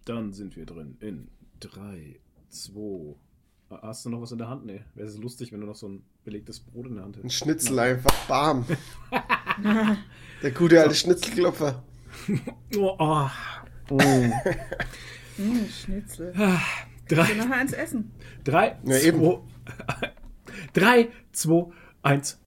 Dann sind wir drin in 3, 2... Hast du noch was in der Hand? Nee. Wäre es lustig, wenn du noch so ein belegtes Brot in der Hand hättest. Ein Schnitzel einfach, bam. Der gute alte Schnitzelklopfer. Schnitzel. Drei, Ich will nachher eins essen. 3, Ja, eben. 2, 1.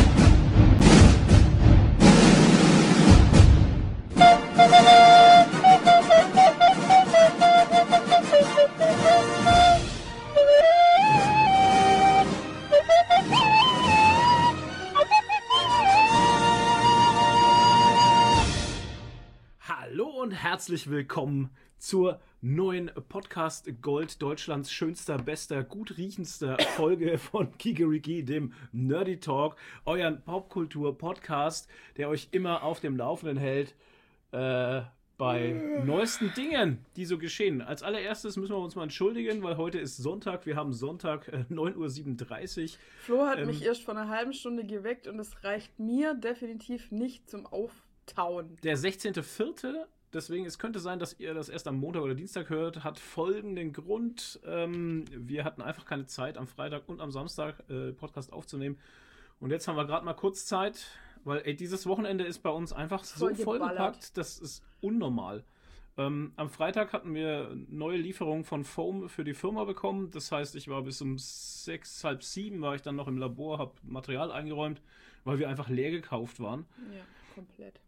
Hallo und herzlich willkommen zur neuen Podcast Gold, Deutschlands schönster, bester, gut riechendster Folge von Kikeriki, dem Nerdy Talk, euren Popkultur-Podcast, der euch immer auf dem Laufenden hält bei neuesten Dingen, die so geschehen. Als allererstes müssen wir uns mal entschuldigen, weil heute ist Sonntag. Wir haben Sonntag 9:37 Uhr. Flo hat mich erst vor einer halben Stunde geweckt und es reicht mir definitiv nicht zum Auftauen. Der 16.04., deswegen, es könnte sein, dass ihr das erst am Montag oder Dienstag hört, hat folgenden Grund. Wir hatten einfach keine Zeit, am Freitag und am Samstag Podcast aufzunehmen. Und jetzt haben wir gerade mal kurz Zeit, weil dieses Wochenende ist bei uns einfach so vollgepackt, das ist unnormal. Am Freitag hatten wir neue Lieferungen von Foam für die Firma bekommen. Das heißt, ich war bis um 6, halb 7 war ich dann noch im Labor, habe Material eingeräumt, weil wir einfach leer gekauft waren. Ja, komplett.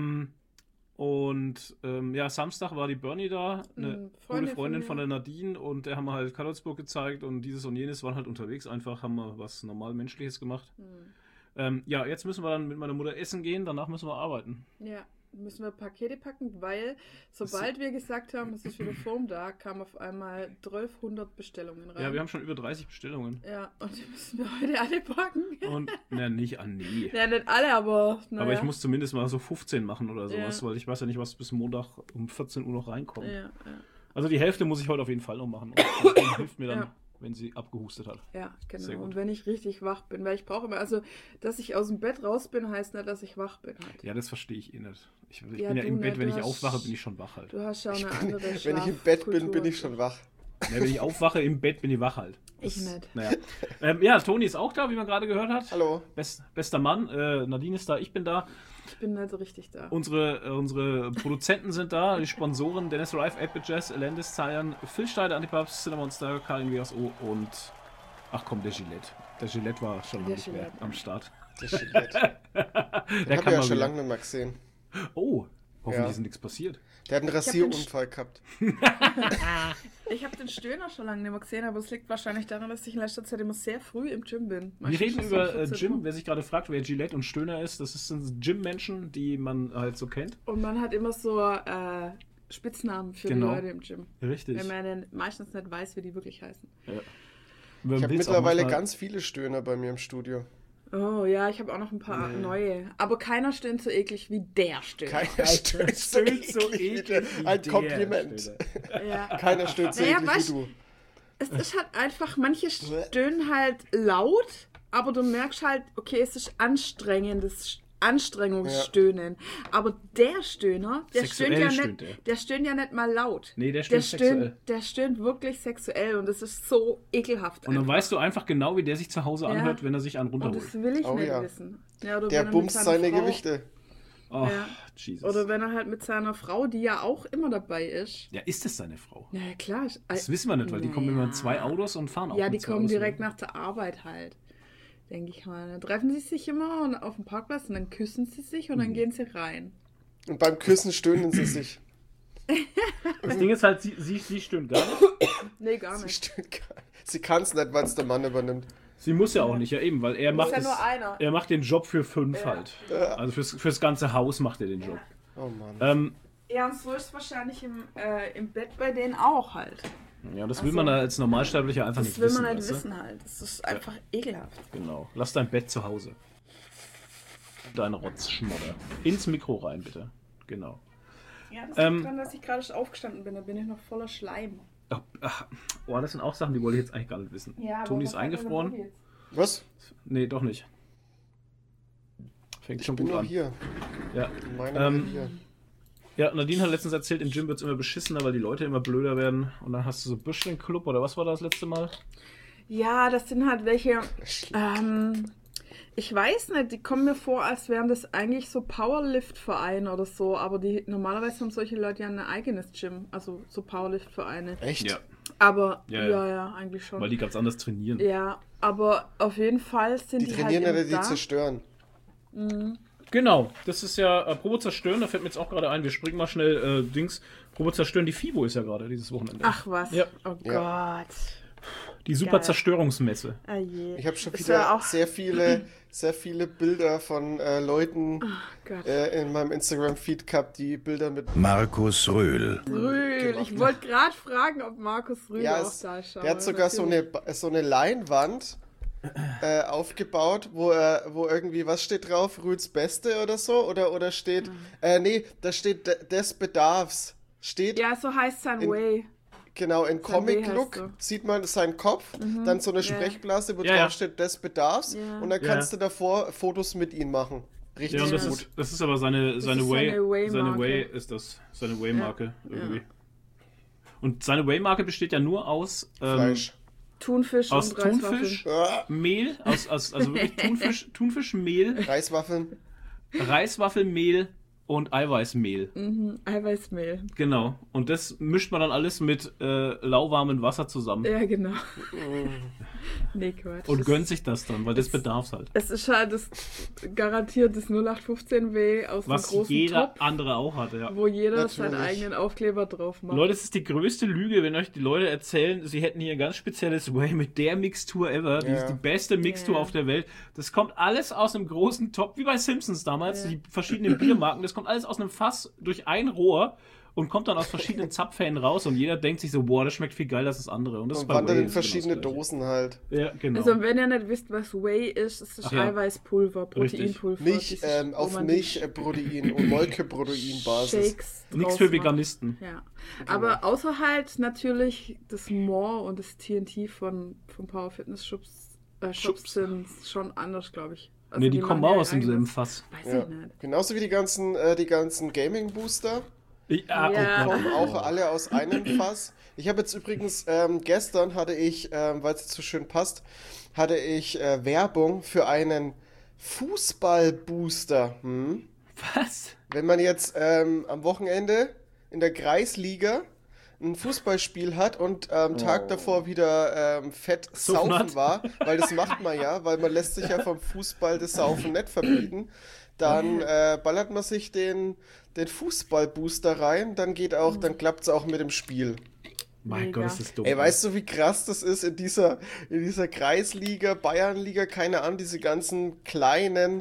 Samstag war die Bernie da, eine gute Freundin von der Nadine, und der haben wir halt Karlsburg gezeigt und dieses und jenes, waren halt unterwegs einfach, haben wir was normal Menschliches gemacht. Jetzt müssen wir dann mit meiner Mutter essen gehen, danach müssen wir arbeiten. Ja, müssen wir Pakete packen, weil sobald wir gesagt haben, es ist wieder Foam da, kamen auf einmal 1200 Bestellungen rein. Ja, wir haben schon über 30 Bestellungen. Ja, und die müssen wir heute alle packen. Und, nicht an nie. Ja, nicht alle, aber naja. Aber ich muss zumindest mal so 15 machen oder sowas, weil ich weiß ja nicht, was bis Montag um 14 Uhr noch reinkommt. Ja. Also die Hälfte muss ich heute auf jeden Fall noch machen. Und die hilft mir dann, wenn sie abgehustet hat. Ja, genau. Und wenn ich richtig wach bin, weil ich brauche immer, also, dass ich aus dem Bett raus bin, heißt nicht, dass ich wach bin halt. Ja, das verstehe ich eh nicht. Ich bin ja im Bett, wenn ich aufwache, bin ich schon wach halt. Du hast ja eine andere Schlafkultur. Wenn ich im Bett bin ich schon wach. Ja, wenn ich aufwache im Bett, bin ich wach halt. Ich nicht. Naja. Toni ist auch da, wie man gerade gehört hat. Hallo. Bester Mann. Nadine ist da, ich bin da. Ich bin nicht so richtig da. Unsere Produzenten sind da, die Sponsoren: Dennis Rife, 8-Bit Jazz, Landis, Zayan, Phil Steide, Antipaps, Cinemonster, Karin WSO und der Gillette. Der Gillette war schon nicht mehr am Start. Der Gillette. Den habe ich ja schon lange nicht mehr gesehen. Oh, hoffentlich ist nichts passiert. Der hat einen Rasierunfall gehabt. Ich habe den Stöhner schon lange nicht mehr gesehen, aber es liegt wahrscheinlich daran, dass ich in letzter Zeit immer sehr früh im Gym bin. Wir reden über Gym. Wer sich gerade fragt, wer Gillette und Stöhner ist, das sind Gym-Menschen, die man halt so kennt. Und man hat immer so Spitznamen für die Leute im Gym. Richtig. Wenn man meistens nicht weiß, wie die wirklich heißen. Ja. Ich habe mittlerweile ganz viele Stöhner bei mir im Studio. Oh ja, ich habe auch noch ein paar neue. Aber keiner stöhnt so eklig wie der stöhnt. Keiner stöhnt so eklig. Ein Kompliment. Ja. Keiner stöhnt so eklig wie du. Es ist halt einfach, manche stöhnen halt laut, aber du merkst halt, okay, es ist anstrengendes Anstrengungsstöhnen. Ja. Aber der Stöhner, der stöhnt ja nicht mal laut. Nee, der stöhnt sexuell. Der stöhnt wirklich sexuell und das ist so ekelhaft. Und dann weißt du einfach genau, wie der sich zu Hause anhört, wenn er sich einen runterholt. Und das will ich nicht wissen. Ja, der bumst seine Gewichte. Oh, Jesus. Oder wenn er halt mit seiner Frau, die ja auch immer dabei ist. Ja, ist das seine Frau? Ja, klar. Das wissen wir nicht, weil die kommen immer in 2 Autos und fahren auch. Ja, die kommen direkt nach der Arbeit halt. Denke ich mal. Dann treffen sie sich immer und auf dem Parkplatz und dann küssen sie sich und dann gehen sie rein. Und beim Küssen stöhnen sie sich. Das Ding ist halt, sie stöhnt gar nicht. Nee, gar nicht. Sie stöhnt gar nicht. Sie kann es nicht, weil es der Mann übernimmt. Sie muss ja auch nicht, eben, weil er macht, nur einer. Er macht den Job für 5 halt. Ja. Also fürs ganze Haus macht er den Job. Oh Mann. Ja, und so ist es wahrscheinlich im Bett bei denen auch halt. Ja, das will man als Normalsterblicher einfach nicht wissen. Das will man nicht wissen halt. Das ist einfach ekelhaft. Genau. Lass dein Bett zu Hause. Dein Rotzschmodder. Ins Mikro rein, bitte. Genau. Ja, das liegt daran, dass ich gerade aufgestanden bin. Da bin ich noch voller Schleim. Das sind auch Sachen, die wollte ich jetzt eigentlich gar nicht wissen. Ja, Toni ist eingefroren. Was? Nee, doch nicht. Fängt schon gut an. Hier. Ja. Meine hier. Ja, Nadine hat letztens erzählt, im Gym wird es immer beschissener, weil die Leute immer blöder werden. Und dann hast du so Büschling-Club oder was war das letzte Mal? Ja, das sind halt welche, ich weiß nicht, die kommen mir vor, als wären das eigentlich so Powerlift-Vereine oder so, aber normalerweise haben solche Leute ja ein eigenes Gym, also so Powerlift-Vereine. Echt? Ja, Aber, Ja. ja, eigentlich schon. weil die ganz anders trainieren. Ja, aber auf jeden Fall sind Die die trainieren halt oder eben die da. zerstören? Genau, das ist ja Probe zerstören, da fällt mir jetzt auch gerade ein, wir springen mal schnell Probe zerstören, die FIBO ist ja gerade dieses Wochenende. Ach was, Ja. oh Ja. Gott. Die super geil. Zerstörungsmesse. Ah je. Ich habe schon Das wieder war auch- sehr viele Bilder von Leuten Gott. in meinem Instagram-Feed gehabt, die Bilder mit... Markus Röhl. Rühl, ich wollte gerade fragen, ob Markus Rühl Ja, auch da schaut. der hat sogar so eine Leinwand aufgebaut, wo irgendwie, was steht drauf? Rühls Beste oder so? Oder steht, nee, da steht des Bedarfs. Steht, Ja, so heißt sein In- Way. genau, in Sein W Comic-Look heißt so. sieht man seinen Kopf, dann so eine Sprechblase, wo Ja, ja. drauf steht des Bedarfs Ja. und dann Ja. kannst du davor Fotos mit ihm machen. Richtig Ja, und das gut. ist aber seine ist Way. seine Way-Marke. Seine Way ist das. Seine Way-Marke irgendwie. Und seine Way-Marke besteht ja nur aus Fleisch. Thunfisch aus und Reiswaffeln. Thunfisch, Ah, Mehl, also wirklich Thunfischmehl, Reiswaffeln. Reiswaffelmehl und Eiweißmehl. Eiweißmehl. Genau. Und das mischt man dann alles mit lauwarmem Wasser zusammen. Ja, genau. Nee, Quatsch. Und Das- gönnt sich das dann, weil das bedarf's halt. Es ist halt das garantiert das 0815W aus Was dem großen jeder Top, andere auch hatte, ja. wo jeder seinen Natürlich. eigenen Aufkleber drauf macht. Leute, es ist die größte Lüge, wenn euch die Leute erzählen, sie hätten hier ein ganz spezielles Way mit der Mixtur ever. Die Ja. ist die beste Mixtur Ja. auf der Welt. Das kommt alles aus einem großen Topf, wie bei Simpsons damals, die verschiedenen Biermarken. Das kommt alles aus einem Fass durch ein Rohr und kommt dann aus verschiedenen Zapfhähnen raus und jeder denkt sich so, boah, das schmeckt viel geiler als das andere. Und das Und ist bei wandert Whey in verschiedene genau das Gleiche. Dosen halt. Ja, genau. Also wenn ihr nicht wisst, was Whey ist, es ist Ach ja. Eiweißpulver, Richtig. Proteinpulver. Milch dieses, wo auf man die Milchprotein und Molkeprotein-Basis. Shakes Nichts draus für macht. Veganisten. Ja. Aber außer halt natürlich das More und das TNT von Power Fitness Shops sind schon anders, glaube ich. Also Nee, die kommen machen auch ja aus dem eigenes- selben Fass. Weiß Ja. ich nicht. Genauso wie die ganzen Gaming-Booster. Ja, Ja. Oh Gott. Kommen auch alle aus einem Fass. Ich habe jetzt übrigens, gestern hatte ich, weil es jetzt so schön passt, hatte ich Werbung für einen Fußballbooster. Was? Wenn man jetzt am Wochenende in der Kreisliga ein Fußballspiel hat und am Tag davor wieder fett Suffen saufen hat. war, weil das macht man ja, weil man lässt sich ja vom Fußball das Saufen nicht verbieten, dann ballert man sich den Fußballbooster rein, dann klappt es auch mit dem Spiel. Mein Mega. Gott, ist das dumm. Ey, weißt du, wie krass das ist in dieser Kreisliga, Bayernliga, keine Ahnung, diese ganzen kleinen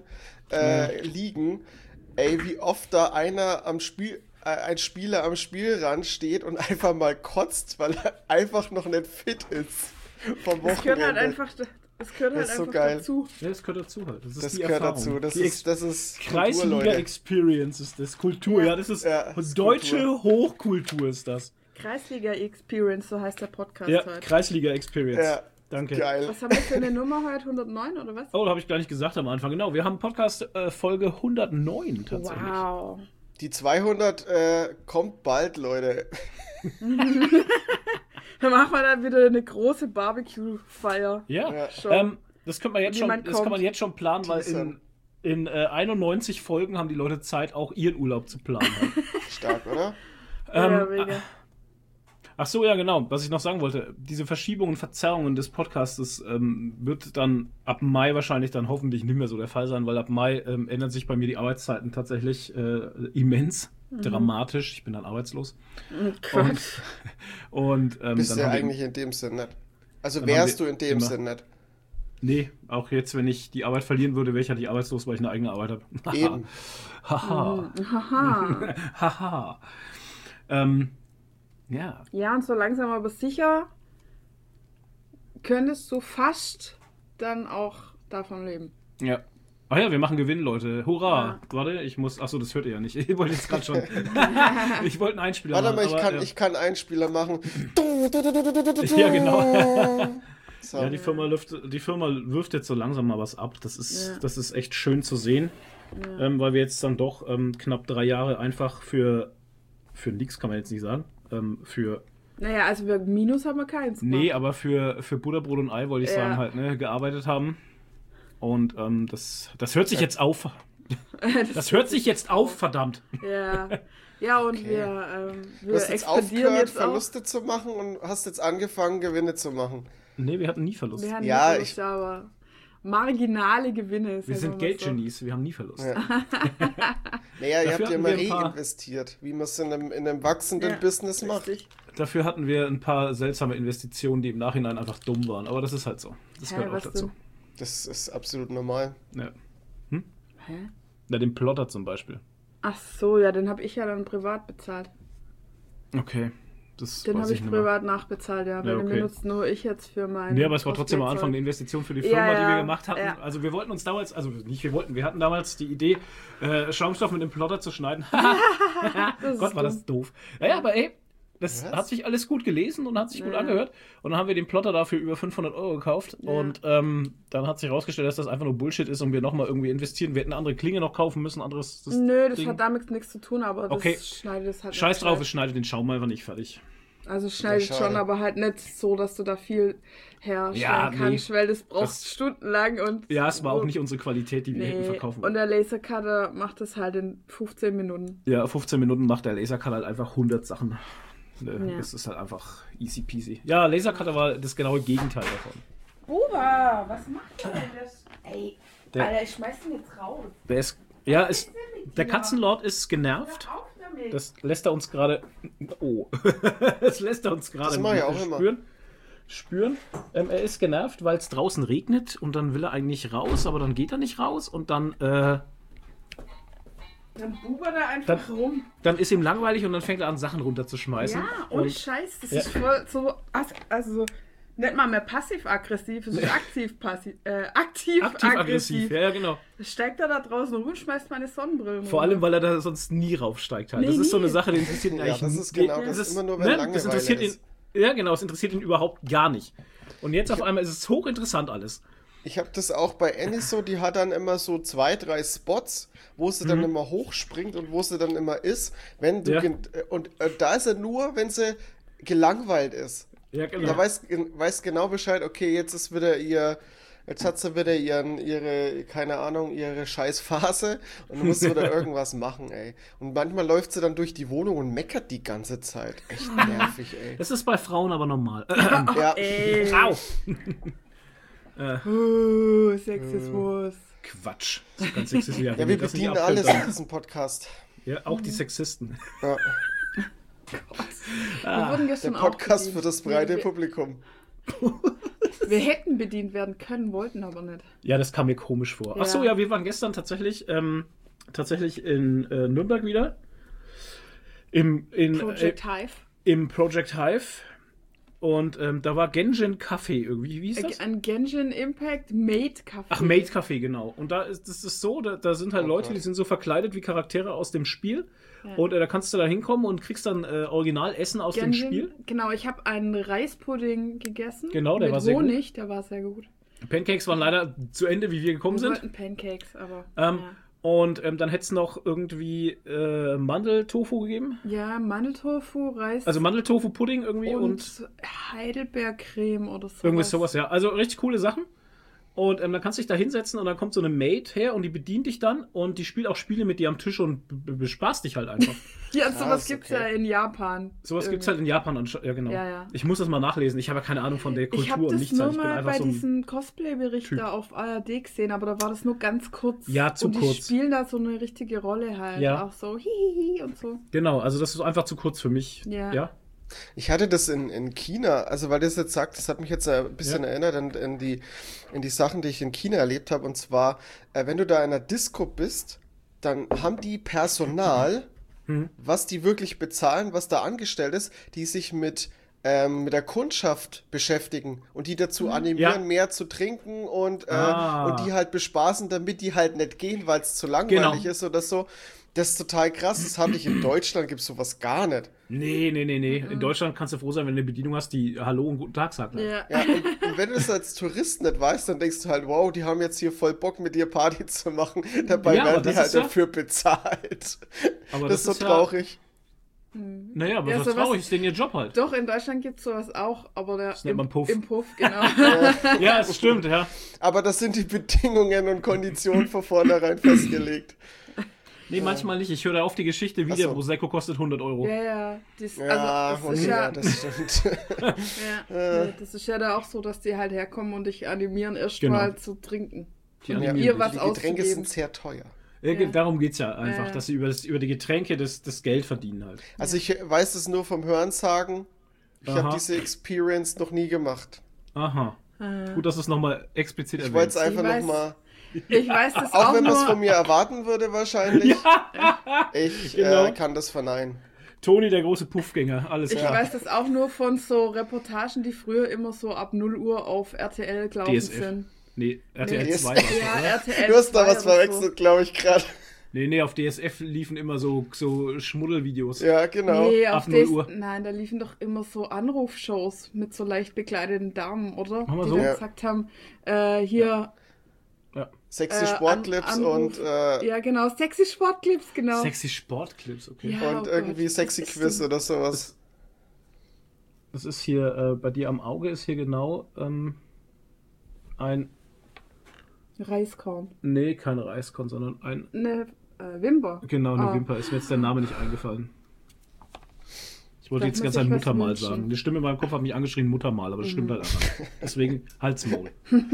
Ligen. Ey, wie oft da ein Spieler am Spielrand steht und einfach mal kotzt, weil er einfach noch nicht fit ist vom Das gehört halt Wochenende. einfach, das gehört halt Das ist so einfach geil. dazu. Ja, das gehört dazu halt. Das ist Das die gehört Erfahrung. dazu. Das Die ist Kultur, Kreisliga Leute. Experience ist das. Kultur, ja, das ist Ja, das ist deutsche Kultur. Hochkultur ist das. Kreisliga Experience, so heißt der Podcast Ja, heute. Kreisliga Experience. Ja, Danke. geil. Was haben wir für eine Nummer heute? 109 oder was? Oh, da habe ich gar nicht gesagt am Anfang. Genau, wir haben Podcast Folge 109 tatsächlich. Wow. Die 200 kommt bald, Leute. Dann machen wir dann wieder eine große Barbecue-Feier. Ja, Ja. Schon. das könnte man jetzt schon, Niemand das kann man kommt. jetzt schon planen, weil Teasern. in 91 Folgen haben die Leute Zeit, auch ihren Urlaub zu planen. Stark, oder? Ja, mega. Ach so, ja, genau. Was ich noch sagen wollte, diese Verschiebungen und Verzerrungen des Podcastes wird dann ab Mai wahrscheinlich dann hoffentlich nicht mehr so der Fall sein, weil ab Mai ändern sich bei mir die Arbeitszeiten tatsächlich immens, dramatisch. Ich bin dann arbeitslos. Quatsch. Und Bist dann du ja haben wir- eigentlich in dem Sinn nicht. Also Dann wärst haben du wir in dem immer- Sinn nicht. Nee, auch jetzt, wenn ich die Arbeit verlieren würde, wäre ich halt nicht arbeitslos, weil ich eine eigene Arbeit habe. Eben. Haha. Haha. Haha. Ja. Ja, und so langsam aber sicher könntest du fast dann auch davon leben. Ja. Ach ja, wir machen Gewinn, Leute. Hurra! Warte, ich muss. Achso, das hört ihr ja nicht. Ich wollte jetzt gerade schon. Ich wollte einen Einspieler Warte mal, machen. aber, ich kann Einspieler machen. Ja, genau. So. Ja, die Firma wirft jetzt so langsam mal was ab. Das Ja. ist echt schön zu sehen, weil wir jetzt dann doch knapp 3 Jahre einfach für für nix kann man jetzt nicht sagen. Für Naja, also wir Minus haben wir keins gemacht. Nee, aber für Butterbrot und Ei wollte ich sagen halt, ne, gearbeitet haben. Und das hört sich jetzt auf. Das hört sich jetzt auf, verdammt. Ja. Ja, und Okay. wir Du hast jetzt expandieren aufgehört, jetzt auch. Verluste zu machen und hast jetzt angefangen, Gewinne zu machen. Nee, wir hatten nie Verlust. Wir haben Ja, nie Verluste, aber marginale Gewinne. Wir sagen sind mal Geldgenies, wir haben nie Verlust. Ja. Naja, ihr Dafür habt ja hatten immer wir ein paar- reinvestiert, wie man es in einem wachsenden Ja, Business macht. richtig. Dafür hatten wir ein paar seltsame Investitionen, die im Nachhinein einfach dumm waren. Aber das ist halt so. Das Hä, gehört auch was dazu. denn? Das ist absolut normal. Ja. Hä? Na, den Plotter zum Beispiel. Ach so, ja, den habe ich ja dann privat bezahlt. Okay. Das Den weiß habe ich nicht mehr. privat nachbezahlt, ja. Weil Ja, den okay. benutzt nur ich jetzt für meinen. Nee, aber es war trotzdem am Anfang eine Investition für die Firma, die wir gemacht hatten. ja. Also wir wollten uns damals, also nicht wir wollten, wir hatten damals die Idee, Schaumstoff mit dem Plotter zu schneiden. Das Gott, ist war das doof. Ja, aber ey, das Was? hat sich alles gut gelesen und hat sich gut angehört. Und dann haben wir den Plotter dafür über 500 € gekauft. Ja. Und dann hat sich herausgestellt, dass das einfach nur Bullshit ist und wir nochmal irgendwie investieren. Wir hätten eine andere Klinge noch kaufen müssen, anderes. Nö, das Ding. hat damit nichts zu tun, aber das Okay. schneidet es halt Scheiß nicht drauf, gescheit. es schneidet den Schaum einfach nicht fertig. Also es schneidet Ja, schade. schon, aber halt nicht so, dass du da viel herstellen Ja, nee. kannst, weil das brauchst Das- stundenlang und. Ja, es war auch nicht unsere Qualität, die wir hätten Nee. verkaufen Und wollen. der Lasercutter macht das halt in 15 Minuten. Ja, 15 Minuten macht der Lasercutter halt einfach 100 Sachen. Ja. Das ist halt einfach easy peasy. Ja, Lasercutter war das genaue Gegenteil davon. Buba, was macht der denn das? Ey, Der- Alter, ich schmeiß den jetzt raus. Der ist, ja, ist, der Katzenlord ist genervt. Hör auf damit. Das lässt er uns gerade. Oh. Das lässt er uns gerade Das mach ich auch immer. spüren. Er ist genervt, weil es draußen regnet und dann will er eigentlich raus, aber dann geht er nicht raus und dann Dann buber da einfach rum. dann ist ihm langweilig und dann fängt er an, Sachen runterzuschmeißen. Ja, ohne und Scheiß, das Ja. ist voll so, also nicht mal mehr passiv-aggressiv, es ist aktiv-aggressiv. aktiv-aggressiv. Ja, genau. Steigt er da draußen rum und schmeißt meine Sonnenbrille rum. Vor allem, weil er da sonst nie raufsteigt halt. Nee, das ist so eine nie. Sache, die interessiert ihn Ja, eigentlich das ist genau nie. das. ist, Immer nur, wenn das Langeweile interessiert ist. ihn. Ja, genau, es interessiert ihn überhaupt gar nicht. Und jetzt auf einmal ist es hochinteressant alles. Ich habe das auch bei Annie so, die hat dann immer so 2, 3 Spots, wo sie dann immer hochspringt und wo sie dann immer ist. Wenn du Ja. und da ist er nur, wenn sie gelangweilt ist. Ja, genau. Da weiß genau Bescheid, okay, jetzt hat sie wieder ihre Scheißphase und muss wieder irgendwas machen, ey. Und manchmal läuft sie dann durch die Wohnung und meckert die ganze Zeit. Echt nervig, ey. Das ist bei Frauen aber normal. Ja, Ey, Au! Sexismus. Quatsch. Das ist ganz sexistisch. ja, wenn wir ihr das nicht bedienen abkönnt, alles dann- in diesem Podcast. Ja, auch die Sexisten. Ja, Wir wurden der gestern auch Podcast bedient. für das breite wir, Publikum. wir hätten bedient werden können, wollten aber nicht. Ja, das kam mir komisch vor. Ja. Achso, ja, wir waren gestern tatsächlich in Nürnberg wieder. Project Hive. Im Project Hive. Und da war Genshin Café irgendwie. Wie hieß das? Ein Genshin Impact Made Café. Ach, Maid Café, genau. Und das ist so, da sind halt Oh Leute, Gott. die sind so verkleidet wie Charaktere aus dem Spiel. Ja. Und da kannst du da hinkommen und kriegst dann Originalessen aus dem Spiel. Genau, ich habe einen Reispudding gegessen. Genau, der mit war sehr gut. Honig, der war sehr gut. Pancakes waren leider zu Ende, wie wir gekommen Wir sind. wollten Pancakes, aber. Und dann hätte es noch irgendwie Mandeltofu gegeben. Ja, Mandeltofu, Reis Also Mandeltofu-Pudding irgendwie und Heidelbeercreme oder so. irgendwie sowas, ja. Also richtig coole Sachen. Und dann kannst du dich da hinsetzen und dann kommt so eine Maid her und die bedient dich dann und die spielt auch Spiele mit dir am Tisch und bespaßt dich halt einfach. Ja, Krass, sowas gibt's okay. ja in Japan. Sowas gibt es halt in Japan anscheinend. Ja, genau. Ja, ja. Ich muss das mal nachlesen. Ich habe ja keine Ahnung von der Ich Kultur habe und das nichts. nur Ich bin mal einfach bei so ein. diesem Cosplay-Bericht Typ. da auf ARD gesehen, aber da war das nur ganz kurz. Ja, zu und die kurz. spielen da so eine richtige Rolle halt. Ja. Auch so hihihi und so. Genau, also das ist einfach zu kurz für mich. Ja. Ja. Ich hatte das in China, also weil das jetzt sagt, das hat mich jetzt ein bisschen erinnert an die Sachen, die ich in China erlebt habe. Und zwar, wenn du da in einer Disco bist, dann haben die Personal, was die wirklich bezahlen, was da angestellt ist, die sich mit der Kundschaft beschäftigen und die dazu animieren, Ja. mehr zu trinken und die halt bespaßen, damit die halt nicht gehen, weil es zu langweilig Genau. ist oder so. Das ist total krass, das habe ich in Deutschland, gibt es sowas gar nicht. Nee. In Deutschland kannst du froh sein, wenn du eine Bedienung hast, die Hallo und guten Tag sagt. Ja. Ja, und wenn du das als Tourist nicht weißt, dann denkst du halt, wow, die haben jetzt hier voll Bock, mit dir Party zu machen. Dabei Ja, aber werden die das halt ist ja- dafür bezahlt. Aber das ist so ja- traurig. Naja, aber Ja, was sowas- traurig ist denn ihr Job halt? Doch, in Deutschland gibt es sowas auch, aber Das nennt man Puff. im Puff, genau. Ja, es stimmt, ja. Aber das sind die Bedingungen und Konditionen von vornherein festgelegt. Nee, manchmal nicht. Ich höre auf die Geschichte wieder, Ach so. Prosecco kostet 100 Euro. Ja. Ja, Also, und ja, das stimmt. das ist ja da auch so, dass die halt herkommen und dich animieren, erst Genau. mal zu trinken. Die Und animieren ihr dich. was Die Getränke auszugeben. sind sehr teuer. Ja, Ja. darum geht es ja einfach, Ja. dass sie über die Getränke das Geld verdienen halt. Also ich weiß es nur vom Hörensagen. Ich Aha. habe diese Experience noch nie gemacht. Aha. Gut, dass du es nochmal explizit Ich wollte es erwähnst. einfach Ich weiß- nochmal, Ich weiß das auch auch wenn man es nur. von mir erwarten würde wahrscheinlich, ich Genau. kann das verneinen. Toni, der große Puffgänger, alles Ich klar. weiß das auch nur von so Reportagen, die früher immer so ab 0 Uhr auf RTL gelaufen DSF. sind. Nee, RTL Nee, 2 war's doch, Ja, oder? RTL. Du hast da 2 was oder verwechselt, glaube ich, gerade. Nee, auf DSF liefen immer so Schmuddelvideos. Ja, genau. Nee, Ab auf 0 des, Uhr. Nein, da liefen doch immer so Anrufshows mit so leicht bekleideten Damen, oder? Machen wir die so? dann Ja. gesagt haben, hier, Sexy Sportclips Anruf. und ja genau, sexy Sportclips, genau. Sexy Sportclips, okay. Ja. und oh irgendwie Gott, Sexy das ist Quiz so- oder sowas. Das ist hier, bei dir am Auge ist hier genau ein, Reiskorn. nee, kein Reiskorn, sondern ein, Eine Wimper. genau, eine Ah. Wimper. Ist mir jetzt der Name nicht eingefallen. Ich wollte Da jetzt die muss ganze Zeit ich was Muttermal wünschen. sagen. Die Stimme in meinem Kopf hat mich angeschrien, Muttermal, aber das stimmt halt einfach nicht. Deswegen Halsmaul.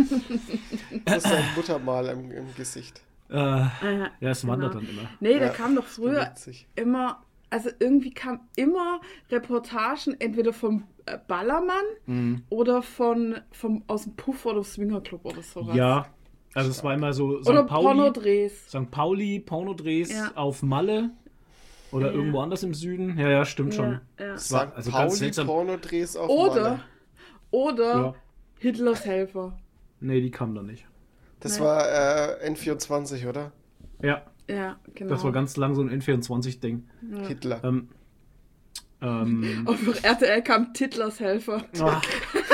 Das ist ein Muttermal im Gesicht. Ja, es wandert Genau. dann immer. Nee, da Ja, kam doch früher bewegt sich. immer, also irgendwie kam immer Reportagen entweder vom Ballermann oder aus dem Puff oder Swingerclub oder sowas. Ja, also es war immer so Oder St. Pauli, Pornodrehs. St. Pauli, Pornodrehs Ja. auf Malle oder Ja. irgendwo anders im Süden. Ja, stimmt schon. Ja. Es war St. also ganz Pauli seltsam. Pornodrehs auf Oder Malle. Ja. Hitlers Helfer. Nee, die kam da nicht. Das Nein. war N24, oder? Ja, Ja, genau. das war ganz lang so ein N24-Ding. Hitler. Auf RTL kam Hitlers Helfer. Ach,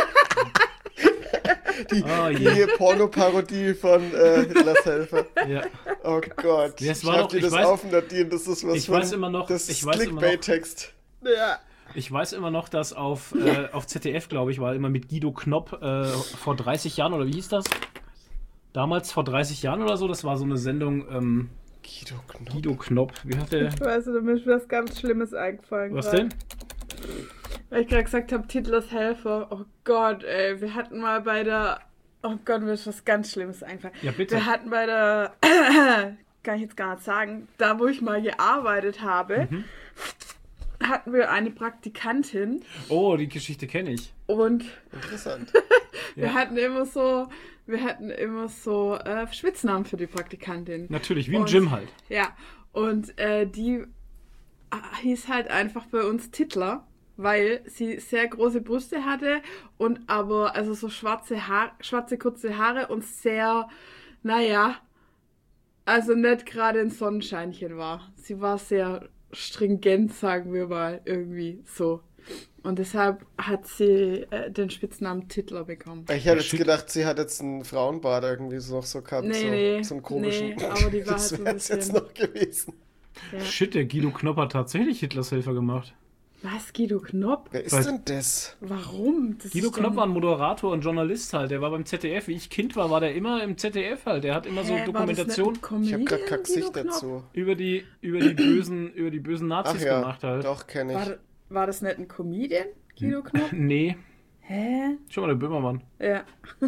Die je. Pornoparodie von Hitlers Helfer. ja. Oh Gott. Ja, es war Schreib doch- dir ich das weiß- auf, Nadine, das ist was ich weiß immer noch- Das ich ist weiß immer noch- Clickbait-Text. Ja. Ich weiß immer noch, dass auf ZDF, glaube ich, war immer mit Guido Knopp vor 30 Jahren, oder wie hieß das? Damals vor 30 Jahren oder so, das war so eine Sendung, Guido Knopp. Guido Knopp, wie hat der, Ich weiß, da ist mir was ganz Schlimmes eingefallen. was grad. denn? Weil ich gerade gesagt habe, Hitlers Helfer. Oh Gott, ey. Wir hatten mal bei der... Oh Gott, mir ist was ganz Schlimmes eingefallen. Ja, bitte. Wir hatten bei der... kann ich jetzt gar nicht sagen. Da, wo ich mal gearbeitet habe, hatten wir eine Praktikantin. Oh, die Geschichte kenne ich. Und Interessant. wir hatten immer so... Spitznamen für die Praktikantin. Natürlich, wie im Und- Gym halt. Ja, und die hieß halt einfach bei uns Titler, weil sie sehr große Brüste hatte und aber also so schwarze kurze Haare und sehr, naja, also nicht gerade ein Sonnenscheinchen war. Sie war sehr stringent, sagen wir mal, irgendwie so. Und deshalb hat sie den Spitznamen Titler bekommen. Ich hätte jetzt Shit. gedacht, sie hat jetzt einen Frauenbart irgendwie so noch so gehabt. Nee, so einen komischen. nee, aber die war das halt so ein wäre es jetzt bisschen- noch gewesen. Ja. Shit, der Guido Knopp hat tatsächlich Hitlers Helfer gemacht. Was, Guido Knopp? Wer ist Weil- denn das? Warum? Das Guido ist Knopp doch- war ein Moderator und Journalist halt. Der war beim ZDF. Wie ich Kind war der immer im ZDF halt. Der hat immer so Hä, war das Dokumentation nicht ein Ich habe gerade Comedian, kein Gesicht Guido Knopp? dazu. über die bösen Ach Nazis ja, gemacht halt. doch, kenne ich. War das nicht ein Comedian, Guido Knopp? Nee, Hä? schon mal der Böhmermann. Ja.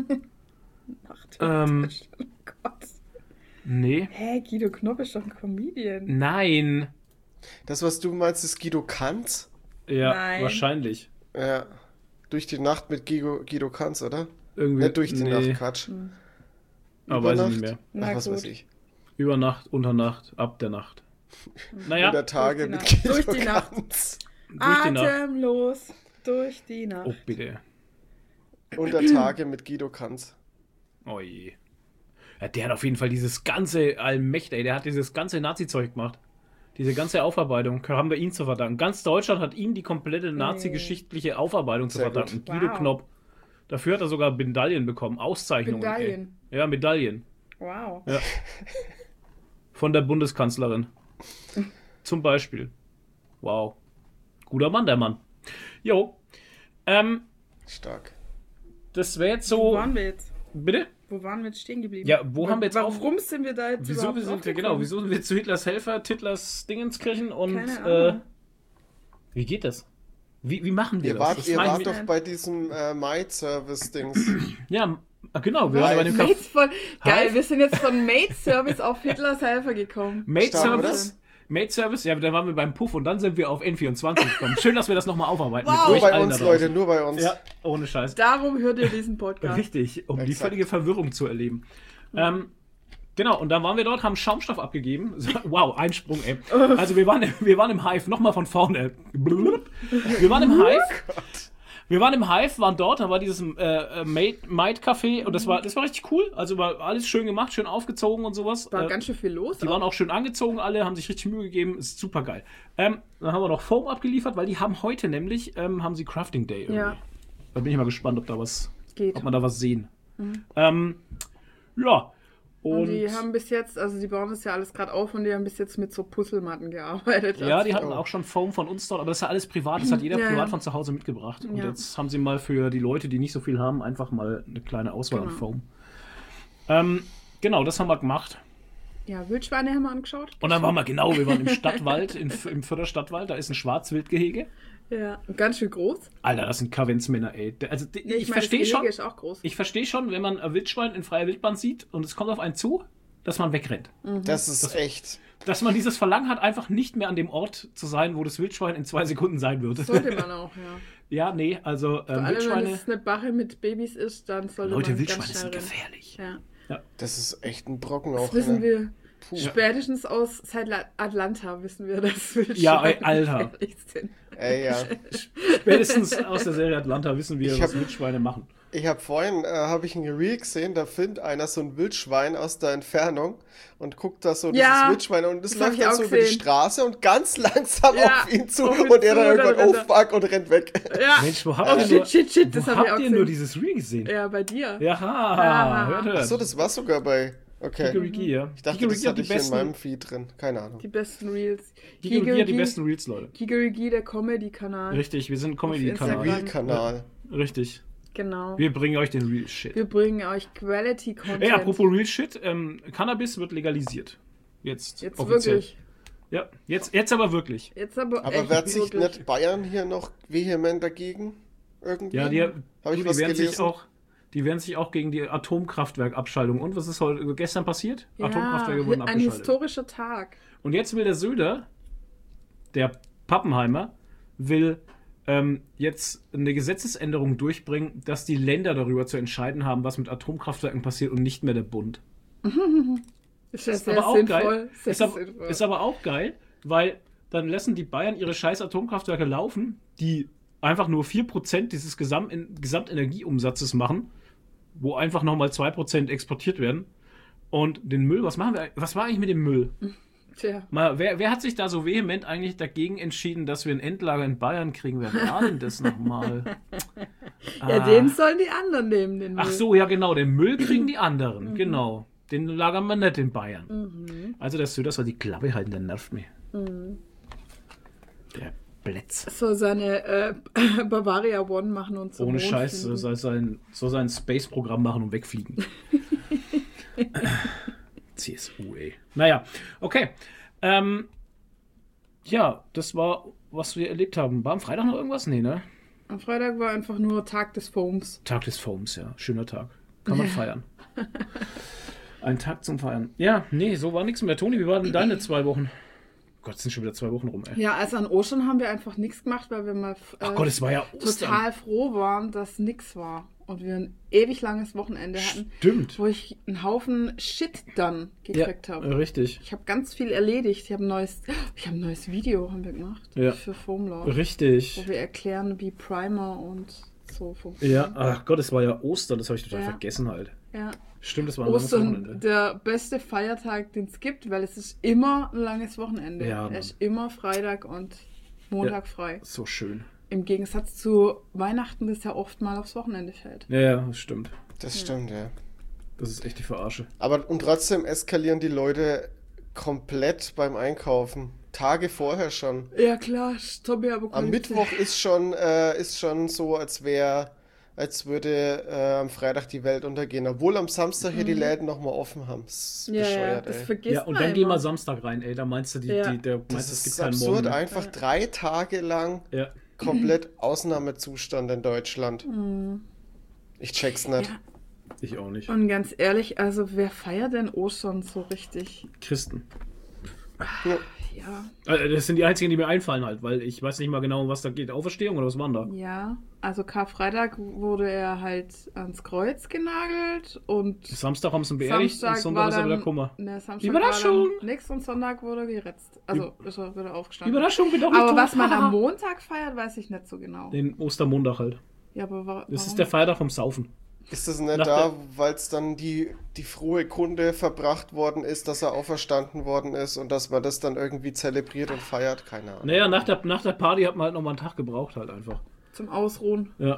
Ähm. Oh Gott. Nee. Hä, Guido Knopp ist doch ein Comedian. Nein. Das, was du meinst, ist Guido Kanz? Ja, Nein. wahrscheinlich. Ja. Durch die Nacht mit Guido Kanz, oder? Irgendwie. Nicht durch die nee. Nacht, Quatsch. Aber weiß ich Nacht? nicht mehr. Na Ach, was gut. weiß ich. Über Nacht, unter Nacht, ab der Nacht. Naja, 100 Tage Durch mit die Nacht. Guido Durch die Nacht. Kanz. durch die Nacht. Atemlos durch die Nacht. Oh, bitte. 100 Tage mit Guido Kanz. Oh je. Ja, der hat auf jeden Fall dieses ganze Allmächtige, ey, der hat dieses ganze Nazi-Zeug gemacht. Diese ganze Aufarbeitung haben wir ihm zu verdanken. Ganz Deutschland hat ihm die komplette nazi-geschichtliche Aufarbeitung zu Sehr verdanken. gut. Guido Wow. Knopp. Dafür hat er sogar Medaillen bekommen, Auszeichnungen. Medaillen? Ey. Ja, Medaillen. Wow. Ja. Von der Bundeskanzlerin. Zum Beispiel. Wow. Guter Mann, der Mann. Jo. Stark. Das wäre jetzt Wo so. waren wir jetzt? Bitte? Wo waren wir jetzt stehen geblieben? Ja, wo haben wir jetzt Warum sind wir da jetzt Wieso überhaupt sind wir, draufgekommen? wieso sind wir zu Hitlers Helfer, Hitlers Dingenskirchen und Keine Ahnung. wie geht das? Wie machen wir Ihr das? wart, Das doch bei diesem Maid-Service-Dings. Ja, genau, wir waren bei dem Café. Mates von, geil, Hive? wir sind jetzt von Maid-Service auf Hitlers Helfer gekommen. Maid Stark, Service. Maid Service, ja, da waren wir beim Puff und dann sind wir auf N24 gekommen. Schön, dass wir das nochmal aufarbeiten. Wow. Mit Nur euch bei allen uns, da draußen. Leute, nur bei uns. Ja, ohne Scheiß. Darum hört ihr diesen Podcast. Richtig, um die Exakt. völlige Verwirrung zu erleben. Genau, und dann waren wir dort, haben Schaumstoff abgegeben. Wow, Einsprung, ey. Also wir waren im Hive, nochmal von vorne. Wir waren im Hive. Wir waren im Hive, waren dort, da war dieses Maid-Café und das war richtig cool. Also war alles schön gemacht, schön aufgezogen und sowas. War ganz schön viel los. Die waren auch schön angezogen, alle, haben sich richtig Mühe gegeben, ist super geil. Dann haben wir noch Foam abgeliefert, weil die haben heute nämlich, haben sie Crafting Day irgendwie. Ja. Da bin ich mal gespannt, ob Geht. man da was sehen. Ja. Und die haben bis jetzt, also die bauen das ja alles gerade auf und die haben bis jetzt mit so Puzzlematten gearbeitet. Ja, die hatten auch schon Foam von uns dort, aber das ist ja alles privat, das hat jeder Ja, privat ja. von zu Hause mitgebracht. Und Ja. jetzt haben sie mal für die Leute, die nicht so viel haben, einfach mal eine kleine Auswahl an Genau. Foam. Genau, das haben wir gemacht. Ja, Wildschweine haben wir angeschaut. Und dann waren wir im Stadtwald, im Fürther Stadtwald, da ist ein Schwarzwildgehege. Ja, und ganz schön groß. Alter, das sind Kaventsmänner, ey. Also, Ja, ich meine, verstehe das schon, Gehege ist auch groß. ich verstehe schon, wenn man ein Wildschwein in freier Wildbahn sieht und es kommt auf einen zu, dass man wegrennt. Das ist echt. Dass man dieses Verlangen hat, einfach nicht mehr an dem Ort zu sein, wo das Wildschwein in 2 Sekunden sein würde. Sollte man auch, ja. Ja, nee, also Vor allem, wenn Wildschweine. es eine Bache mit Babys ist, dann sollte Leute, man Wildschweine ganz sind schnell rennen. gefährlich. Ja. Das ist echt ein Brocken Das auch. wissen ne? wir. Puh. Spätestens seit Atlanta wissen wir, dass Wildschweine Ja, ey, Alter. gefährlich sind. Ey, ja. Spätestens aus der Serie Atlanta wissen wir, Ich was hab- Wildschweine machen. Ich habe vorhin hab ich ein Reel gesehen, da filmt einer so ein Wildschwein aus der Entfernung und guckt da so Ja, dieses Wildschwein und das das hab läuft ich dann auch so über die gesehen. Straße und ganz langsam Ja, auf ihn zu auf ihn und er zu, dann dann irgendwann rennt er. fuck und rennt weg. Ja. Mensch, wo Oh, habt ihr shit, nur, shit, das wo habe ich auch habt ihr nur gesehen. dieses Reel gesehen? Ja, bei dir. Ja, hört. Achso, das war sogar bei. Okay. Kikeriki, ja. Ich dachte, Kikeriki das hat hatte die ich hier in besten, meinem Feed drin. Keine Ahnung. Die besten Reels. Kikeriki hat die besten Reels, Leute. Kikeriki, der Comedy-Kanal. Richtig, wir sind ein Instagram. Comedy-Kanal. Real-Kanal. Richtig. Genau. Wir bringen euch den Real Shit. Wir bringen euch Quality-Content. Ey, apropos Real Shit, Cannabis wird legalisiert. Jetzt offiziell. wirklich. Ja, jetzt aber wirklich. Jetzt aber Aber echt wehrt sich wirklich. nicht Bayern hier noch vehement dagegen? Irgendwie? Ja, Hab ich die was werden sich gelesen? die werden sich auch gegen die Atomkraftwerkabschaltung. Und was ist gestern passiert? Ja, Atomkraftwerke wurden ein abgeschaltet. historischer Tag. Und jetzt will der Söder, der Pappenheimer, will jetzt eine Gesetzesänderung durchbringen, dass die Länder darüber zu entscheiden haben, was mit Atomkraftwerken passiert und nicht mehr der Bund. Ist ja Ist sehr aber auch sinnvoll. geil. Sehr Ist aber, sinnvoll. ist aber auch geil, weil dann lassen die Bayern ihre scheiß Atomkraftwerke laufen, die einfach nur 4% dieses Gesamtenergieumsatzes machen, wo einfach nochmal 2% exportiert werden. Und den Müll, was war eigentlich mit dem Müll? Tja. Mal, wer hat sich da so vehement eigentlich dagegen entschieden, dass wir ein Endlager in Bayern kriegen? Wer war denn das nochmal? Ja, den sollen die anderen nehmen, den Müll. Ach so, ja genau, den Müll kriegen die anderen, genau. Den lagern wir nicht in Bayern. Also der Söder soll die Klappe halten, der nervt mich. Der Blätz. So seine Bavaria One machen und so. Ohne Mond Scheiß, fliegen. soll sein Space-Programm machen und wegfliegen. CSU, ey. Naja, okay. Ja, das war, was wir erlebt haben. War am Freitag noch irgendwas? Nee, ne? Am Freitag war einfach nur Tag des Foams. Tag des Foams, ja. Schöner Tag. Kann man feiern. Ein Tag zum Feiern. Ja, nee, so war nichts mehr. Toni, wie waren denn deine 2 Wochen? Gott, es sind schon wieder 2 Wochen rum, ey. Ja, also an Ostern haben wir einfach nichts gemacht, weil wir mal Ach Gott, es war ja Ostern. total froh waren, dass nichts war. Und wir ein ewig langes Wochenende hatten, Stimmt. wo ich einen Haufen Shit dann gekriegt habe. Richtig. Ich habe ganz viel erledigt. Ich habe ein neues Video haben wir gemacht Ja. für Foamlaw, Richtig. wo wir erklären, wie Primer und so funktioniert. Ja, ach Gott, es war ja Ostern, das habe ich total Ja. vergessen halt. Ja. Stimmt, das war ein langes Ostern, Wochenende. der beste Feiertag, den es gibt, weil es ist immer ein langes Wochenende. Ja, Mann. Er ist immer Freitag und Montag frei. So schön. Im Gegensatz zu Weihnachten, das ja oft mal aufs Wochenende fällt. Ja, das stimmt. Das stimmt, ja. Das ist echt die Verarsche. Aber und trotzdem eskalieren die Leute komplett beim Einkaufen. Tage vorher schon. Ja klar, Zombie-Apokalypse. Am Mittwoch ist schon so, als würde am Freitag die Welt untergehen, obwohl am Samstag hier die Läden nochmal offen haben. Das ist bescheuert, das ey. vergisst Ja, und man dann geh immer. mal Samstag rein, ey. Da meinst du, es Das gibt ist keinen absurd, Morgen. einfach 3 Tage lang Ja. komplett Ausnahmezustand in Deutschland. Ich check's nicht. Ja. Ich auch nicht. Und ganz ehrlich, also wer feiert denn Ostern so richtig? Christen. Ja, Das sind die einzigen, die mir einfallen halt, weil ich weiß nicht mal genau, um was da geht. Auferstehung oder was war da? ja. Also Karfreitag wurde er halt ans Kreuz genagelt und Samstag haben sie ihn beerdigt und Samstag Sonntag war ist er dann, wieder Kummer. ne, Samstag Überraschung! war dann nix und Sonntag wurde er geritzt. Also ist er wieder aufgestanden. Überraschung, bin doch nicht Aber tot. was man am Montag feiert, weiß ich nicht so genau. Den Ostermontag halt. Ja, aber warum? Das ist der Feiertag vom Saufen. Ist das nicht Nach da, weil es dann die frohe Kunde verbracht worden ist, dass er auferstanden worden ist und dass man das dann irgendwie zelebriert und feiert? Keine Ahnung. Naja, nach der Party hat man halt nochmal einen Tag gebraucht halt einfach. Zum Ausruhen. Ja.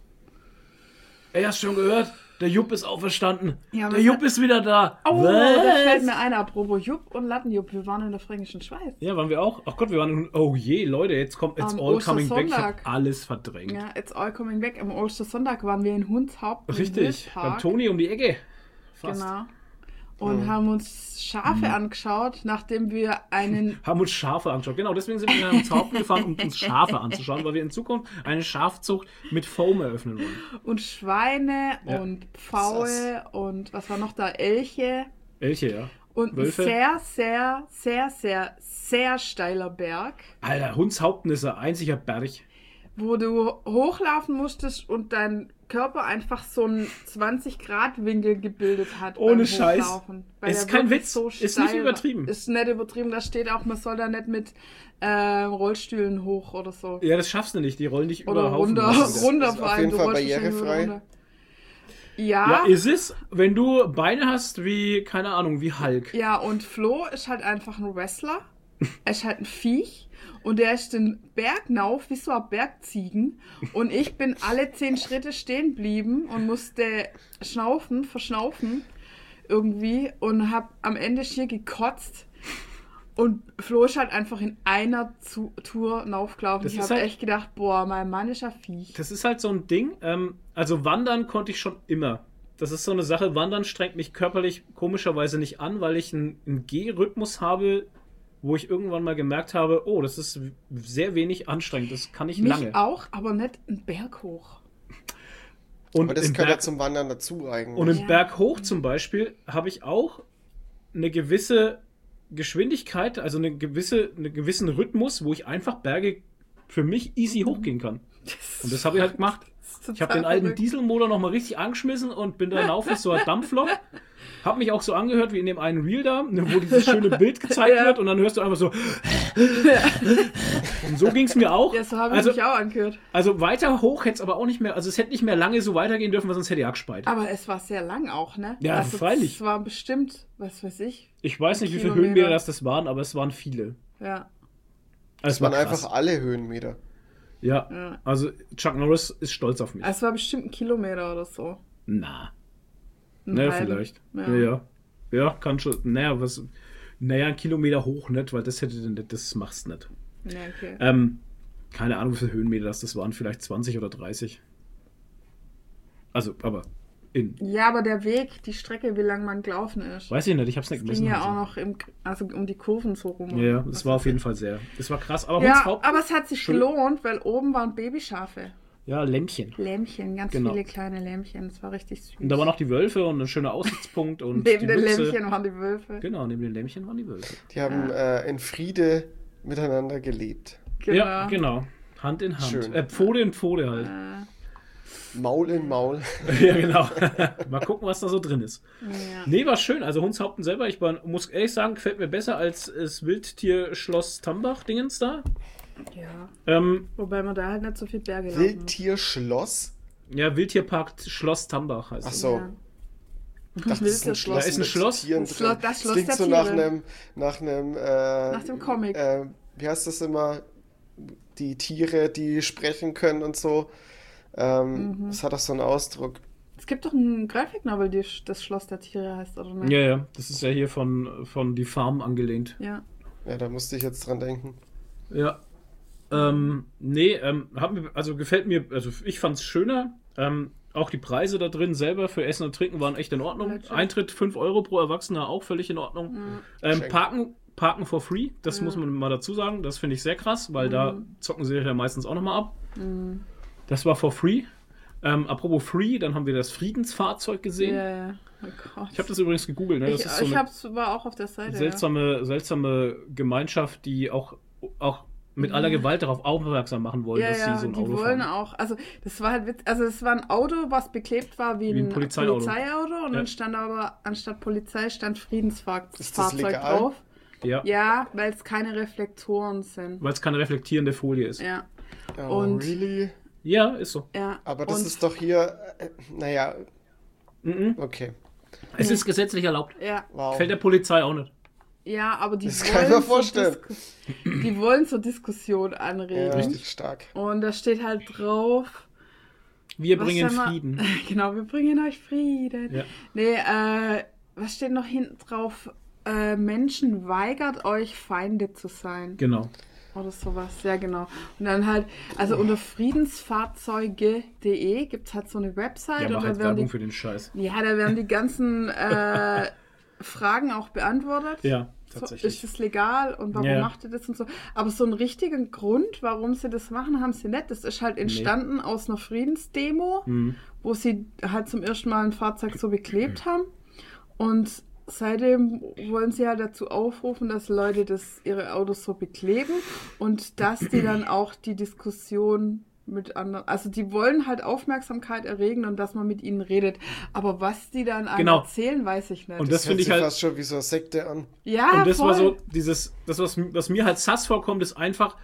Ey, hast du schon gehört? Der Jupp ist auferstanden. Ja, der Jupp ist wieder da. Oh, Was? da fällt mir ein, apropos Jupp und Lattenjupp. Wir waren in der Fränkischen Schweiz. Ja, waren wir auch. Ach Gott, wir waren. Oh je, Leute, jetzt kommt It's Am All Coming Back. Ich hab Ostersonntag. alles verdrängt. Ja, it's all coming back. Am Ostersonntag waren wir in Hundshaupt. im Richtig. Beim Wildpark. Toni um die Ecke. Fast. Genau. Und haben uns Schafe angeschaut, nachdem wir einen... Haben uns Schafe angeschaut. Genau, deswegen sind wir ins Haupt gefahren, um uns Schafe anzuschauen, weil wir in Zukunft eine Schafzucht mit Foam eröffnen wollen. Und Schweine Ja. und Pfaue und was war noch da? Elche. Elche, ja. Und ein Wölfe. sehr, sehr, sehr, sehr, sehr steiler Berg, Alter, Hundshaupten ist ein einziger Berg. wo du hochlaufen musstest und dein Körper einfach so einen 20-Grad-Winkel gebildet hat. Ohne beim Scheiß. Hochlaufen, weil Ist der kein wirklich Witz. so Ist nicht steil war. übertrieben. Ist nicht übertrieben. Da steht auch, man soll da nicht mit Rollstühlen hoch oder so. Ja, das schaffst du nicht. Die rollen dich Oder über Haufen. runter, Das ist- runter ist vor auf allem. jeden Du Fall rollst wahrscheinlich nur barrierefrei. runter. Ja, Ja, ist es, wenn du Beine hast wie, keine Ahnung, wie Hulk. ja, und Flo ist halt einfach ein Wrestler. Er ist halt ein Viech. Und der ist den Berg rauf, wie so ein Bergziegen. Und ich bin alle 10 Schritte stehen geblieben und musste verschnaufen irgendwie. Und hab am Ende schier gekotzt. Und Flo ist halt einfach in einer Tour raufgelaufen. Das Ich ist habe halt- echt gedacht, boah, mein Mann ist ein Viech. Das ist halt so ein Ding. Also wandern konnte ich schon immer. Das ist so eine Sache. Wandern strengt mich körperlich komischerweise nicht an, weil ich einen Geh-Rhythmus habe, wo ich irgendwann mal gemerkt habe, oh, das ist sehr wenig anstrengend. Das kann ich Mich lange. auch, aber nicht einen Berg hoch. Und Aber das im gehört ja Berg, zum Wandern dazu eigentlich. und im Ja. Berg hoch zum Beispiel habe ich auch eine gewisse Geschwindigkeit, also einen gewissen Rhythmus, wo ich einfach Berge für mich easy hochgehen kann. Und das habe ich halt gemacht. Ich habe den alten Dieselmotor nochmal richtig angeschmissen und bin dann auf wie so ein Dampflok. Hab mich auch so angehört wie in dem einen Reel da, wo dieses schöne Bild gezeigt Ja. wird und dann hörst du einfach so. Und so ging es mir auch. Ja, so habe ich also, mich auch angehört. also weiter hoch hätte es aber auch nicht mehr, also es hätte nicht mehr lange so weitergehen dürfen, weil sonst hätte ich abgespeit. Aber es war sehr lang auch, ne? Ja, freilich. Es war bestimmt, was weiß ich. Ich weiß nicht, wie viele Kilometer. Höhenmeter das waren, aber es waren viele. Ja. Also Das waren krass. einfach alle Höhenmeter. Ja, Ja. also Chuck Norris ist stolz auf mich. Es war bestimmt ein Kilometer oder so. Na. Ein Naja, halben. vielleicht. Ja. Ja. Ja, kann schon. Naja, ein Kilometer hoch nicht, weil das machst du nicht. Ja, okay. Keine Ahnung, wie viele Höhenmeter das waren, vielleicht 20 oder 30. Also, aber Ja, aber der Weg, die Strecke, wie lang man gelaufen ist. weiß ich nicht, ich hab's nicht Ging gemessen. ja auch noch also um die Kurven so rum. Ja, das Was war weiß auf jeden ich. Fall das war krass. Aber Ja, Hundshaupt, aber es hat sich Schön. gelohnt, weil oben waren Babyschafe. ja, Lämpchen. Lämmchen, ganz Genau. viele kleine Lämmchen. Das war richtig süß. Und da waren noch die Wölfe und ein schöner Aussichtspunkt und Neben die den Büchse. Lämmchen waren die Wölfe. Genau, neben den Lämmchen waren die Wölfe. Die haben in Friede miteinander gelebt. Genau. Ja, genau. Hand in Hand. Schön. Pfode in Pfode halt. Maul in Maul. Ja, genau. Mal gucken, was da so drin ist. Ja. Nee, war schön. Also Hundshaupten selber, muss ehrlich sagen, gefällt mir besser als das Wildtier-Schloss Tambach-Dingens da. Ja. Wobei man da halt nicht so viel Berge laufen muss. Wildtierschloss? Ja, Wildtierpark Schloss Tambach heißt Ach es. so. Ja. Ich dachte, das ist ein Schloss. Da ist ein mit Schloss. Tieren Das drin. Schloss- das Schloss klingt der so nach Tiere. einem Nach dem Comic. wie heißt das immer? Die Tiere, die sprechen können und so. Das hat auch so einen Ausdruck. Es gibt doch einen Graphic Novel, die das Schloss der Tiere heißt, oder nicht? Ja, ja. Das ist ja hier von die Farm angelehnt. Ja. Ja, da musste ich jetzt dran denken. Ja. Gefällt mir, also ich fand es schöner. Auch die Preise da drin selber für Essen und Trinken waren echt in Ordnung. Legit. Eintritt 5 Euro pro Erwachsener auch völlig in Ordnung. Parken for free, das muss man mal dazu sagen. Das finde ich sehr krass, weil da zocken sie ja meistens auch nochmal ab. Das war for free. Apropos free, dann haben wir das Friedensfahrzeug gesehen. Ja. Oh Gott. Ich habe das übrigens gegoogelt. Ne? Das ist so war auch auf der Seite. seltsame Gemeinschaft, die auch mit aller Gewalt darauf aufmerksam machen wollen, dass sie so ein Auto fahren. Die wollen auch, also das war halt es war ein Auto, was beklebt war wie ein Polizeiauto und dann stand aber anstatt Polizei stand Friedensfahrzeug drauf. Ja, weil es keine Reflektoren sind. Weil es keine reflektierende Folie ist. Ja. Oh, und really? Ja, ist so. Ja. Aber das ist doch hier, naja. Okay. Es ist gesetzlich erlaubt. Ja. Wow. Fällt der Polizei auch nicht. Ja, aber die wollen wollen zur Diskussion anregen. Ja, richtig stark. Und da steht halt drauf... Wir bringen Frieden. Genau, wir bringen euch Frieden. Ja. Nee, was steht noch hinten drauf? Menschen weigert euch, Feinde zu sein. Genau. Oder sowas, ja genau. Und dann halt, also unter friedensfahrzeuge.de gibt es halt so eine Website. Ja, mach halt Werbung für den Scheiß. Ja, da werden die ganzen Fragen auch beantwortet. Ja, tatsächlich. Ist es legal und warum macht ihr das und so? Aber so einen richtigen Grund, warum sie das machen, haben sie nicht. Das ist halt entstanden aus einer Friedensdemo, wo sie halt zum ersten Mal ein Fahrzeug so beklebt haben. Und seitdem wollen sie halt dazu aufrufen, dass Leute ihre Autos so bekleben und dass die dann auch die Diskussion mit anderen, also die wollen halt Aufmerksamkeit erregen und dass man mit ihnen redet. Aber was die dann erzählen, weiß ich nicht. Und das finde ich halt fast schon wie so eine Sekte an. Ja, und das voll. war so was mir halt sass vorkommt, ist einfach,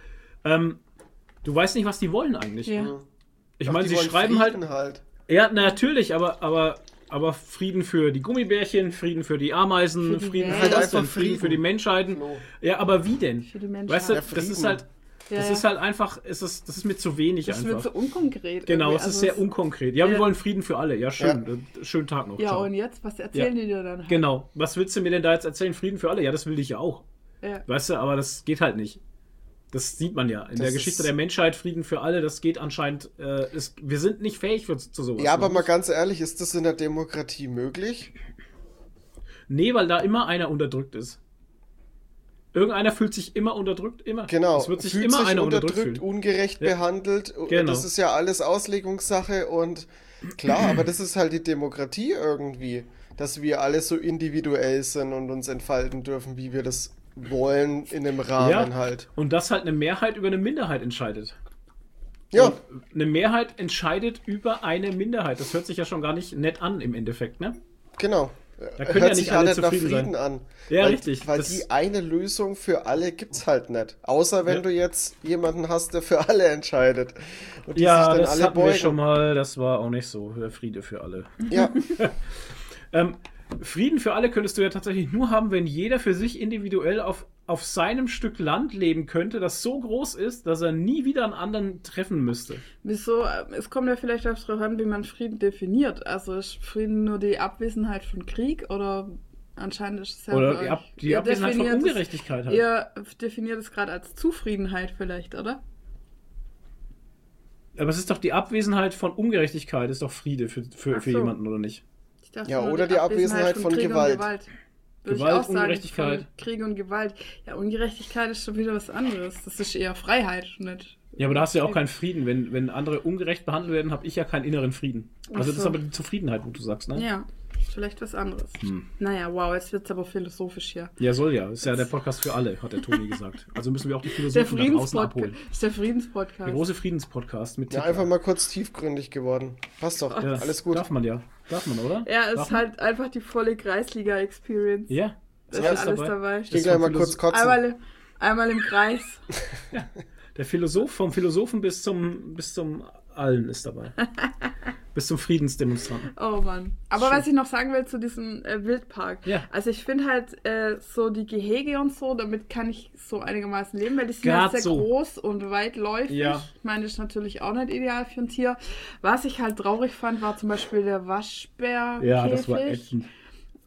du weißt nicht, was die wollen eigentlich. Ja. Ich meine, sie wollen schreiben Frieden halt. Ja, natürlich, aber Frieden für die Gummibärchen, Frieden für die Ameisen, Frieden für halt Russland, Frieden für die Menschheiten. Ja, aber wie denn? Für die Menschheit. Weißt du, Ja, das ist halt einfach, das ist mir zu wenig das einfach. wird so unkonkret. Genau, es also ist sehr unkonkret. Ja, wir wollen Frieden für alle. Ja, schön. Schönen Tag noch. Ja, Ciao. und jetzt? Was erzählen die dir dann halt? Genau. Was willst du mir denn da jetzt erzählen? Frieden für alle? Ja, das will ich ja auch. Ja. Weißt du, aber das geht halt nicht. Das sieht man ja. In der Geschichte der Menschheit, Frieden für alle, das geht anscheinend, wir sind nicht fähig zu sowas. Ja, aber mal ganz ehrlich, ist das in der Demokratie möglich? Nee, weil da immer einer unterdrückt ist. Irgendeiner fühlt sich immer unterdrückt, immer. Genau, es wird sich immer einer unterdrückt fühlen. ungerecht behandelt. Genau. Das ist ja alles Auslegungssache und klar, aber das ist halt die Demokratie irgendwie, dass wir alle so individuell sind und uns entfalten dürfen, wie wir das wollen in dem Rahmen halt. Und dass halt eine Mehrheit über eine Minderheit entscheidet. Ja. Und eine Mehrheit entscheidet über eine Minderheit. Das hört sich ja schon gar nicht nett an im Endeffekt, ne? Genau. Da können Hört ja sich nicht alle nach zufrieden Frieden sein. an. Ja, weil, richtig. Weil die eine Lösung für alle gibt's halt nicht. Außer wenn du jetzt jemanden hast, der für alle entscheidet. Und die sich dann das alle hatten wir beugen. schon mal. Das war auch nicht so. Der Friede für alle. Ja. Frieden für alle könntest du ja tatsächlich nur haben, wenn jeder für sich individuell auf seinem Stück Land leben könnte, das so groß ist, dass er nie wieder einen anderen treffen müsste. Wieso? Es kommt ja vielleicht auch darauf an, wie man Frieden definiert. Also ist Frieden nur die Abwesenheit von Krieg oder anscheinend ist es ja... Oder die Abwesenheit von Ungerechtigkeit halt. Ihr definiert es gerade als Zufriedenheit vielleicht, oder? Aber es ist doch die Abwesenheit von Ungerechtigkeit, ist doch Friede für jemanden, oder nicht? Ich dachte Ja, nur oder die Abwesenheit von Krieg Gewalt. Und Gewalt. Würde Gewalt, ich auch sagen, Ungerechtigkeit. von Krieg und Gewalt. Ja, Ungerechtigkeit ist schon wieder was anderes. Das ist eher Freiheit, nicht? Ja, aber da hast du ja auch keinen Frieden. Wenn andere ungerecht behandelt werden, habe ich ja keinen inneren Frieden. Also das ist aber die Zufriedenheit, wo du sagst, ne? Ja, vielleicht was anderes. Naja, wow, jetzt wird es aber philosophisch hier. Ja, soll ja. Ist ja der Podcast für alle, hat der Toni gesagt. Also müssen wir auch die Philosophen da draußen abholen. Das ist der Friedenspodcast. Der große Friedenspodcast mit Ja, Ticker. einfach mal kurz tiefgründig geworden. Passt doch, Ja, alles gut. Darf man, oder? Ja, es Darf ist man? halt einfach die volle Kreisliga-Experience. Ja, Da ist alles dabei. Ich geh gleich mal kurz kotzen. Einmal im Kreis. Der Philosoph, vom Philosophen bis zum Allen ist dabei. Bis zum Friedensdemonstranten. Oh Mann. Aber Schön. was ich noch sagen will zu diesem Wildpark. Ja. Also ich finde halt so die Gehege und so, damit kann ich so einigermaßen leben, weil die sind Grad halt sehr so. groß und weitläufig. Ja. Ich meine, das ist natürlich auch nicht ideal für ein Tier. Was ich halt traurig fand, war zum Beispiel der Waschbärkäfig. Ja, das war ätzend.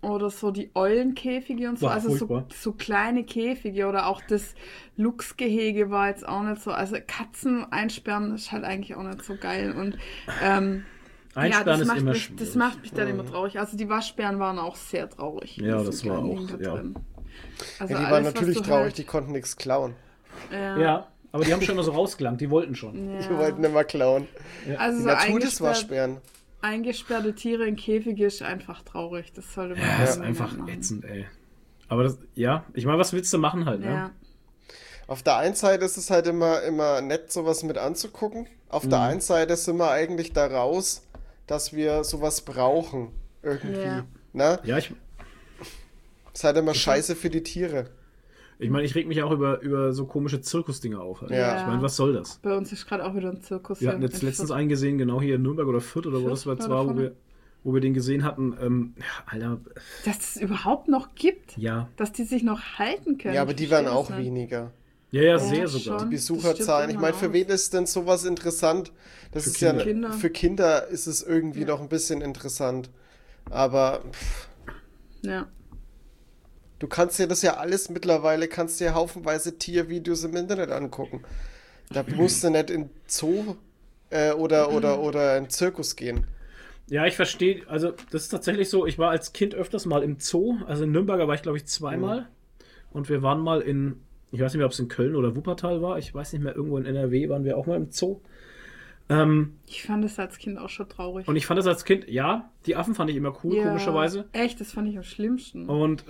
Oder so die Eulenkäfige und so. War Also furchtbar. so kleine Käfige oder auch das Luchsgehege war jetzt auch nicht so. Also Katzen einsperren ist halt eigentlich auch nicht so geil. Und Einsperren ist immer das schwierig. macht mich dann immer traurig. Also die Waschbären waren auch sehr traurig. Ja, Mit das so war kleinen auch, Dingen da ja. drin. Also Ja, die alles, waren was natürlich du traurig, halt- die konnten nichts klauen. Ja, aber die haben schon immer so rausgelangt, die wollten schon. Ja. Die wollten immer klauen. Also Die so Natur des Waschbären. eingesperrte Tiere in Käfige ist einfach traurig. Das sollte man Ja, ist nicht einfach machen. ätzend, ey. Aber das, ja, ich meine, was willst du machen halt, ne? Ja. Auf der einen Seite ist es halt immer nett, sowas mit anzugucken. Auf der einen Seite sind wir eigentlich da raus, dass wir sowas brauchen. Irgendwie. Ja. Ne? Ja, Ist halt immer scheiße für die Tiere. ich meine, ich reg mich auch über so komische Zirkusdinger auf. Halt. Ja. Ich meine, was soll das? Bei uns ist gerade auch wieder ein Zirkus. Wir hatten jetzt letztens einen gesehen, genau hier in Nürnberg oder Fürth oder wo das Fürth jetzt war war, davon. wo wir den gesehen hatten. Ja, Alter, Dass es überhaupt noch gibt. ja. Dass die sich noch halten können. Ja, aber Ich die werden verstehe auch das nicht. weniger. Ja, sehr schon. sogar. Das Besucherzahlen. stirbt Ich meine, für irgendwann wen ist denn sowas interessant? Das Für ist Kinder. ja Kinder. für Kinder ist es irgendwie noch ein bisschen interessant. Aber Ja. du kannst dir das ja alles mittlerweile, kannst dir haufenweise Tiervideos im Internet angucken. Da musst du nicht in Zoo oder in Zirkus gehen. Ja, ich verstehe, also das ist tatsächlich so, ich war als Kind öfters mal im Zoo, also in Nürnberger war ich glaube ich zweimal und wir waren mal ich weiß nicht mehr, ob es in Köln oder Wuppertal war, ich weiß nicht mehr, irgendwo in NRW waren wir auch mal im Zoo. Ich fand es als Kind auch schon traurig. Und ich fand das als Kind, ja, die Affen fand ich immer cool, Ja, komischerweise. Echt, das fand ich am schlimmsten. Und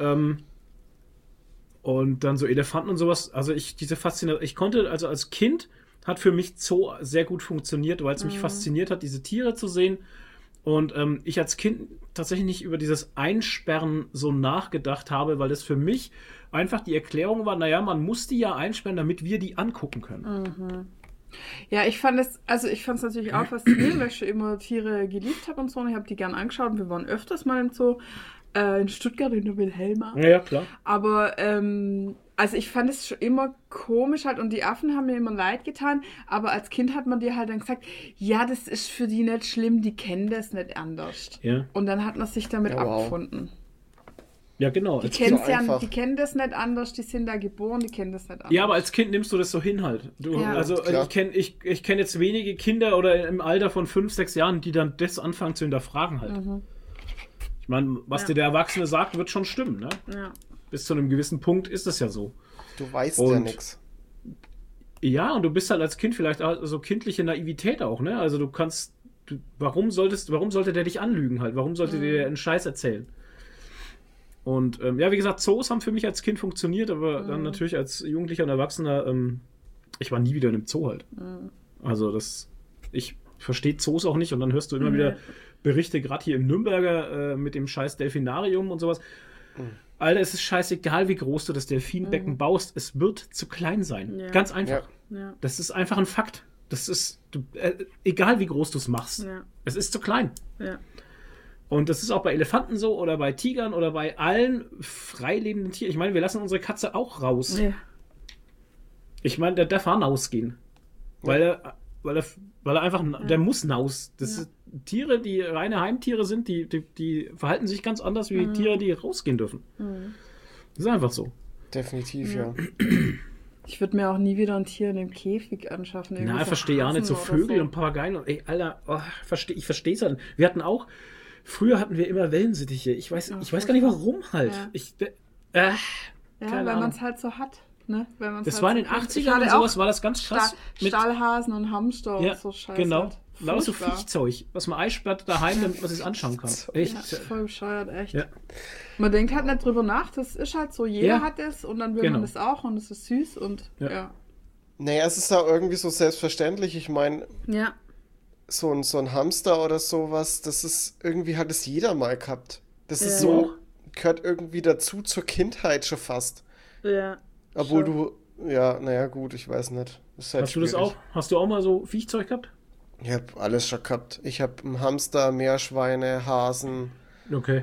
dann so Elefanten und sowas, also diese Faszination, ich konnte, also als Kind hat für mich Zoo sehr gut funktioniert, weil es mich fasziniert hat, diese Tiere zu sehen. Und ich als Kind tatsächlich nicht über dieses Einsperren so nachgedacht habe, weil das für mich einfach die Erklärung war, naja, man muss die ja einsperren, damit wir die angucken können. Ja, ich fand es natürlich auch faszinierend, weil ich schon immer Tiere geliebt habe und so. Und ich habe die gern angeschaut und wir waren öfters mal im Zoo. In Stuttgart in der Wilhelma. Ja, klar. Aber, also ich fand es schon immer komisch halt und die Affen haben mir immer leid getan, aber als Kind hat man dir halt dann gesagt, ja, das ist für die nicht schlimm, die kennen das nicht anders. Ja. Und dann hat man sich damit Ja, wow. abgefunden. Ja, genau. Die, Als kennen's so ja, einfach. die kennen das nicht anders, die sind da geboren, die kennen das nicht anders. Ja, aber als Kind nimmst du das so hin halt. Ja. Also Klar. ich kenn jetzt wenige Kinder oder im Alter von 5, 6 Jahren, die dann das anfangen zu hinterfragen halt. Ich meine, was Ja. dir der Erwachsene sagt, wird schon stimmen, ne? Ja. Bis zu einem gewissen Punkt ist das ja so. Du weißt ja Und- nichts. Ja, und du bist halt als Kind vielleicht auch so kindliche Naivität auch, ne? Also warum sollte der dich anlügen halt? Warum sollte der einen Scheiß erzählen? Und ja, wie gesagt, Zoos haben für mich als Kind funktioniert, aber dann natürlich als Jugendlicher und Erwachsener, ich war nie wieder in einem Zoo halt. Also ich verstehe Zoos auch nicht und dann hörst du immer wieder Berichte, gerade hier im Nürnberger mit dem scheiß Delfinarium und sowas. Alter, es ist scheißegal, wie groß du das Delfinbecken baust, es wird zu klein sein. Ja. Ganz einfach. Ja. Das ist einfach ein Fakt. Das ist, egal wie groß du es machst, Ja. es ist zu klein. Ja. Und das ist auch bei Elefanten so oder bei Tigern oder bei allen freilebenden Tieren. Ich meine, wir lassen unsere Katze auch raus. Ja. Ich meine, der darf rausgehen. Weil er einfach, der muss naus. Das sind Tiere, die reine Heimtiere sind, die verhalten sich ganz anders wie Tiere, die rausgehen dürfen. Das ist einfach so. Definitiv, ja. Ich würde mir auch nie wieder ein Tier in dem Käfig anschaffen. irgendwie Na, ich so verstehe ja nicht so Hasen oder Vögel und Papageien und ey, Alter, ich verstehe es halt. Früher hatten wir immer Wellensittiche. Ich weiß gar nicht warum halt. Ja. Ja, keine weil Ahnung. man es halt so hat. Ne? Weil man's Das halt war in so den kennt. Ich 80ern und hatte sowas auch war das ganz krass. Stallhasen und Hamster Ja, und so Scheiße. genau. Halt. Lauter so Furchtbar. Viechzeug, was man einsperrt daheim, damit man es anschauen kann. Echt? Ja, voll bescheuert, echt. Ja. Man denkt halt nicht drüber nach, das ist halt so, jeder Ja. hat es und dann will Genau. man das auch und es ist süß und ja. Naja, es ist da irgendwie so selbstverständlich. Ich meine, Ja, so ein Hamster oder sowas, das ist, irgendwie hat es jeder mal gehabt. Das ist Ja. so, gehört irgendwie dazu zur Kindheit schon fast. ja. Obwohl schon. naja, gut, ich weiß nicht. Das ist halt Hast du das schwierig. auch? Hast du auch mal so Viechzeug gehabt? Ich habe alles schon gehabt. Ich habe einen Hamster, Meerschweine, Hasen, Okay.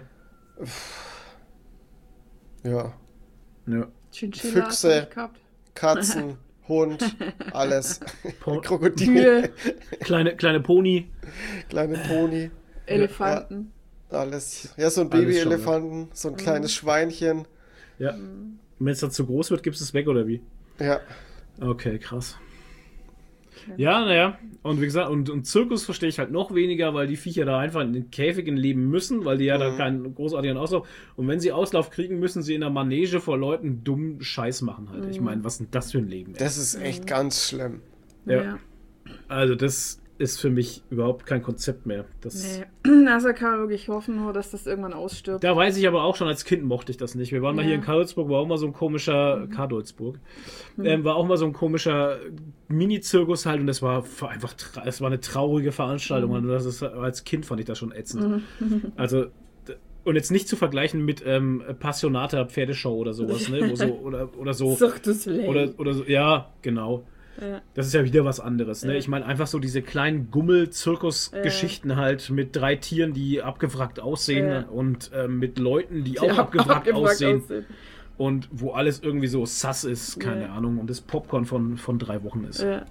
ja, Ja. Chinchilla Füchse. hab ich gehabt. Katzen, Hund, alles. Po- Krokodile, Kühe, kleine Pony. kleine Pony. Elefanten. Alles. Ja, so ein Alles Babyelefanten, so ein kleines Schweinchen. Ja. Und wenn es dann zu groß wird, gibst du es weg, oder wie? Ja. Okay, krass. Ja, naja. Und wie gesagt, und Zirkus verstehe ich halt noch weniger, weil die Viecher da einfach in den Käfigen leben müssen, weil die ja da keinen großartigen Auslauf. Und wenn sie Auslauf kriegen, müssen sie in der Manege vor Leuten dummen Scheiß machen halt. Ich meine, was ist denn das für ein Leben? Ey? Das ist echt ganz schlimm. Ja. Also das ist für mich überhaupt kein Konzept mehr. Das Also kann man wirklich hoffen nur, dass das irgendwann ausstirbt. Da weiß ich aber auch schon, als Kind mochte ich das nicht. Wir waren mal hier in Karlsburg, war auch mal so ein komischer, Kadolsburg, war auch mal so ein komischer Mini-Zirkus halt und das war einfach, es war eine traurige Veranstaltung und das ist, als Kind fand ich das schon ätzend. Also, und jetzt nicht zu vergleichen mit Passionata Pferdeshow oder sowas, ne? Wo so, oder so. Oder so, ja, genau. Ja. Das ist ja wieder was anderes, ne? Ich meine einfach so diese kleinen Gummel-Zirkus-Geschichten halt mit 3 Tieren, die abgewrackt aussehen und mit Leuten, die auch abgewrackt aussehen. Und wo alles irgendwie so sass ist, keine Ahnung, und das Popcorn von 3 Wochen ist. Ja.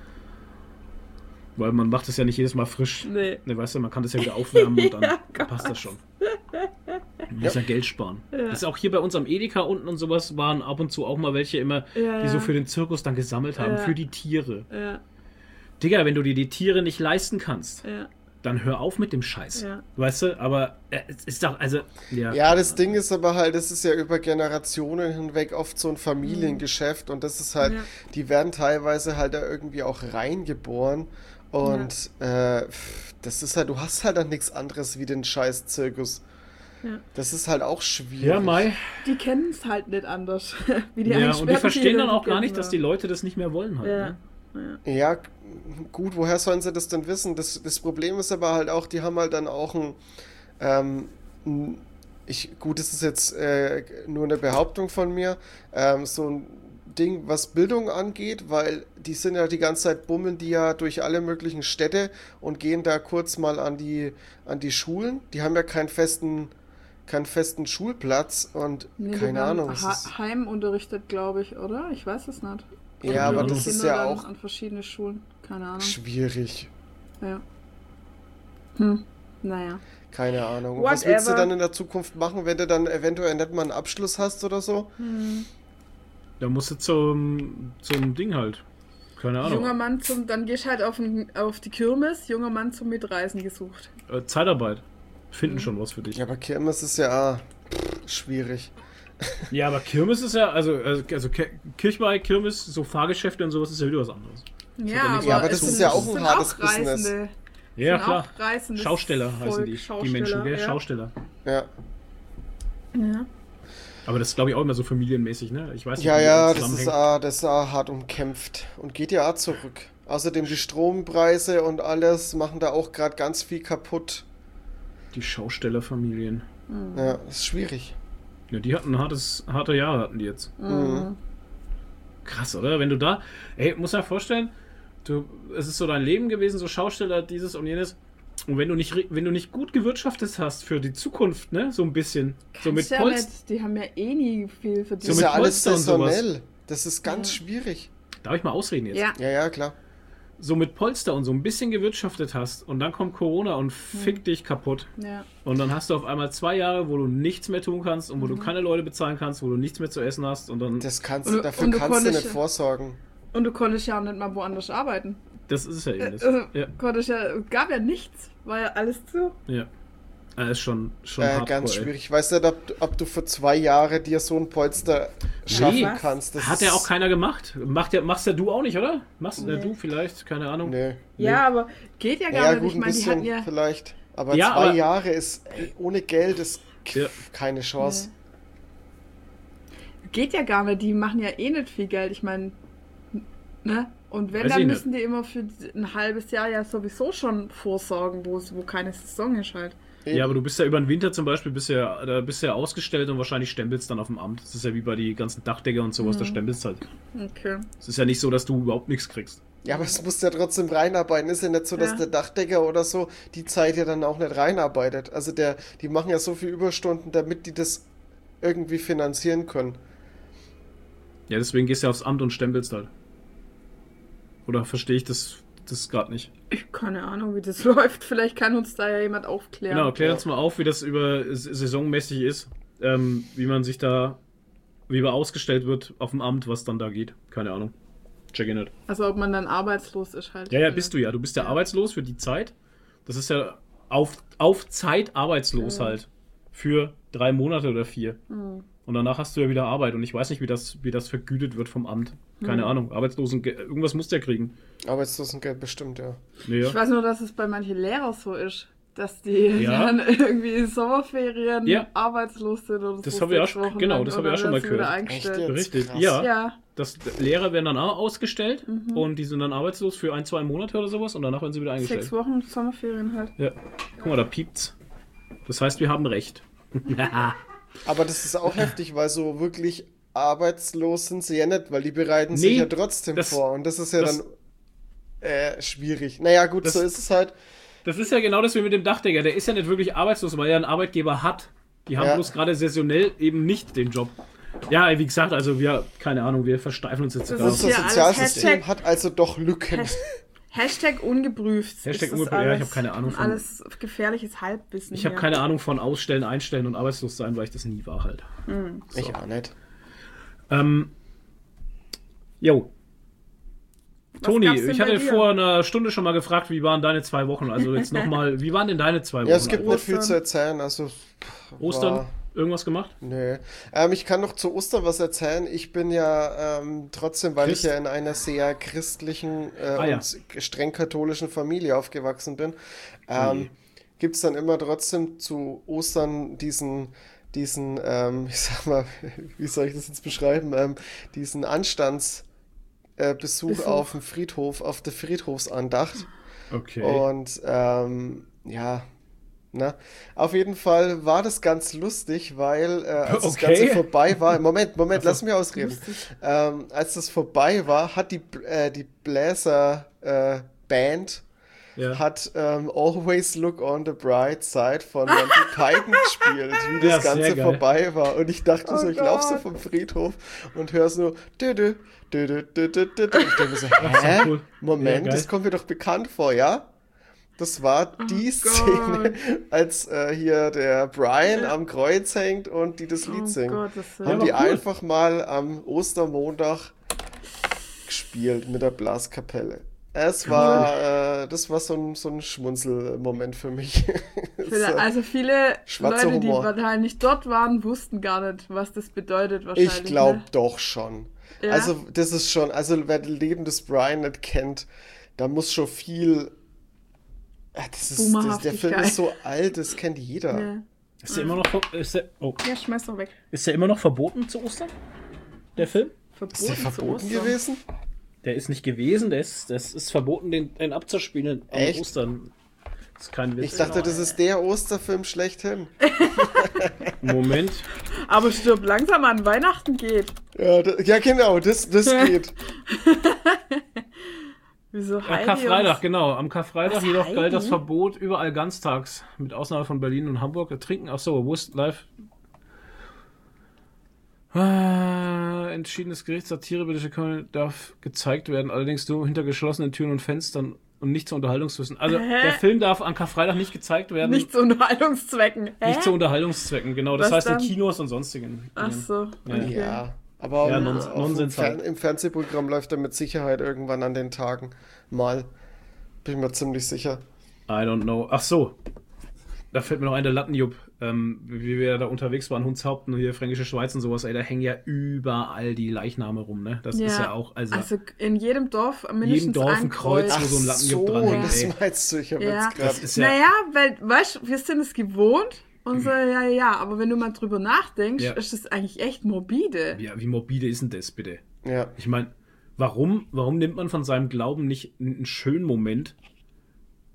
Weil man macht es ja nicht jedes Mal frisch. Nee. Ne, weißt du, man kann das ja wieder aufwärmen und dann passt das schon. Man muss ja Geld sparen. Ja. Das ist auch hier bei uns am Edeka unten und sowas waren ab und zu auch mal welche immer, die so für den Zirkus dann gesammelt haben, für die Tiere. Ja. Digga, wenn du dir die Tiere nicht leisten kannst, dann hör auf mit dem Scheiß. Ja. Weißt du, aber es ist doch, also, Ja, das Ding ist aber halt, das ist ja über Generationen hinweg oft so ein Familiengeschäft und das ist halt, die werden teilweise halt da irgendwie auch reingeboren und das ist halt, du hast halt dann nichts anderes wie den scheiß Zirkus. Ja. Das ist halt auch schwierig. Ja, Mai. Die kennen es halt nicht anders. Wie die und die verstehen dann auch gar nicht, dass die Leute das nicht mehr wollen halt. Ne? Ja, gut, woher sollen sie das denn wissen? Das Problem ist aber halt auch, die haben halt dann auch gut, das ist jetzt nur eine Behauptung von mir, so ein Ding, was Bildung angeht, weil die sind ja die ganze Zeit, bummeln die ja durch alle möglichen Städte und gehen da kurz mal an die Schulen. Die haben ja keinen festen Schulplatz und keine Ahnung. Heim unterrichtet, glaube ich, oder? Ich weiß es nicht. Ja, aber das ist ja auch an verschiedene Schulen, keine Ahnung. Schwierig. Ja. Naja. Keine Ahnung. Whatever. Was willst du dann in der Zukunft machen, wenn du dann eventuell nicht mal einen Abschluss hast oder so? Da musst du zum Ding halt. Keine Ahnung. Junger Mann dann gehst du halt auf die Kirmes, junger Mann zum Mitreisen gesucht. Zeitarbeit. Finden schon was für dich. Ja, aber Kirmes ist ja schwierig. Ja, aber Kirmes ist ja, also Kirchweih, Kirmes, so Fahrgeschäfte und sowas ist ja wieder was anderes. Aber das ist ja auch ein hartes Business. Ja, klar. Schausteller heißen die Menschen, gell? Ja. Schausteller. Ja. Aber das ist, glaube ich, auch immer so familienmäßig, ne? Ich weiß nicht, das ist hart umkämpft und geht ja auch zurück. Außerdem die Strompreise und alles machen da auch gerade ganz viel kaputt. Die Schaustellerfamilien. Ja, das ist schwierig. Ja, die hatten harte Jahre hatten die jetzt. Krass, oder? Wenn du da, musst du dir vorstellen, es ist so dein Leben gewesen, so Schausteller, dieses und jenes. Und wenn du nicht gut gewirtschaftet hast für die Zukunft, ne, so ein bisschen, so mit Polster. Die haben ja eh nie viel verdient. Das ist ja alles saisonell. Das ist ganz schwierig. Darf ich mal ausreden jetzt? Ja, klar. So mit Polster und so ein bisschen gewirtschaftet hast und dann kommt Corona und fickt dich kaputt. Ja. Und dann hast du auf einmal 2 Jahre, wo du nichts mehr tun kannst und wo du keine Leute bezahlen kannst, wo du nichts mehr zu essen hast und dann... Dafür kannst du nicht vorsorgen. Und du konntest ja auch nicht mal woanders arbeiten. Das ist ja eben das. Gab ja nichts, war ja alles zu. Ja. Das ist schon hardcore, ganz schwierig. Ich weiß nicht, ob du für 2 Jahre dir so ein Polster schaffen kannst. Das hat ja auch keiner gemacht. Machst ja du auch nicht, oder? Machst du vielleicht? Keine Ahnung. Nee. Ja, aber geht ja gar nicht. Gut, ich meine, die hatten ja... vielleicht. Aber 2 Jahre ist ohne Geld ist keine Chance. Nee. Geht ja gar nicht. Die machen ja eh nicht viel Geld. Ich meine, ne? Und wenn, dann müssen die immer für ein halbes Jahr ja sowieso schon vorsorgen, wo keine Saison ist halt. Ja, aber du bist ja über den Winter zum Beispiel bist ja ausgestellt und wahrscheinlich stempelst dann auf dem Amt. Das ist ja wie bei die ganzen Dachdecker und sowas, da stempelst halt. Okay. Es ist ja nicht so, dass du überhaupt nichts kriegst. Ja, aber es musst ja trotzdem reinarbeiten. Ist ja nicht so, dass der Dachdecker oder so die Zeit ja dann auch nicht reinarbeitet. Also die machen ja so viel Überstunden, damit die das irgendwie finanzieren können. Ja, deswegen gehst du ja aufs Amt und stempelst halt. Oder verstehe ich das das gerade nicht. Ich keine Ahnung, wie das läuft. Vielleicht kann uns da ja jemand aufklären. Genau, klär uns mal auf, wie das über saisonmäßig ist. Wie man ausgestellt wird auf dem Amt, was dann da geht. Keine Ahnung. Check in it. Also ob man dann arbeitslos ist halt. Ja, bist du ja. Du bist ja arbeitslos für die Zeit. Das ist ja auf Zeit arbeitslos halt. Für 3 Monate oder 4. Und danach hast du ja wieder Arbeit. Und ich weiß nicht, wie das vergütet wird vom Amt. Keine Ahnung. Arbeitslosengeld. Irgendwas muss der kriegen. Arbeitslosengeld bestimmt, ja. Ich weiß nur, dass es bei manchen Lehrern so ist. Dass die dann irgendwie in Sommerferien arbeitslos sind oder das habe ich auch schon, das habe ich auch schon mal gehört. Richtig, ja. Lehrer werden dann auch ausgestellt und die sind dann arbeitslos für 1-2 Monate oder sowas und danach werden sie wieder eingestellt. 6 Wochen Sommerferien halt. Ja. Guck mal, da piept's. Das heißt, wir haben recht. Aber das ist auch heftig, weil so wirklich arbeitslos sind sie ja nicht, weil die bereiten sich ja trotzdem vor und das ist ja dann schwierig. Naja, gut, so ist es halt. Das ist ja genau das wie mit dem Dachdecker. Der ist ja nicht wirklich arbeitslos, weil er einen Arbeitgeber hat. Die haben bloß gerade saisonell eben nicht den Job. Ja, wie gesagt, also keine Ahnung, wir versteifen uns jetzt gerade. Unser Sozialsystem hat also doch Lücken. Hashtag ungeprüft. Hashtag ungeprüft, ja, ich habe keine Ahnung von... Alles gefährliches Halbwissen. Ich habe keine Ahnung von Ausstellen, Einstellen und arbeitslos sein, weil ich das nie war halt. So. Ich auch nicht. Toni, ich hatte vor einer Stunde schon mal gefragt, wie waren deine 2 Wochen? Also jetzt nochmal, wie waren denn deine 2 Wochen? Ja, es gibt nicht viel zu erzählen. Also Ostern? Irgendwas gemacht? Nee. Ich kann noch zu Ostern was erzählen. Ich bin ja trotzdem, weil ich ja in einer sehr christlichen und streng katholischen Familie aufgewachsen bin, gibt es dann immer trotzdem zu Ostern diesen ich sag mal, wie soll ich das jetzt beschreiben, diesen Besuch auf dem Friedhof, auf der Friedhofsandacht. Okay. Und auf jeden Fall war das ganz lustig, weil als das Ganze vorbei war, Moment, lass mich ausreden. Als das vorbei war, hat die Bläser Band hat Always Look on the Bright Side von Monty Python gespielt, wie das Ganze vorbei war. Und ich dachte ich laufe so vom Friedhof und höre so und ich denke so, hä? Moment, das kommt mir doch bekannt vor, ja? Das war die Szene, als hier der Brian am Kreuz hängt und die das Lied singen. Haben die einfach mal am Ostermontag gespielt mit der Blaskapelle. Das war so ein Schmunzelmoment für mich. Also viele Leute, Humor. die wahrscheinlich dort waren, wussten gar nicht, was das bedeutet wahrscheinlich. Ich glaube doch schon. Ja? Also das ist schon, wer das Leben des Brian nicht kennt, da muss schon viel... der Film ist so alt, das kennt jeder. Ja. Ist der immer noch Ja, schmeiß doch weg. Ist der immer noch verboten zu Ostern? Der Film? Ist der verboten gewesen? Der ist nicht gewesen, das ist verboten, den abzuspielen an Ostern. Das ist kein Witz. Ich dachte, das ist der Osterfilm schlechthin. Moment. Aber stirb langsam an Weihnachten geht. Ja, genau, das geht. Wieso Karfreitag, genau. Am Karfreitag jedoch galt das Verbot überall ganztags, mit Ausnahme von Berlin und Hamburg. Trinken, wo ist live? Entschiedenes Gericht, Satire darf gezeigt werden, allerdings nur hinter geschlossenen Türen und Fenstern und nicht zu Unterhaltungszwecken. Also der Film darf an Karfreitag nicht gezeigt werden. Nicht zu Unterhaltungszwecken. Nicht zu Unterhaltungszwecken, genau. Das heißt in Kinos und sonstigen. Ach so. Okay. Ja. Aber im Fernsehprogramm läuft er mit Sicherheit irgendwann an den Tagen mal. Bin ich mir ziemlich sicher. I don't know. Ach so. Da fällt mir noch ein, der Lattenjupp. Wie wir da unterwegs waren, Hundshaupten und hier Fränkische Schweiz und sowas, da hängen ja überall die Leichname rum, ne? Das ist ja auch, also in jedem Dorf mindestens ein Kreuz, wo so ein Lattenjupp dran hängt. Das meinst du, ich habe jetzt gerade... Naja, weil, weißt du, wir sind es gewohnt. Und so, aber wenn du mal drüber nachdenkst, ist das eigentlich echt morbide. Ja, wie morbide ist denn das, bitte? Ja. Ich meine, warum nimmt man von seinem Glauben nicht einen schönen Moment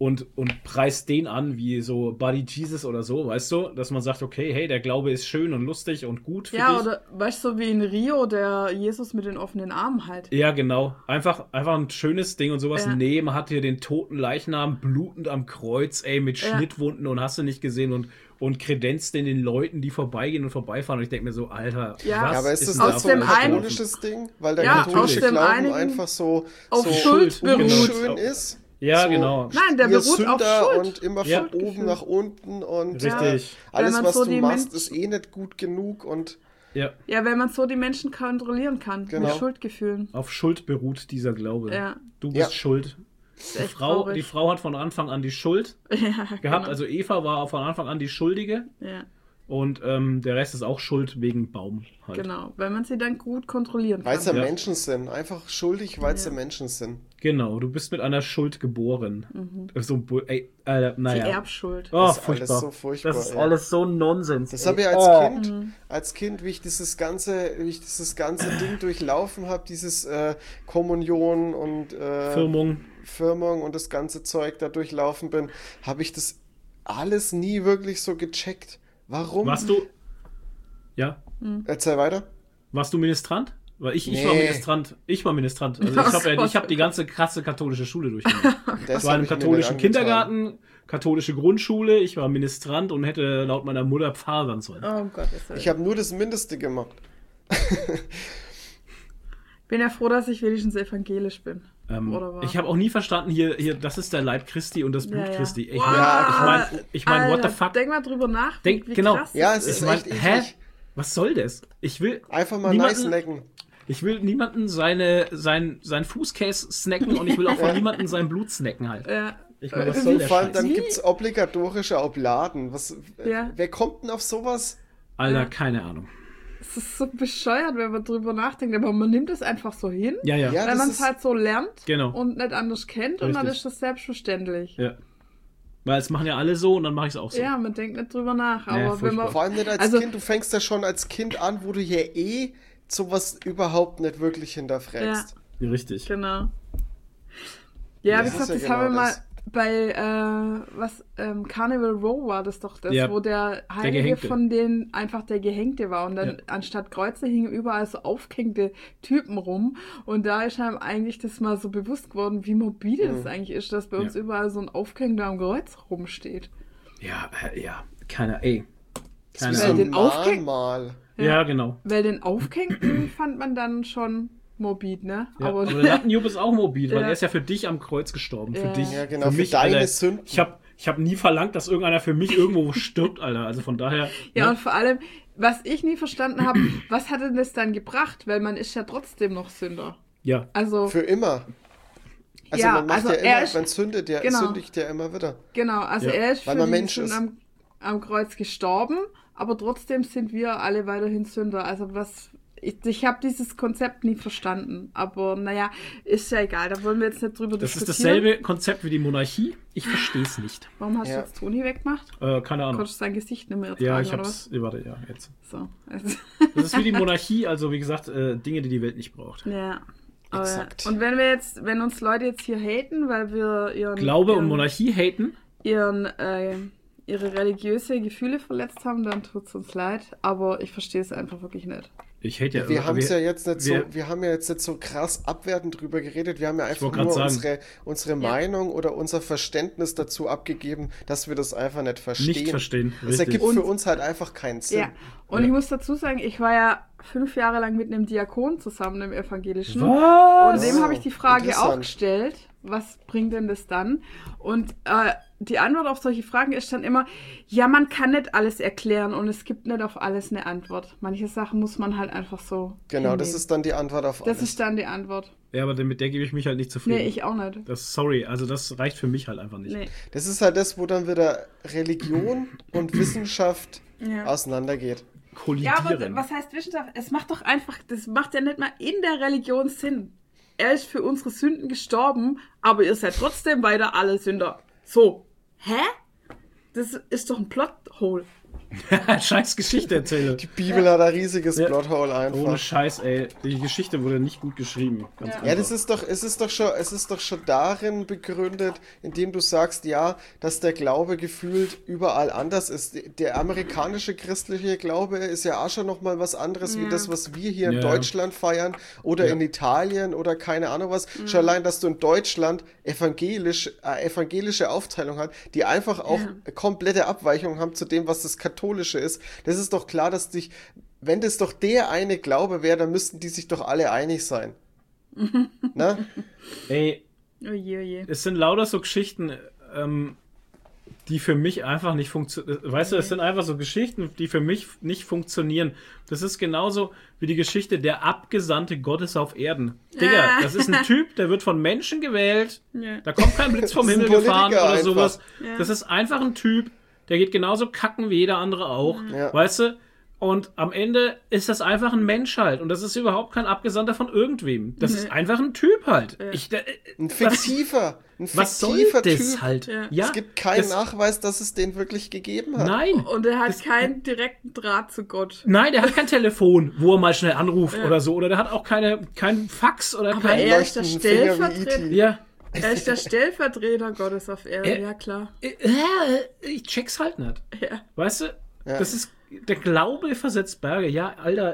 und preist den an wie so Buddy Jesus oder so, weißt du? Dass man sagt, okay, hey, der Glaube ist schön und lustig und gut für dich. Ja, oder weißt du, wie in Rio, der Jesus mit den offenen Armen halt. Ja, genau. Einfach ein schönes Ding und sowas. Ja. Nee, man hat hier den toten Leichnam blutend am Kreuz, ey, mit Schnittwunden und hast du nicht gesehen und kredenzt den Leuten, die vorbeigehen und vorbeifahren. Und ich denke mir so, Alter, Ja. was Ja, aber ist das denn nicht da so ein falsch gelaufen? katholisches Ding? Weil der Ja, katholische aus dem Glauben einigen einfach so auf Schuld beruht. unschön ist. Ja, so, genau. Nein, der ihr beruht auf Sünder Schuld. und immer Ja. von oben nach unten und Richtig. alles, Wenn man was so du die machst, Menschen- ist eh nicht gut genug und Ja, Ja, wenn man so die Menschen kontrollieren kann, Genau. mit Schuldgefühlen. auf Schuld beruht dieser Glaube. Ja. Du bist Ja. schuld. Das ist Die echt Frau traurig. hat von Anfang an die Schuld Ja, gehabt. genau. Also Eva war von Anfang an die Schuldige. Ja, Und der Rest ist auch Schuld wegen Baum halt. genau. Wenn man sie dann gut kontrollieren weil kann. sie Ja. Menschen sind. Einfach schuldig, weil sie Menschen sind. Genau, du bist mit einer Schuld geboren. So, ey, Die naja. Erbschuld. Oh, Das ist alles furchtbar. so furchtbar, Das ist ey. alles so Nonsens. Das ey. habe ich als Oh. Kind, wie ich dieses ganze Ding durchlaufen habe, dieses Kommunion und Firmung und das ganze Zeug da durchlaufen bin, habe ich das alles nie wirklich so gecheckt. Warum? Warst du. Ja? Erzähl weiter. Warst du Ministrant? Weil ich Nee. war Ministrant. Ich war Ministrant. Also ich habe die ganze krasse katholische Schule durchgemacht. Das Ich war hab im ich mir nicht katholischen angetan. Kindergarten, katholische Grundschule, ich war Ministrant und hätte laut meiner Mutter Pfarrer werden sollen. Oh Gottes Willen. Ich habe nur das Mindeste gemacht. Bin ja froh, dass ich wenigstens evangelisch bin. Oder war? Ich habe auch nie verstanden, hier, das ist der Leib Christi und das Blut Ja, ja. Christi. Ich Ja, meine, what the Alter, fuck? Denk mal drüber nach, Denk- wie genau. krass Ja, das es ist Ich meine, echt hä? eklig. Was soll das? Ich will Einfach mal niemanden- nice lecken. Ich will niemanden sein Fußcase snacken und ich will auch von niemandem sein Blut snacken halt. Ja. Ich meine, was soll der Vor allem Scheiß? dann Wie? gibt es obligatorische Obladen. Ja. Wer kommt denn auf sowas? Alter, Ja. keine Ahnung. Es ist so bescheuert, wenn man drüber nachdenkt, aber man nimmt es einfach so hin, Ja. Ja, weil das man es ist- halt so lernt Genau. und nicht anders kennt und dann Richtig. ist das selbstverständlich. Ja. Weil es machen ja alle so und dann mache ich es auch so. Ja, man denkt nicht drüber nach, Ja, aber wenn furchtbar. man Vor allem nicht als Also- Kind. Du fängst ja schon als Kind an, wo du hier sowas überhaupt nicht wirklich hinterfragst. Richtig. Genau. Ja, Das wie ist gesagt, ja das genau haben wir mal das. bei Carnival Row war das doch das, Ja. wo der Heilige Gehängte. von denen einfach der Gehängte war und dann Ja. anstatt Kreuze hingen überall so aufgehängte Typen rum und da ist einem eigentlich das mal so bewusst geworden, wie morbide das eigentlich ist, dass bei uns überall so ein Aufgehängter am Kreuz rumsteht. Ja, keiner, ey. Das Keine ist wie Weil so Ahnung. ein den Aufgäng- Mahnmal. Ja, genau. Weil den Aufgehängten fand man dann schon morbid, ne? Ja, aber aber der Lattenjupp ist auch mobil, weil Ja. er ist ja für dich am Kreuz gestorben. Für Ja. dich. Ja, genau, für mich, deine Alter. Sünden. Ich hab nie verlangt, dass irgendeiner für mich irgendwo stirbt, Alter. Also von daher. Ja, ne? und vor allem, was ich nie verstanden habe, was hat denn das dann gebracht? Weil man ist ja trotzdem noch Sünder. Ja. Also, Für immer. Also Ja, man macht also ja er immer, ist- man sündigt ja, genau. sündigt ja immer wieder. genau, also Ja, er ist weil für man die Mensch Sünden ist. am Kreuz gestorben, aber trotzdem sind wir alle weiterhin Sünder. Also ich habe dieses Konzept nie verstanden, aber naja, ist ja egal, da wollen wir jetzt nicht drüber Das ist diskutieren. dasselbe Konzept wie die Monarchie. Ich verstehe es nicht. Warum hast Ja. du jetzt Toni weggemacht? Keine Ahnung. Konntest du sein Gesicht nicht mehr ertragen, Ja, ich oder hab's. was? Warte, ja, jetzt. So. Also, Das ist wie die Monarchie, also wie gesagt, Dinge, die die Welt nicht braucht. ja. Aber, Exakt. und wenn uns Leute jetzt hier haten, weil wir Glaube und Monarchie haten. ihre religiöse Gefühle verletzt haben, dann tut es uns leid. Aber ich verstehe es einfach wirklich nicht. Ich hate ja. Wir haben es ja jetzt nicht so, wir- wir haben ja jetzt nicht so krass abwertend drüber geredet. Wir haben ja einfach wollte grad nur sagen. unsere Meinung oder unser Verständnis dazu abgegeben, dass wir das einfach nicht verstehen. Nicht verstehen. Es Richtig. ergibt für uns halt einfach keinen Sinn. Ja. Und ich muss dazu sagen, ich war ja 5 Jahre lang mit einem Diakon zusammen im Evangelischen. Was? Und dem habe ich die Frage auch Interessant. gestellt, was bringt denn das dann? Und die Antwort auf solche Fragen ist dann immer, ja, man kann nicht alles erklären und es gibt nicht auf alles eine Antwort. Manche Sachen muss man halt einfach so Genau, das hinnehmen. ist dann die Antwort auf alles. Das ist dann die Antwort. Ja, aber mit der gebe ich mich halt nicht zufrieden. Nee, ich auch nicht. Sorry, also das reicht für mich halt einfach nicht. Nee. Das ist halt das, wo dann wieder Religion und Wissenschaft Ja. auseinandergeht. Kollidieren. Ja, aber was heißt Wissenschaft? Es macht doch einfach, das macht ja nicht mal in der Religion Sinn. Er ist für unsere Sünden gestorben, aber ihr seid trotzdem weiter alle Sünder. So. Hä? Das ist doch ein Plothole. Scheiß Geschichte erzähle. Die Bibel hat ein riesiges Plothole einfach. Ohne Scheiß, ey. Die Geschichte wurde nicht gut geschrieben. Ganz Ja, es ist doch schon darin begründet, indem du sagst, ja, dass der Glaube gefühlt überall anders ist. Der amerikanische christliche Glaube ist ja auch schon nochmal was anderes, wie das, was wir hier in Deutschland feiern oder in Italien oder keine Ahnung was. Schon allein, dass du in Deutschland evangelische Aufteilung hast, die einfach auch komplette Abweichungen haben zu dem, was das Katholische ist. Das ist doch klar, dass wenn das doch der eine Glaube wäre, dann müssten die sich doch alle einig sein. Na? Ey, Oje. es sind lauter so Geschichten, die für mich einfach nicht funktionieren. Weißt du, es sind einfach so Geschichten, die für mich nicht funktionieren. Das ist genauso wie die Geschichte der Abgesandte Gottes auf Erden. Digga, das ist ein Typ, der wird von Menschen gewählt. Ja. Da kommt kein Blitz vom Das ist Himmel ein gefahren Politiker oder einfach. sowas. Ja. Das ist einfach ein Typ, der geht genauso kacken wie jeder andere auch. Ja. Weißt du? Und am Ende ist das einfach ein Mensch halt. Und das ist überhaupt kein Abgesandter von irgendwem. Das ist einfach ein Typ halt. Ein fiktiver Was soll Typ. das halt? Ja. Es gibt keinen das- Nachweis, dass es den wirklich gegeben hat. Nein. Und er hat keinen direkten Draht zu Gott. Nein, der hat kein Telefon, wo er mal schnell anruft oder so. Oder der hat auch kein Fax oder Aber kein... er ist der leuchtenden Finger wie Stellvertreter. E.T.. Ja. Er ist der Stellvertreter Gottes auf Erden, ja klar. Ich check's halt nicht. Ja. Weißt du? Ja. Das ist... Der Glaube versetzt Berge. Ja, Alter,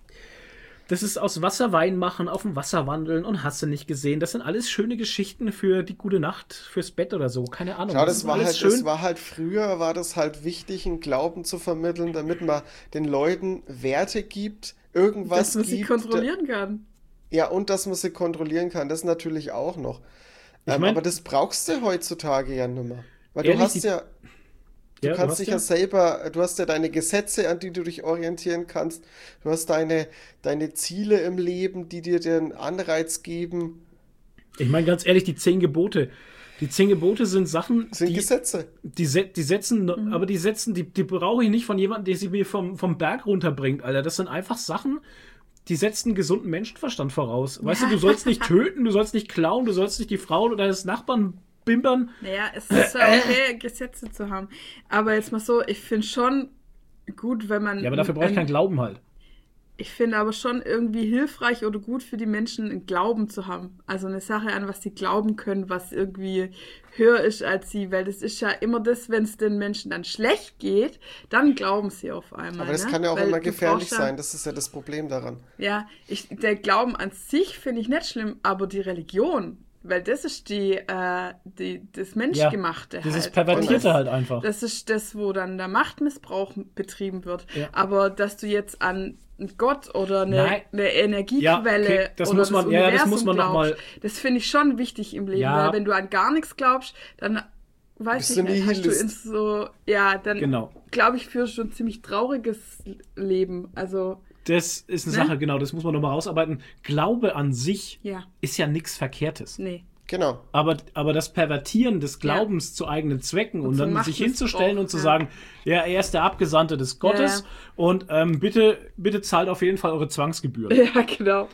das ist aus Wasser Wein machen, auf dem Wasser wandeln und hast du nicht gesehen. Das sind alles schöne Geschichten für die gute Nacht, fürs Bett oder so. Keine Ahnung. Ja, das ist alles das war halt früher, war das halt wichtig, einen Glauben zu vermitteln, damit man den Leuten Werte gibt, irgendwas Dass man sie gibt. kontrollieren kann. Ja, und dass man sie kontrollieren kann, das natürlich auch noch. Ich mein- aber das brauchst du heutzutage ja nicht mehr. Weil Ehrlich, du hast ja, du Ja, kannst hast dich ja selber, du hast ja deine Gesetze, an die du dich orientieren kannst. Du hast deine Ziele im Leben, die dir den Anreiz geben. Ich meine, ganz ehrlich, die 10 Gebote. Die 10 Gebote sind Sachen, Das sind Gesetze. die setzen, aber die brauche ich nicht von jemandem, der sie mir vom Berg runterbringt, Alter. Das sind einfach Sachen, die setzen einen gesunden Menschenverstand voraus. Weißt du, du sollst nicht töten, du sollst nicht klauen, du sollst nicht die Frau oder deines Nachbarn bimbern. Naja, es ist ja okay, Gesetze zu haben. Aber jetzt mal so, ich finde schon gut, wenn man... Ja, aber dafür brauche ich keinen Glauben halt. Ich finde aber schon irgendwie hilfreich oder gut für die Menschen, einen Glauben zu haben. Also eine Sache, an was sie glauben können, was irgendwie höher ist als sie. Weil das ist ja immer das, wenn es den Menschen dann schlecht geht, dann glauben sie auf einmal. Aber das ne? kann ja auch Weil immer du gefährlich brauchst ja- sein. Das ist ja das Problem daran. Ja, der Glauben an sich finde ich nicht schlimm, aber die Religion, weil das ist das Menschgemachte Dieses halt. Pervertierte Und das- halt einfach. Das ist das, wo dann der Machtmissbrauch betrieben wird. Ja. Aber dass du jetzt an einen Gott oder Nein. eine Energiequelle Ja, okay, das oder muss man- ja, das Universum muss man noch glaubst, mal- das finde ich schon wichtig im Leben, Ja. weil wenn du an gar nichts glaubst, dann weiß Bist ich du nicht, hast du Nihilist. dann Genau. glaube ich, führst du ein ziemlich trauriges Leben. Also, Das ist eine Ne? Sache, genau, das muss man nochmal rausarbeiten. Glaube an sich ja, ist ja nichts Verkehrtes. nee. Genau. Aber das Pervertieren des Glaubens zu eigenen Zwecken und zum dann sich Machtmissbrauch, hinzustellen und zu ja. sagen, ja, er ist der Abgesandte des Gottes Ja. und bitte zahlt auf jeden Fall eure Zwangsgebühren. Ja, genau.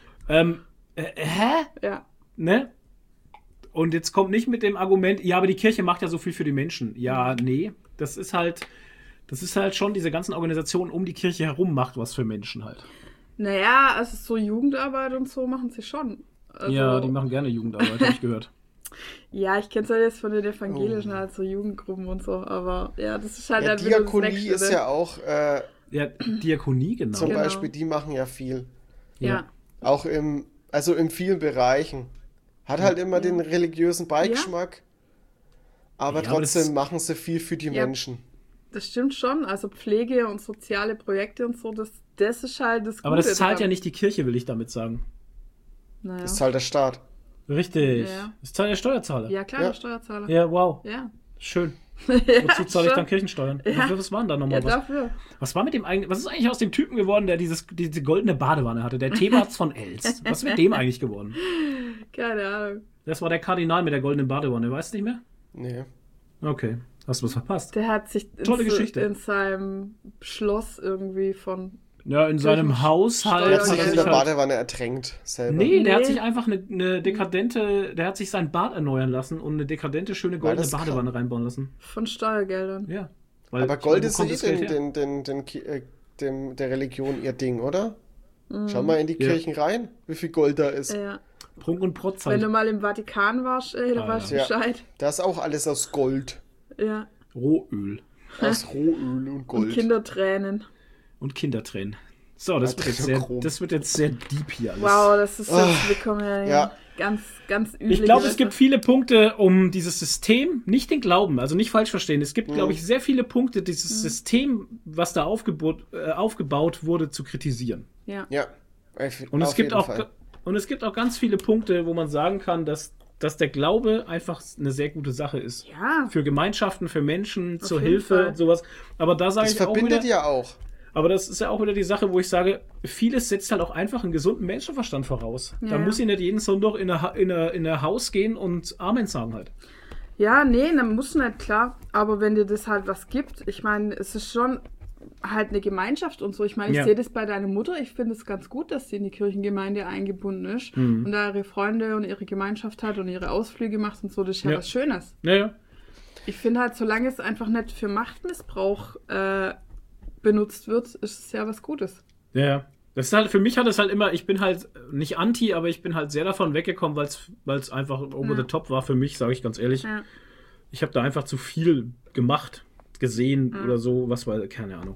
Hä? Ja. Ne? Und jetzt kommt nicht mit dem Argument, ja, aber die Kirche macht ja so viel für die Menschen. Ja, nee, das ist halt schon diese ganzen Organisationen um die Kirche herum macht was für Menschen halt. Naja, also so Jugendarbeit und so machen sie schon. Also, Ja, die machen gerne Jugendarbeit, habe ich gehört. Ja, ich kenne es halt jetzt von den Evangelischen, halt so Jugendgruppen und so, aber ja, das ist halt Ja, dann wieder das Diakonie Nächste, ist ne? ja auch, Ja, Diakonie, genau. zum Genau. Beispiel, die machen ja viel. Ja. Auch in vielen Bereichen. Hat halt immer den religiösen Beigeschmack, aber Ja, aber trotzdem das- machen sie viel für die Ja. Menschen. Das stimmt schon, also Pflege und soziale Projekte und so, das ist halt das Gute Aber das zahlt ja dran. nicht die Kirche, will ich damit sagen. Naja. Das zahlt der Staat. Richtig. Ja. Das zahlt der Steuerzahler. Ja, klar, Ja. der Steuerzahler. Ja, wow. Ja. Schön. Ja, Wozu zahle ich schon. dann Kirchensteuern? Ja. Was waren da Ja, nochmal? dafür. Was war mit dem eigentlich? Was ist eigentlich aus dem Typen geworden, der diese goldene Badewanne hatte? Der Thebarts von Els. Was ist mit dem eigentlich geworden? Keine Ahnung. Das war der Kardinal mit der goldenen Badewanne. Weißt du nicht mehr? Nee. Okay. Hast du was verpasst? Der hat sich Tolle Geschichte. in seinem Schloss irgendwie von... Ja, in seinem Kirchensteuer- Haushalt. Der hat Ja, sich ja, in ja. der Badewanne ertränkt selber. Nee, der hat Nee. sich einfach eine dekadente, der hat sich sein Bad erneuern lassen und eine dekadente, schöne goldene das Badewanne reinbauen lassen. Von Steuergeldern. Ja. Weil, Aber Gold ist kommt das Geld her? der Religion ihr Ding, oder? Schau mal in die Kirchen rein, wie viel Gold da ist. Ja. Prunk und Protz Wenn halt. du mal im Vatikan warst, da weißt du Ja. Bescheid. Da ist auch alles aus Gold. Ja. Rohöl Aus Rohöl und Gold. Und Kindertränen. und Kindertränen. So, das wird jetzt sehr deep hier alles. Wow, das ist jetzt, wir kommen Ja. ganz, ganz übel. Ich glaube, es gibt viele Punkte um dieses System, nicht den Glauben, also nicht falsch verstehen. Es gibt, glaube ich, sehr viele Punkte, dieses System, was da aufgebaut wurde, zu kritisieren. Ja. Ja. Und es Auf gibt jeden auch Fall. und es gibt auch ganz viele Punkte, wo man sagen kann, dass der Glaube einfach eine sehr gute Sache ist. Ja. Für Gemeinschaften, für Menschen, zur jeden Hilfe Fall. und sowas. Aber da sage Das ich auch verbindet wieder, ja auch. aber das ist ja auch wieder die Sache, wo ich sage, vieles setzt halt auch einfach einen gesunden Menschenverstand voraus. Ja, Da ja. muss ich nicht jeden Sonntag in ein Haus gehen und Amen sagen halt. Ja, nee, dann muss nicht, klar. Aber wenn dir das halt was gibt, ich meine, es ist schon halt eine Gemeinschaft und so. Ich meine, ich Ja. sehe das bei deiner Mutter. Ich finde es ganz gut, dass sie in die Kirchengemeinde eingebunden ist und da ihre Freunde und ihre Gemeinschaft hat und ihre Ausflüge macht und so. Das ist ja Ja. was Schönes. Naja. Ich finde halt, solange es einfach nicht für Machtmissbrauch benutzt wird, ist es ja was Gutes. Ja, ja. Das ist halt, für mich hat es halt immer, ich bin halt nicht anti, aber ich bin halt sehr davon weggekommen, weil es einfach over the top war für mich, sage ich ganz ehrlich. Ja. Ich habe da einfach zu viel gemacht, gesehen oder so, was war, keine Ahnung.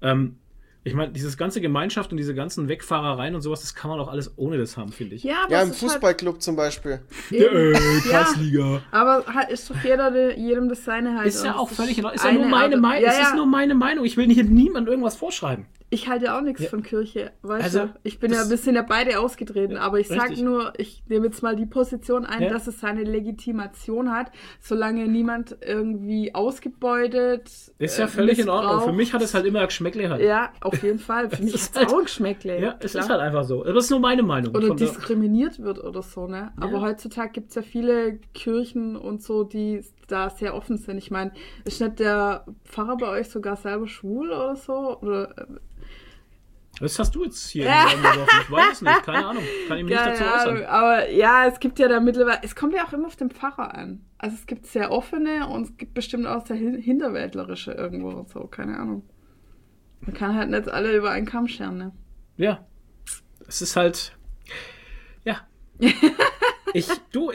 Ich meine, dieses ganze Gemeinschaft und diese ganzen Wegfahrereien und sowas, das kann man auch alles ohne das haben, finde ich. Ja, aber Ja, es im ist halt Fußballclub zum Beispiel. eben- Kreisliga. Aber halt ist doch jedem das seine halt. Ist ja Und auch es völlig in Ordnung. Ist ja nur eine meine Art- Meinung. Ja, Es ist ja. nur meine Meinung. Ich will hier niemandem irgendwas vorschreiben. Ich halte auch nichts von Kirche, weißt Also, du? Ich bin ja, wir sind ja beide ausgetreten, aber ich sag richtig. nur, ich nehme jetzt mal die Position ein, Ja. dass es seine Legitimation hat, solange niemand irgendwie ausgebeutet. Ist ja völlig in Ordnung. Für missbraucht. mich hat es halt immer ein Geschmäckle halt. Ja, auf jeden Fall. Für mich ist ist es halt- auch ein Geschmäckle. Ja, es klar. ist halt einfach so. Das ist nur meine Meinung. Oder Von der- diskriminiert wird oder so, ne? Aber heutzutage gibt es ja viele Kirchen und so, die da sehr offen sind. Ich meine, ist nicht der Pfarrer bei euch sogar selber schwul oder so? Oder Was hast du jetzt hier in den Raum geworfen? Ich weiß es nicht. Keine Ahnung. Kann ich mich nicht dazu keine äußern. Ahnung, aber ja, es gibt ja da mittlerweile, es kommt ja auch immer auf den Pfarrer an. Also es gibt sehr offene und es gibt bestimmt auch sehr hinterwäldlerische irgendwo und so, keine Ahnung. Man kann halt nicht alle über einen Kamm scheren, ne? Ja. Es ist halt. Ja. Ich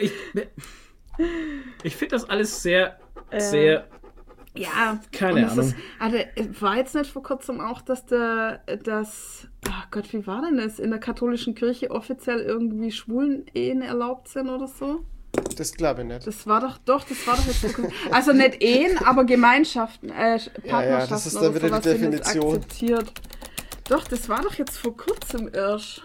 finde das alles sehr, sehr. Ja, Keine und Ahnung. War jetzt nicht vor kurzem auch, dass ach Gott, wie war denn das? In der katholischen Kirche offiziell irgendwie Schwulen-Ehen erlaubt sind oder so? Das glaube ich nicht. Das war doch jetzt vor kurzem. Also nicht Ehen, aber Gemeinschaften, Partnerschaften das ist oder dann wieder die sowas sind jetzt Definition. akzeptiert. Doch, das war doch jetzt vor kurzem erst.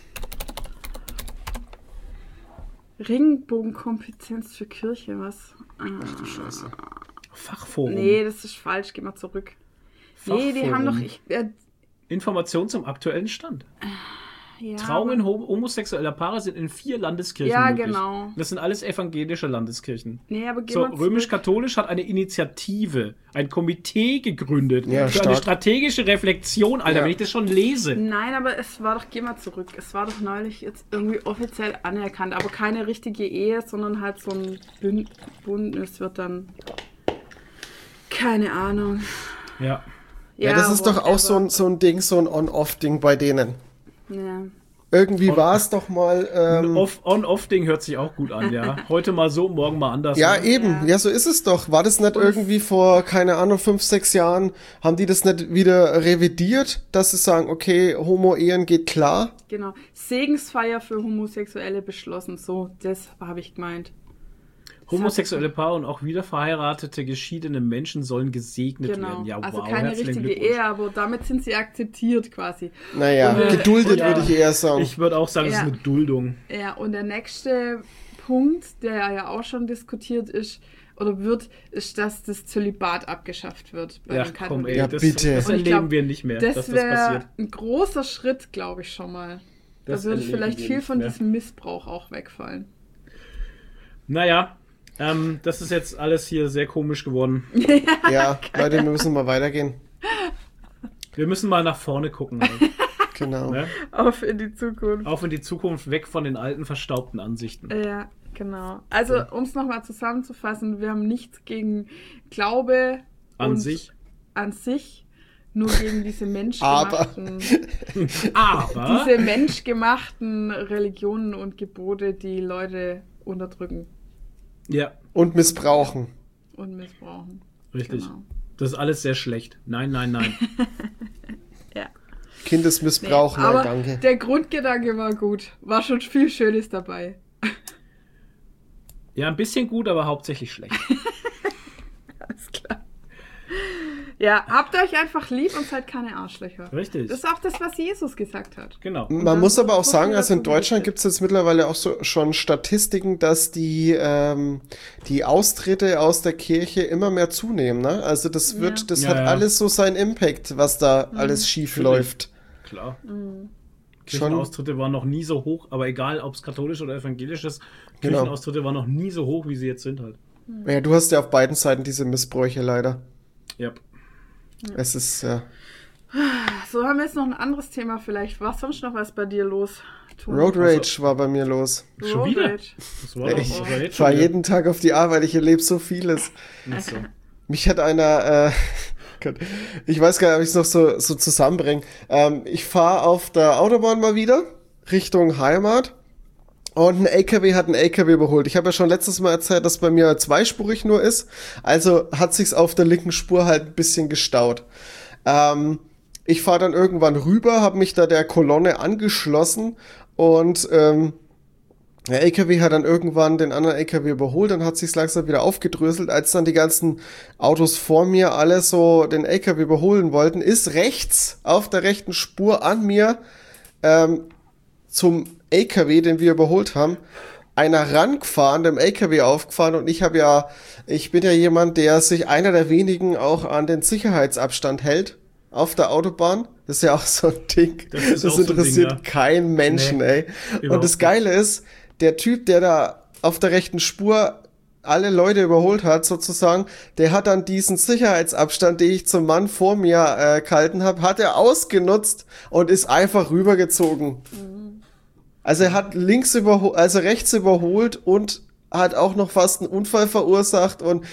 Regenbogenkompetenz für Kirche, was? Ach du Scheiße. Fachforum. Nee, das ist falsch, geh mal zurück. Nee, die haben doch. Information zum aktuellen Stand. Ja, Trauungen homosexueller Paare sind in 4 Landeskirchen Ja, möglich. genau. Das sind alles evangelische Landeskirchen. Nee, aber geh So, mal zurück. römisch-katholisch hat eine Initiative, ein Komitee gegründet Ja, für eine stark. strategische Reflexion, Alter, Ja. wenn ich das schon lese. Nein, aber es war doch, geh mal zurück. Es war doch neulich jetzt irgendwie offiziell anerkannt, aber keine richtige Ehe, sondern halt so ein Bündnis wird dann. Keine Ahnung. Ja. Ja, das ist doch auch whatever. so ein Ding, so ein On-Off-Ding bei denen. Ja. Irgendwie war es doch mal. On-Off-Ding hört sich auch gut an, ja. Heute mal so, morgen mal anders. Ja, ne? eben. Ja, so ist es doch. War das nicht irgendwie vor, keine Ahnung, 5, 6 Jahren, haben die das nicht wieder revidiert, dass sie sagen, okay, Homo-Ehen geht klar? Genau. Segensfeier für Homosexuelle beschlossen. So, das habe ich gemeint. Homosexuelle Paare und auch wieder verheiratete, geschiedene Menschen sollen gesegnet Genau. werden. Ja, Also wow, keine herzlichen richtige Glückwunsch. Ehe, aber damit sind sie akzeptiert quasi. Naja, geduldet ja. würde ich eher sagen. Ich würde auch sagen, es Ja. ist eine Duldung. Ja, und der nächste Punkt, der ja auch schon diskutiert ist, oder wird, ist, dass das Zölibat abgeschafft wird bei Ja, den komm, Katholiken. ey, Ja, das, bitte. das Und ich erleben glaub, wir nicht mehr, dass Das das wäre passiert. ein großer Schritt, glaube ich, schon mal. Da Das würde erleben vielleicht wir viel nicht von mehr. diesem Missbrauch auch wegfallen. Naja, das ist jetzt alles hier sehr komisch geworden. Ja, Leute, wir müssen mal weitergehen. Wir müssen mal nach vorne gucken. Halt, Genau. ne? Auf in die Zukunft. Auf in die Zukunft, weg von den alten, verstaubten Ansichten. Ja, genau. Also, um es nochmal zusammenzufassen, wir haben nichts gegen Glaube An und sich. an sich nur gegen diese menschgemachten Religionen und Gebote, die Leute unterdrücken. Ja. Und missbrauchen. Richtig. Genau. Das ist alles sehr schlecht. Nein. Ja. Kindesmissbrauch, aber nein, danke. der Grundgedanke war gut. War schon viel Schönes dabei. Ja, ein bisschen gut, aber hauptsächlich schlecht. Alles klar. Ja, habt euch einfach lieb und seid keine Arschlöcher. Richtig. Das ist auch das, was Jesus gesagt hat. Genau. Man muss aber auch sagen, also in dazu Deutschland gibt es jetzt mittlerweile auch so schon Statistiken, dass die Austritte aus der Kirche immer mehr zunehmen. Ne? Also das hat alles so seinen Impact, was da alles schief läuft. Klar. Kirchenaustritte waren noch nie so hoch, aber egal, ob es katholisch oder evangelisch ist, Kirchenaustritte waren noch nie so hoch, wie sie jetzt sind halt. Ja, du hast ja auf beiden Seiten diese Missbräuche leider. Yep. Es ist, ja. So, haben wir jetzt noch ein anderes Thema vielleicht. War sonst noch was bei dir los? Toni? Road Rage war bei mir los. Schon Road wieder? Rage. Das war Ich jetzt fahre schon jeden Tag auf die Arbeit, ich erlebe so vieles. wieder. So. Mich hat einer, Gott, ich weiß gar nicht, ob ich es noch so zusammenbringe. Ich fahre auf der Autobahn mal wieder, Richtung Heimat. Und ein LKW hat einen LKW überholt. Ich habe ja schon letztes Mal erzählt, dass bei mir zweispurig nur ist. Also hat sich's auf der linken Spur halt ein bisschen gestaut. Ich fahre dann irgendwann rüber, habe mich da der Kolonne angeschlossen und der LKW hat dann irgendwann den anderen LKW überholt, dann hat sich's langsam wieder aufgedröselt. Als dann die ganzen Autos vor mir alle so den LKW überholen wollten, ist rechts auf der rechten Spur an mir zum LKW, den wir überholt haben, einer rangefahren, dem LKW aufgefahren und ich bin ja jemand, der sich einer der wenigen auch an den Sicherheitsabstand hält auf der Autobahn. Das ist ja auch so ein Ding. Das interessiert keinen Menschen, ey. Und das Geile ist, der Typ, der da auf der rechten Spur alle Leute überholt hat, sozusagen, der hat dann diesen Sicherheitsabstand, den ich zum Mann vor mir gehalten habe, hat er ausgenutzt und ist einfach rübergezogen. Also er hat rechts überholt und hat auch noch fast einen Unfall verursacht und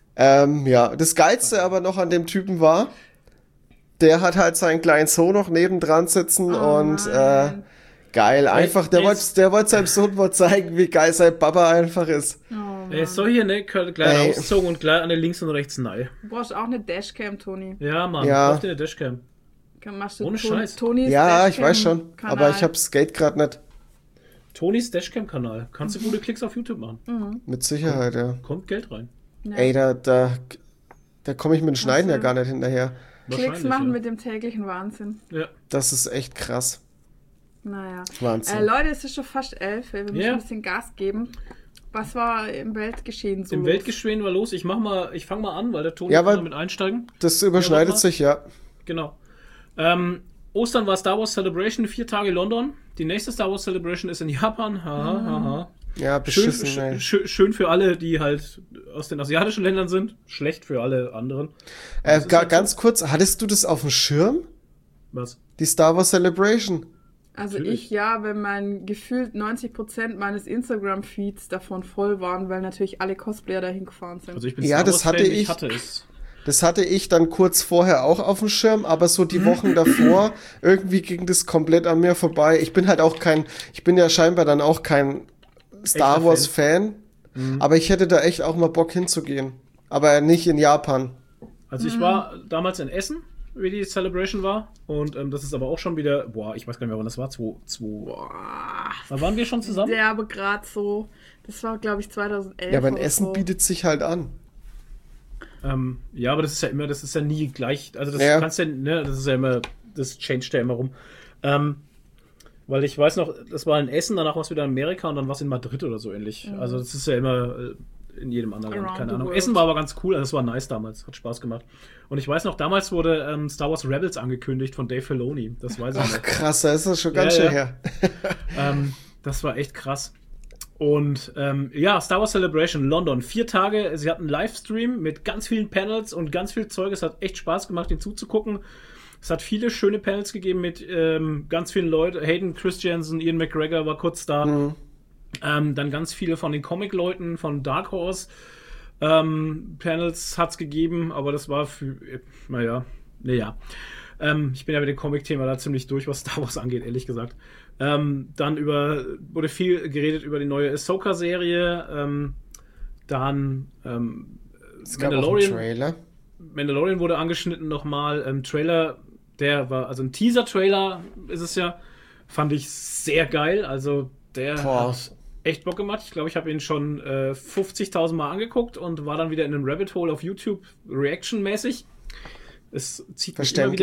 das Geilste aber noch an dem Typen war, der hat halt seinen kleinen Sohn noch nebendran sitzen und geil, einfach, der wollte seinem Sohn mal zeigen, wie geil sein Papa einfach ist. Er ist so hier, ne, gleich ausgezogen und gleich an den links und rechts nein. Du brauchst auch eine Dashcam, Toni. Ja, Mann, brauch dir eine Dashcam. Ohne Scheiß. Tonis ja, ich weiß schon, aber ich hab's Geld gerade nicht. Tonys Dashcam-Kanal. Kannst du gute Klicks auf YouTube machen. Mit Sicherheit, ja. Kommt Geld rein. Ja. Ey, da komme ich mit dem Schneiden ja gar nicht hinterher. Klicks machen mit dem täglichen Wahnsinn. Ja. Das ist echt krass. Naja. Wahnsinn. Leute, es ist schon fast 11. Wir müssen ein bisschen Gas geben. Was war im Weltgeschehen so? Im Weltgeschehen war los. Ich fange mal an, weil der Toni kann damit einsteigen. Das überschneidet sich, ja. Genau. Ostern war Star Wars Celebration, 4 Tage London. Die nächste Star Wars Celebration ist in Japan. Ja, beschissen. Schön für alle, die halt aus den asiatischen Ländern sind. Schlecht für alle anderen. Ganz kurz, hattest du das auf dem Schirm? Was? Die Star Wars Celebration? Also natürlich. Wenn mein gefühlt 90% meines Instagram-Feeds davon voll waren, weil natürlich alle Cosplayer dahin gefahren sind. Also ich bin Star Wars Fan, ich hatte es. Das hatte ich dann kurz vorher auch auf dem Schirm, aber so die Wochen davor, irgendwie ging das komplett an mir vorbei. Ich bin ja scheinbar dann auch kein Star Wars Fan, aber ich hätte da echt auch mal Bock hinzugehen. Aber nicht in Japan. Also ich war damals in Essen, wie die Celebration war. Und das ist aber auch schon wieder, ich weiß gar nicht mehr, wann das war. Da waren wir schon zusammen? Ja, aber gerade so, das war glaube ich 2011. Ja, aber in Essen bietet sich halt an. Ja, aber das ist ja nie gleich, also das kannst ja, ne, das ist ja immer, das changed ja immer rum. Weil ich weiß noch, das war in Essen, danach war es wieder in Amerika und dann war es in Madrid oder so ähnlich. Mhm. Also das ist ja immer in jedem anderen Land, keine Ahnung. Essen war aber ganz cool, also es war nice damals, hat Spaß gemacht. Und ich weiß noch, damals wurde Star Wars Rebels angekündigt von Dave Filoni, das weiß ich noch. Ach krass, da ist das schon ganz schön her. Das war echt krass. Und Star Wars Celebration London, 4 Tage, sie hatten einen Livestream mit ganz vielen Panels und ganz viel Zeug, es hat echt Spaß gemacht, den zuzugucken. Es hat viele schöne Panels gegeben mit ganz vielen Leuten, Hayden Christensen, Ian McGregor war kurz da, dann ganz viele von den Comic-Leuten von Dark Horse, Panels hat es gegeben, aber das war für, naja. Ich bin ja mit dem Comic-Thema da ziemlich durch, was Star Wars angeht, ehrlich gesagt. Dann wurde viel geredet über die neue Ahsoka-Serie. Dann es gab auch einen Trailer. Mandalorian wurde angeschnitten nochmal. Trailer, der war, also ein Teaser-Trailer ist es ja, fand ich sehr geil. Also der hat echt Bock gemacht. Ich glaube, ich habe ihn schon 50.000 Mal angeguckt und war dann wieder in einem Rabbit Hole auf YouTube Reaction-mäßig. Es zieht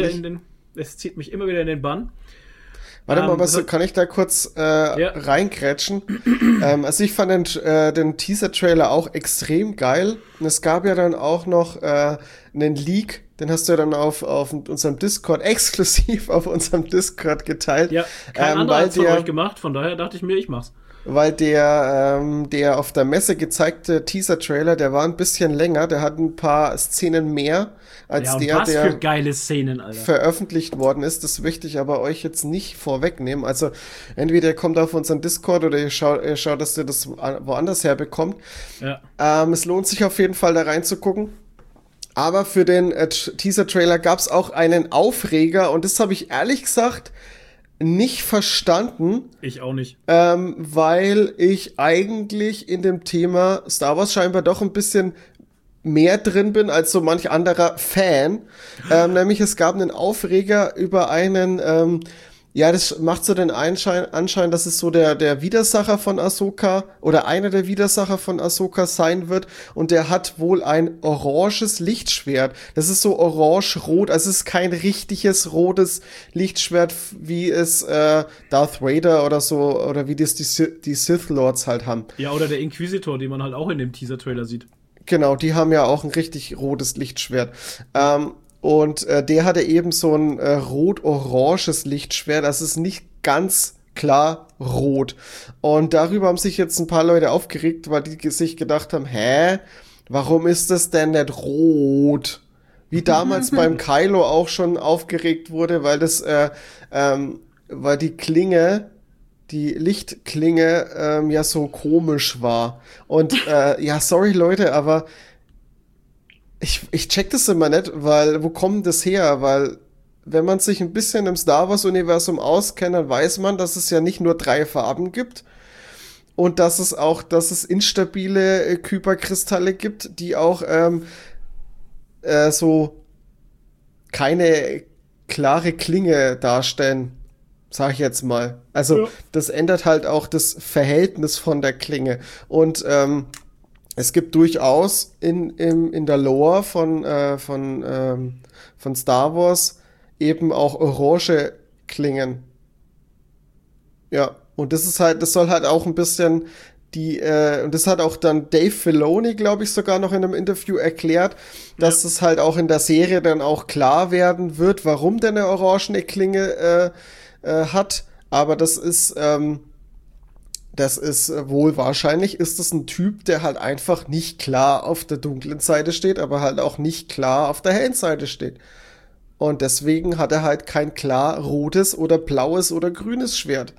mich immer wieder in den Bann. Warte mal, kann ich da kurz reingrätschen? Also ich fand den Teaser-Trailer auch extrem geil. Und es gab ja dann auch noch einen Leak, den hast du ja dann auf unserem Discord, exklusiv auf unserem Discord geteilt. Ja, kein anderer hat es von euch gemacht, von daher dachte ich mir, ich mach's. Weil der auf der Messe gezeigte Teaser-Trailer, der war ein bisschen länger, der hat ein paar Szenen mehr als der für geile Szenen, Alter, veröffentlicht worden ist. Das möchte ich aber euch jetzt nicht vorwegnehmen. Also entweder ihr kommt auf unseren Discord oder ihr schaut, dass ihr das woanders herbekommt. Ja. Es lohnt sich auf jeden Fall da reinzugucken. Aber für den Teaser-Trailer gab es auch einen Aufreger und das habe ich ehrlich gesagt nicht verstanden. Ich auch nicht. Weil ich eigentlich in dem Thema Star Wars scheinbar doch ein bisschen mehr drin bin als so manch anderer Fan. Nämlich es gab einen Aufreger über einen, das macht so den Anschein, dass es so der Widersacher von Ahsoka oder einer der Widersacher von Ahsoka sein wird und der hat wohl ein oranges Lichtschwert. Das ist so orange-rot, also es ist kein richtiges rotes Lichtschwert, wie es Darth Vader oder so, oder wie das die Sith Lords halt haben. Ja, oder der Inquisitor, den man halt auch in dem Teaser-Trailer sieht. Genau, die haben ja auch ein richtig rotes Lichtschwert. Und der hatte eben so ein rot-oranges Lichtschwert. Das ist nicht ganz klar rot. Und darüber haben sich jetzt ein paar Leute aufgeregt, weil die sich gedacht haben, warum ist das denn nicht rot? Wie damals beim Kylo auch schon aufgeregt wurde, weil das, weil die Klinge, die Lichtklinge, ja so komisch war. Und sorry Leute, aber ich check das immer nicht, weil, wo kommt das her? Weil, wenn man sich ein bisschen im Star Wars-Universum auskennt, dann weiß man, dass es ja nicht nur 3 Farben gibt und dass es instabile Kyberkristalle gibt, die auch so keine klare Klinge darstellen, sag ich jetzt mal. Also, das ändert halt auch das Verhältnis von der Klinge. Und es gibt durchaus in der Lore von Star Wars eben auch orange Klingen. Ja, und das soll halt auch ein bisschen und das hat auch dann Dave Filoni, glaube ich, sogar noch in einem Interview erklärt, dass es halt auch in der Serie dann auch klar werden wird, warum der eine orangene Klinge hat. Aber das ist wohl wahrscheinlich, ist das ein Typ, der halt einfach nicht klar auf der dunklen Seite steht, aber halt auch nicht klar auf der hellen Seite steht. Und deswegen hat er halt kein klar rotes oder blaues oder grünes Schwert.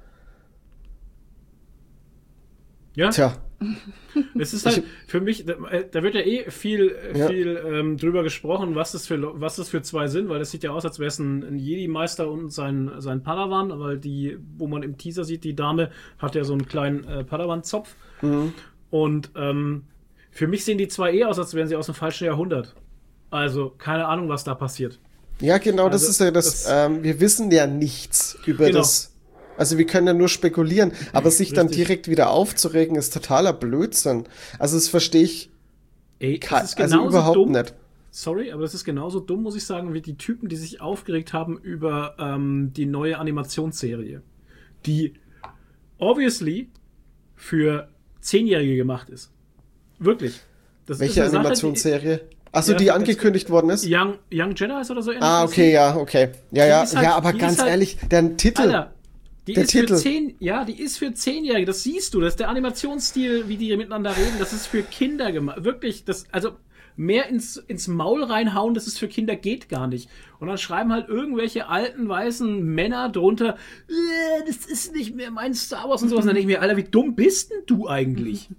Ja. Tja. Es ist halt für mich, da wird ja viel drüber gesprochen, was das für 2 sind, weil das sieht ja aus, als wäre es ein Jedi-Meister und sein Padawan, weil wo man im Teaser sieht, die Dame hat ja so einen kleinen Padawan-Zopf. Mhm. Und für mich sehen die 2 aus, als wären sie aus dem falschen Jahrhundert. Also keine Ahnung, was da passiert. Ja, genau, also, das ist ja das, wir wissen ja nichts über das. Also wir können ja nur spekulieren, aber sich dann direkt wieder aufzuregen, ist totaler Blödsinn. Also das verstehe ich überhaupt nicht. Sorry, aber das ist genauso dumm, muss ich sagen, wie die Typen, die sich aufgeregt haben über die neue Animationsserie, die obviously für 10-Jährige gemacht ist. Wirklich. Welche Animationsserie? Achso, die angekündigt worden ist? Young Jedi ist oder so ähnlich. Okay. Ja, aber ganz ehrlich, der Titel... Alter, die ist für 10-Jährige, das siehst du, das ist der Animationsstil, wie die miteinander reden, das ist für Kinder gemacht. Wirklich, also mehr ins Maul reinhauen, das ist für Kinder, geht gar nicht. Und dann schreiben halt irgendwelche alten, weißen Männer drunter, das ist nicht mehr mein Star Wars und sowas. Und dann denke ich mir, Alter, wie dumm bist denn du eigentlich?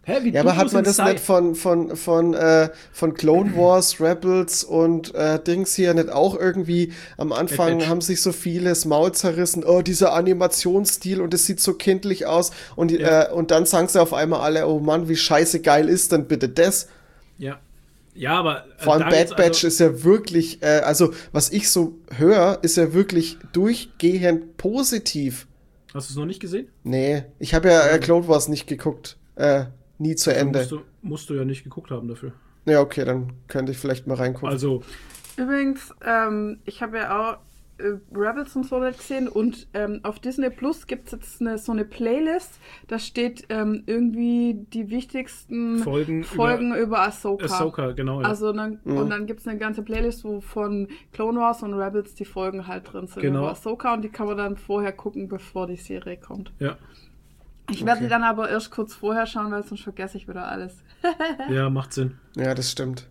Hä, wie Ja, aber hat man das Sci- nicht von Clone Wars, Rebels und Dings hier nicht auch irgendwie am Anfang Batch. haben sich so viele das Maul zerrissen, oh, dieser Animationsstil und es sieht so kindlich aus und dann sagen sie auf einmal alle, oh Mann, wie scheiße geil ist denn bitte das? Ja. Ja, aber Vor allem da Bad geht's Batch ist ja wirklich, also was ich so höre, ist ja wirklich durchgehend positiv. Hast du es noch nicht gesehen? Nee, ich habe ja Clone Wars nicht geguckt, nie zu Ende. Musst du ja nicht geguckt haben dafür. Ja, okay, dann könnte ich vielleicht mal reingucken. Also, Übrigens, ich habe ja auch Rebels und so nicht gesehen und auf Disney Plus gibt es jetzt so eine Playlist, da steht irgendwie die wichtigsten Folgen über Ahsoka. Ahsoka, genau. Ja. Also und dann gibt es eine ganze Playlist, wo von Clone Wars und Rebels die Folgen halt drin sind Genau. über Ahsoka und die kann man dann vorher gucken, bevor die Serie kommt. Ja. Ich werde die dann aber erst kurz vorher schauen, weil sonst vergesse ich wieder alles. Ja, macht Sinn. Ja, das stimmt.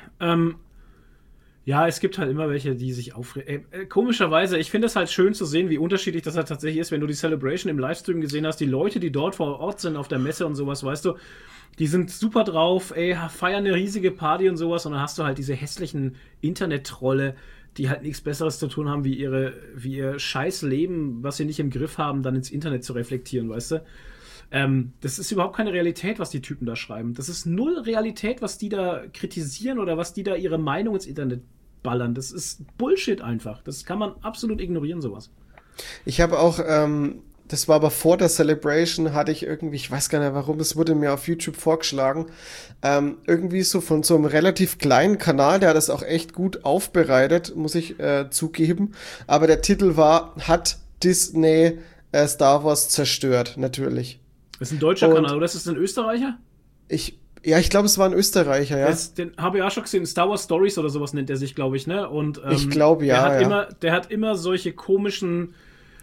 Ja, es gibt halt immer welche, die sich aufregen. Komischerweise, ich finde es halt schön zu sehen, wie unterschiedlich das halt tatsächlich ist, wenn du die Celebration im Livestream gesehen hast. Die Leute, die dort vor Ort sind auf der Messe und sowas, weißt du, die sind super drauf, feiern eine riesige Party und sowas. Und dann hast du halt diese hässlichen Internet-Trolle, die halt nichts Besseres zu tun haben, wie ihr scheiß Leben, was sie nicht im Griff haben, dann ins Internet zu reflektieren, weißt du? Das ist überhaupt keine Realität, was die Typen da schreiben. Das ist null Realität, was die da kritisieren oder was die da ihre Meinung ins Internet ballern. Das ist Bullshit einfach. Das kann man absolut ignorieren, sowas. Ich habe auch, das war aber vor der Celebration, hatte ich irgendwie, ich weiß gar nicht warum, es wurde mir auf YouTube vorgeschlagen, irgendwie so von so einem relativ kleinen Kanal, der hat das auch echt gut aufbereitet, muss ich zugeben. Aber der Titel war, hat Disney Star Wars zerstört, natürlich. Das ist ein deutscher Kanal, oder ist das ein Österreicher? Ich glaube, es war ein Österreicher, ja. Den habe ich auch schon gesehen. Star Wars Stories oder sowas nennt er sich, glaube ich, ne? Und, ich glaube, ja. Der hat immer solche komischen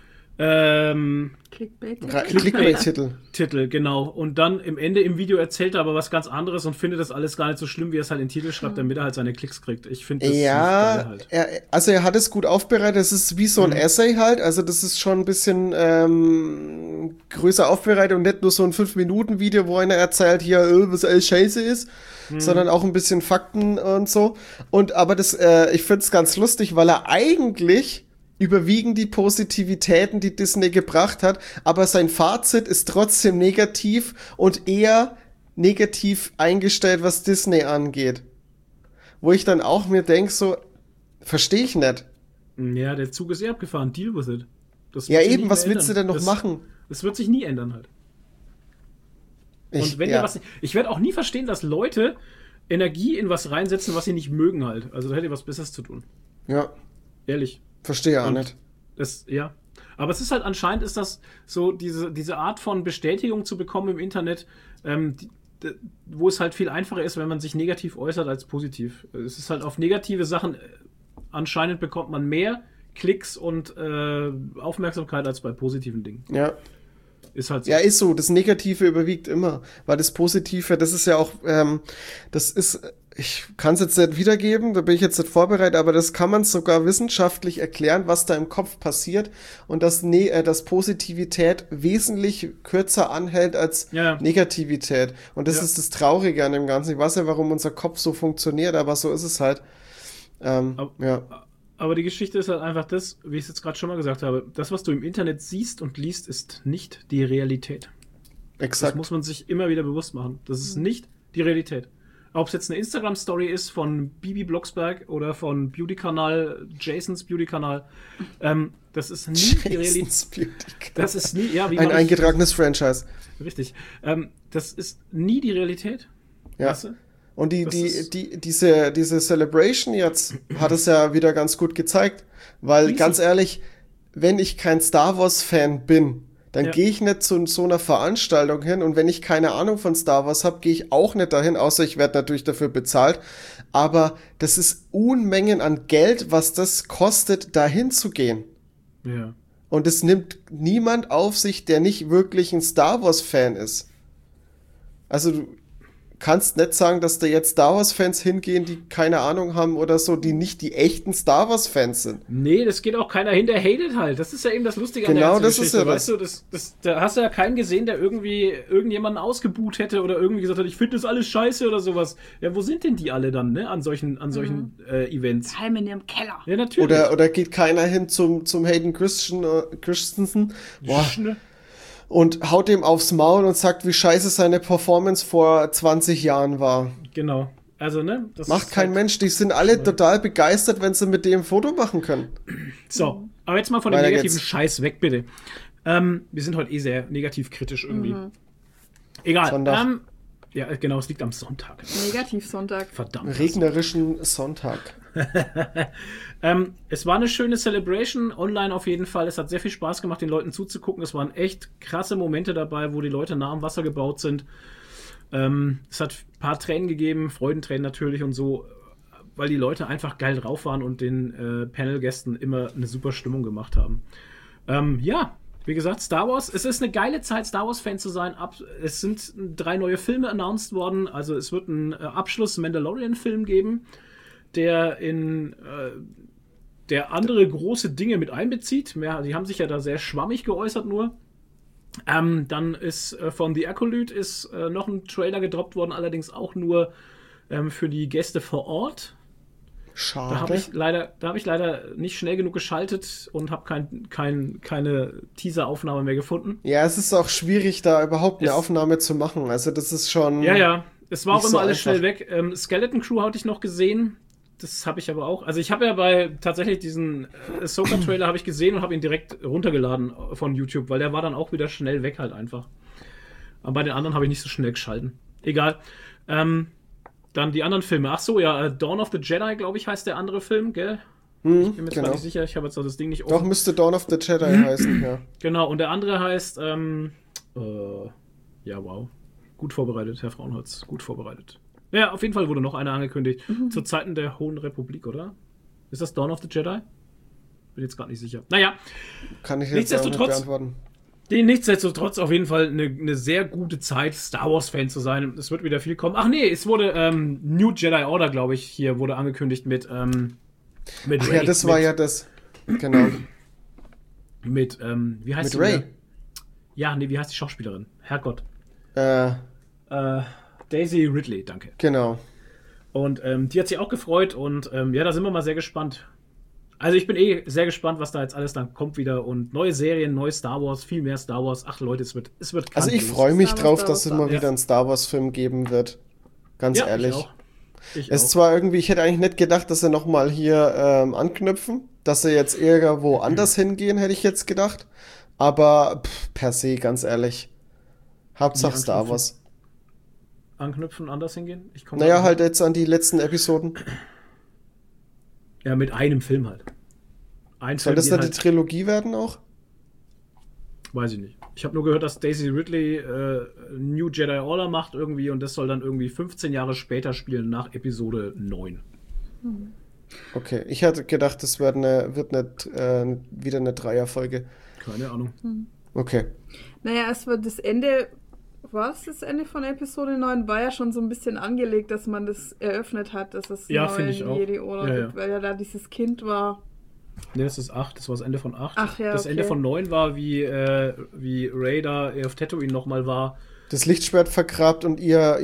Clickbait-Titel. Titel, genau. Und dann im Ende im Video erzählt er aber was ganz anderes und findet das alles gar nicht so schlimm, wie er es halt in den Titel schreibt, damit er halt seine Klicks kriegt. Ich finde das ja, halt. er hat es gut aufbereitet. Es ist wie so ein Essay halt. Also das ist schon ein bisschen größer aufbereitet und nicht nur so ein 5-Minuten-Video, wo einer erzählt, hier, was alles scheiße ist, sondern auch ein bisschen Fakten und so. Aber ich finde es ganz lustig, weil er eigentlich überwiegen die Positivitäten, die Disney gebracht hat, aber sein Fazit ist trotzdem negativ und eher negativ eingestellt, was Disney angeht. Wo ich dann auch mir denke, so, verstehe ich nicht. Ja, der Zug ist abgefahren, deal with it. Ja eben, was willst du denn noch machen? Das wird sich nie ändern halt. Ich werde auch nie verstehen, dass Leute Energie in was reinsetzen, was sie nicht mögen halt. Also da hätte ich was Besseres zu tun. Ja. Ehrlich. Verstehe auch nicht. Ja. Aber es ist halt anscheinend, ist das so, diese Art von Bestätigung zu bekommen im Internet, wo es halt viel einfacher ist, wenn man sich negativ äußert als positiv. Es ist halt auf negative Sachen, anscheinend bekommt man mehr Klicks und Aufmerksamkeit als bei positiven Dingen. Ja. Ist halt so. Ja, ist so. Das Negative überwiegt immer. Weil das Positive, das ist ja auch, ich kann es jetzt nicht wiedergeben, da bin ich jetzt nicht vorbereitet, aber das kann man sogar wissenschaftlich erklären, was da im Kopf passiert und dass Positivität wesentlich kürzer anhält als Negativität. Und das ist das Traurige an dem Ganzen. Ich weiß ja, warum unser Kopf so funktioniert, aber so ist es halt. Aber die Geschichte ist halt einfach das, wie ich es jetzt gerade schon mal gesagt habe, das, was du im Internet siehst und liest, ist nicht die Realität. Exakt. Das muss man sich immer wieder bewusst machen. Das ist nicht die Realität. Ob es jetzt eine Instagram-Story ist von Bibi Blocksberg oder von Beauty-Kanal, Jasons Beauty-Kanal, das ist nie die Realität. Das ist nie, ja, wie ein eingetragenes Franchise. Richtig. Das ist nie die Realität. Ja. Weißt du? Und diese Celebration jetzt hat es ja wieder ganz gut gezeigt, weil ganz ehrlich, wenn ich kein Star Wars-Fan bin, dann gehe ich nicht zu so einer Veranstaltung hin und wenn ich keine Ahnung von Star Wars habe, gehe ich auch nicht dahin, außer ich werde natürlich dafür bezahlt. Aber das ist Unmengen an Geld, was das kostet, dahin zu gehen. Ja. Und es nimmt niemand auf sich, der nicht wirklich ein Star Wars-Fan ist. Also kannst nicht sagen, dass da jetzt Star Wars-Fans hingehen, die keine Ahnung haben oder so, die nicht die echten Star Wars-Fans sind. Nee, das geht auch keiner hin, der hatet halt. Das ist ja eben das Lustige an genau, der das Geschichte. ist ja weißt du, da hast du ja keinen gesehen, der irgendwie irgendjemanden ausgebuht hätte oder irgendwie gesagt hat, ich finde das alles scheiße oder sowas. Ja, wo sind denn die alle dann, ne, an solchen Events? Heim in ihrem Keller. Ja, natürlich. Oder geht keiner hin zum Hayden Christensen und haut ihm aufs Maul und sagt, wie scheiße seine Performance vor 20 Jahren war. Genau. Also, ne? Das macht kein Mensch. Die sind alle total begeistert, wenn sie mit dem ein Foto machen können. So, aber jetzt mal von dem negativen Scheiß weg, bitte. Wir sind heute sehr negativ kritisch irgendwie. Egal. Sonntag. Ja, genau, es liegt am Sonntag. Negativ-Sonntag. Verdammt. Regnerischen Sonntag. Es war eine schöne Celebration, online auf jeden Fall. Es hat sehr viel Spaß gemacht, den Leuten zuzugucken. Es waren echt krasse Momente dabei, wo die Leute nah am Wasser gebaut sind. Es hat ein paar Tränen gegeben, Freudentränen natürlich und so, weil die Leute einfach geil drauf waren und den Panel-Gästen immer eine super Stimmung gemacht haben. Ja, wie gesagt, Star Wars. Es ist eine geile Zeit, Star Wars-Fan zu sein. Es sind 3 neue Filme announced worden. Also es wird einen Abschluss-Mandalorian-Film geben, der der andere große Dinge mit einbezieht. Die haben sich ja da sehr schwammig geäußert nur. Dann ist von The Acolyte ist noch ein Trailer gedroppt worden, allerdings auch nur für die Gäste vor Ort. Schade. Da habe ich leider nicht schnell genug geschaltet und habe keine Teaser-Aufnahme mehr gefunden. Ja, es ist auch schwierig, da überhaupt eine Aufnahme zu machen. Also das ist schon... Ja. Es war auch immer so alles einfach. schnell weg. Skeleton Crew hatte ich noch gesehen. Das habe ich aber auch. Also ich habe ja tatsächlich diesen Ahsoka-Trailer habe ich gesehen und habe ihn direkt runtergeladen von YouTube, weil der war dann auch wieder schnell weg halt einfach. Aber bei den anderen habe ich nicht so schnell geschalten. Egal. Dann die anderen Filme. Ach so, ja, Dawn of the Jedi, glaube ich, heißt der andere Film, gell? Ich bin mir jetzt gar nicht sicher, ich habe jetzt noch das Ding nicht offen. Doch, müsste Dawn of the Jedi heißen, ja. Genau, und der andere heißt, ja, wow. Gut vorbereitet, Herr Frauenholz, gut vorbereitet. Ja, auf jeden Fall wurde noch einer angekündigt. Zu Zeiten der Hohen Republik, oder? Ist das Dawn of the Jedi? Bin jetzt gerade nicht sicher. Naja. Kann ich jetzt auch nicht beantworten. Nichtsdestotrotz auf jeden Fall eine sehr gute Zeit, Star Wars-Fan zu sein. Es wird wieder viel kommen. Ach nee, es wurde New Jedi Order, glaube ich, hier wurde angekündigt mit Ray. Ja, das war ja das. Genau. Mit, wie heißt mit Ray? Ja, nee, wie heißt die Schauspielerin? Herrgott. Daisy Ridley, danke. Genau. Und die hat sich auch gefreut und ja, da sind wir mal sehr gespannt. Also ich bin sehr gespannt, was da jetzt alles dann kommt wieder und neue Serien, neue Star Wars, viel mehr Star Wars. Ach Leute, es wird Also ich freue mich drauf, dass es mal wieder einen Star Wars Film geben wird. Ganz ehrlich. Ich auch. Zwar irgendwie, ich hätte eigentlich nicht gedacht, dass sie nochmal hier anknüpfen, dass sie jetzt irgendwo anders hingehen, hätte ich jetzt gedacht. Aber per se, ganz ehrlich. Hauptsache Star Wars. Anknüpfen, anders hingehen? Naja, halt jetzt an die letzten Episoden. Ja, mit einem Film halt. Soll das dann die Trilogie werden auch? Weiß ich nicht. Ich habe nur gehört, dass Daisy Ridley New Jedi Order macht irgendwie und das soll dann irgendwie 15 Jahre später spielen, nach Episode 9. Okay, ich hatte gedacht, das wird wieder eine Dreierfolge. Keine Ahnung. Okay. Naja, es wird das Ende... Was? Das Ende von Episode 9 war ja schon so ein bisschen angelegt, dass man das eröffnet hat, dass es neuen Jedi Order gibt, weil ja da dieses Kind war. Ne, das ist 8, das war das Ende von 8. Ach ja, das Ende von 9 war, wie Rey da auf Tatooine nochmal war. Das Lichtschwert vergrabt und ihr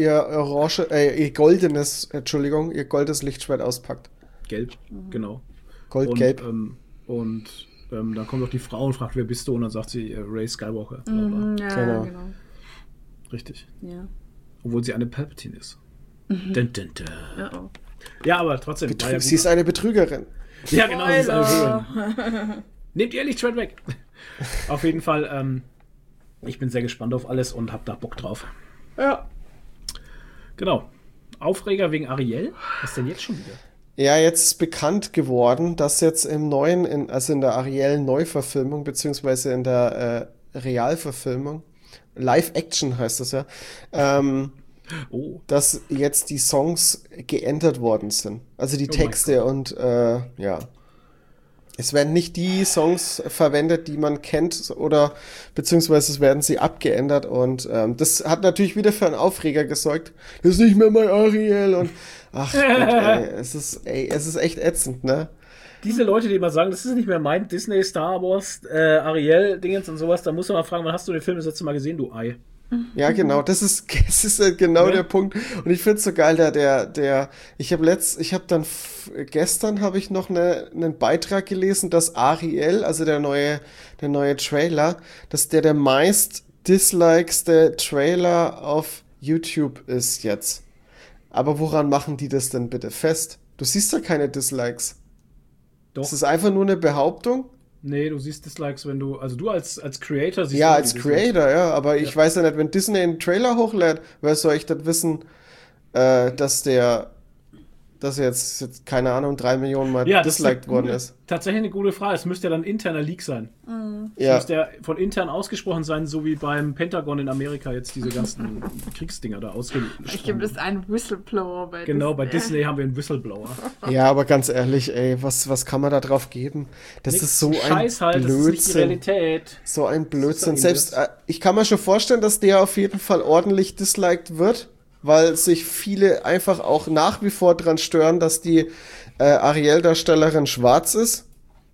goldes Lichtschwert auspackt. Gelb, genau. Goldgelb. Und dann kommt auch die Frau und fragt, wer bist du? Und dann sagt sie, Rey Skywalker. Ja, genau. Richtig. Ja. Obwohl sie eine Palpatine ist. Dun, dun, dun. Ja, aber trotzdem. Sie ist eine Betrügerin. Ja, genau. Sie ist eine Betrügerin. Nehmt ihr Lichtschwert weg. Auf jeden Fall, ich bin sehr gespannt auf alles und hab da Bock drauf. Ja. Genau. Aufreger wegen Ariel? Was ist denn jetzt schon wieder? Ja, jetzt ist bekannt geworden, dass jetzt im neuen, also in der Ariel-Neuverfilmung, beziehungsweise in der Realverfilmung, Live-Action heißt das ja, dass jetzt die Songs geändert worden sind. Also die Texte und ja. Es werden nicht die Songs verwendet, die man kennt, oder beziehungsweise es werden sie abgeändert und das hat natürlich wieder für einen Aufreger gesorgt. Das ist nicht mehr mein Ariel und ach Gott, es ist echt ätzend, ne? Diese Leute, die immer sagen, das ist nicht mehr mein Disney, Star Wars, Ariel-Dingens und sowas, da muss man mal fragen, wann hast du den Film das letzte Mal gesehen, du Ei? Ja, genau, das ist genau der Punkt. Und ich find's so geil, gestern habe ich noch einen Beitrag gelesen, dass Ariel, also der neue Trailer, dass der meist dislikeste Trailer auf YouTube ist jetzt. Aber woran machen die das denn bitte fest? Du siehst ja keine Dislikes. Doch. Das ist einfach nur eine Behauptung. Nee, du siehst Dislikes, wenn du als Creator siehst. Ja, du als die Creator, ja, aber ich weiß ja nicht, wenn Disney einen Trailer hochlädt, wer soll ich das wissen, dass jetzt, keine Ahnung, 3 Millionen Mal disliked worden ist. Tatsächlich eine gute Frage. Es müsste ja dann ein interner Leak sein. Es Ja. müsste ja von intern ausgesprochen sein, so wie beim Pentagon in Amerika jetzt diese ganzen Kriegsdinger da ausgesprochen. Ich gebe das einen Whistleblower bei Genau, bei Disney haben wir einen Whistleblower. Ja, aber ganz ehrlich, ey, was kann man da drauf geben? Das ist so ein Scheiß halt, das ist nicht die Blödsinn. Realität. So ein Blödsinn. Das ist Selbst, ich kann mir schon vorstellen, dass der auf jeden Fall ordentlich disliked wird, weil sich viele einfach auch nach wie vor dran stören, dass die Ariel-Darstellerin schwarz ist.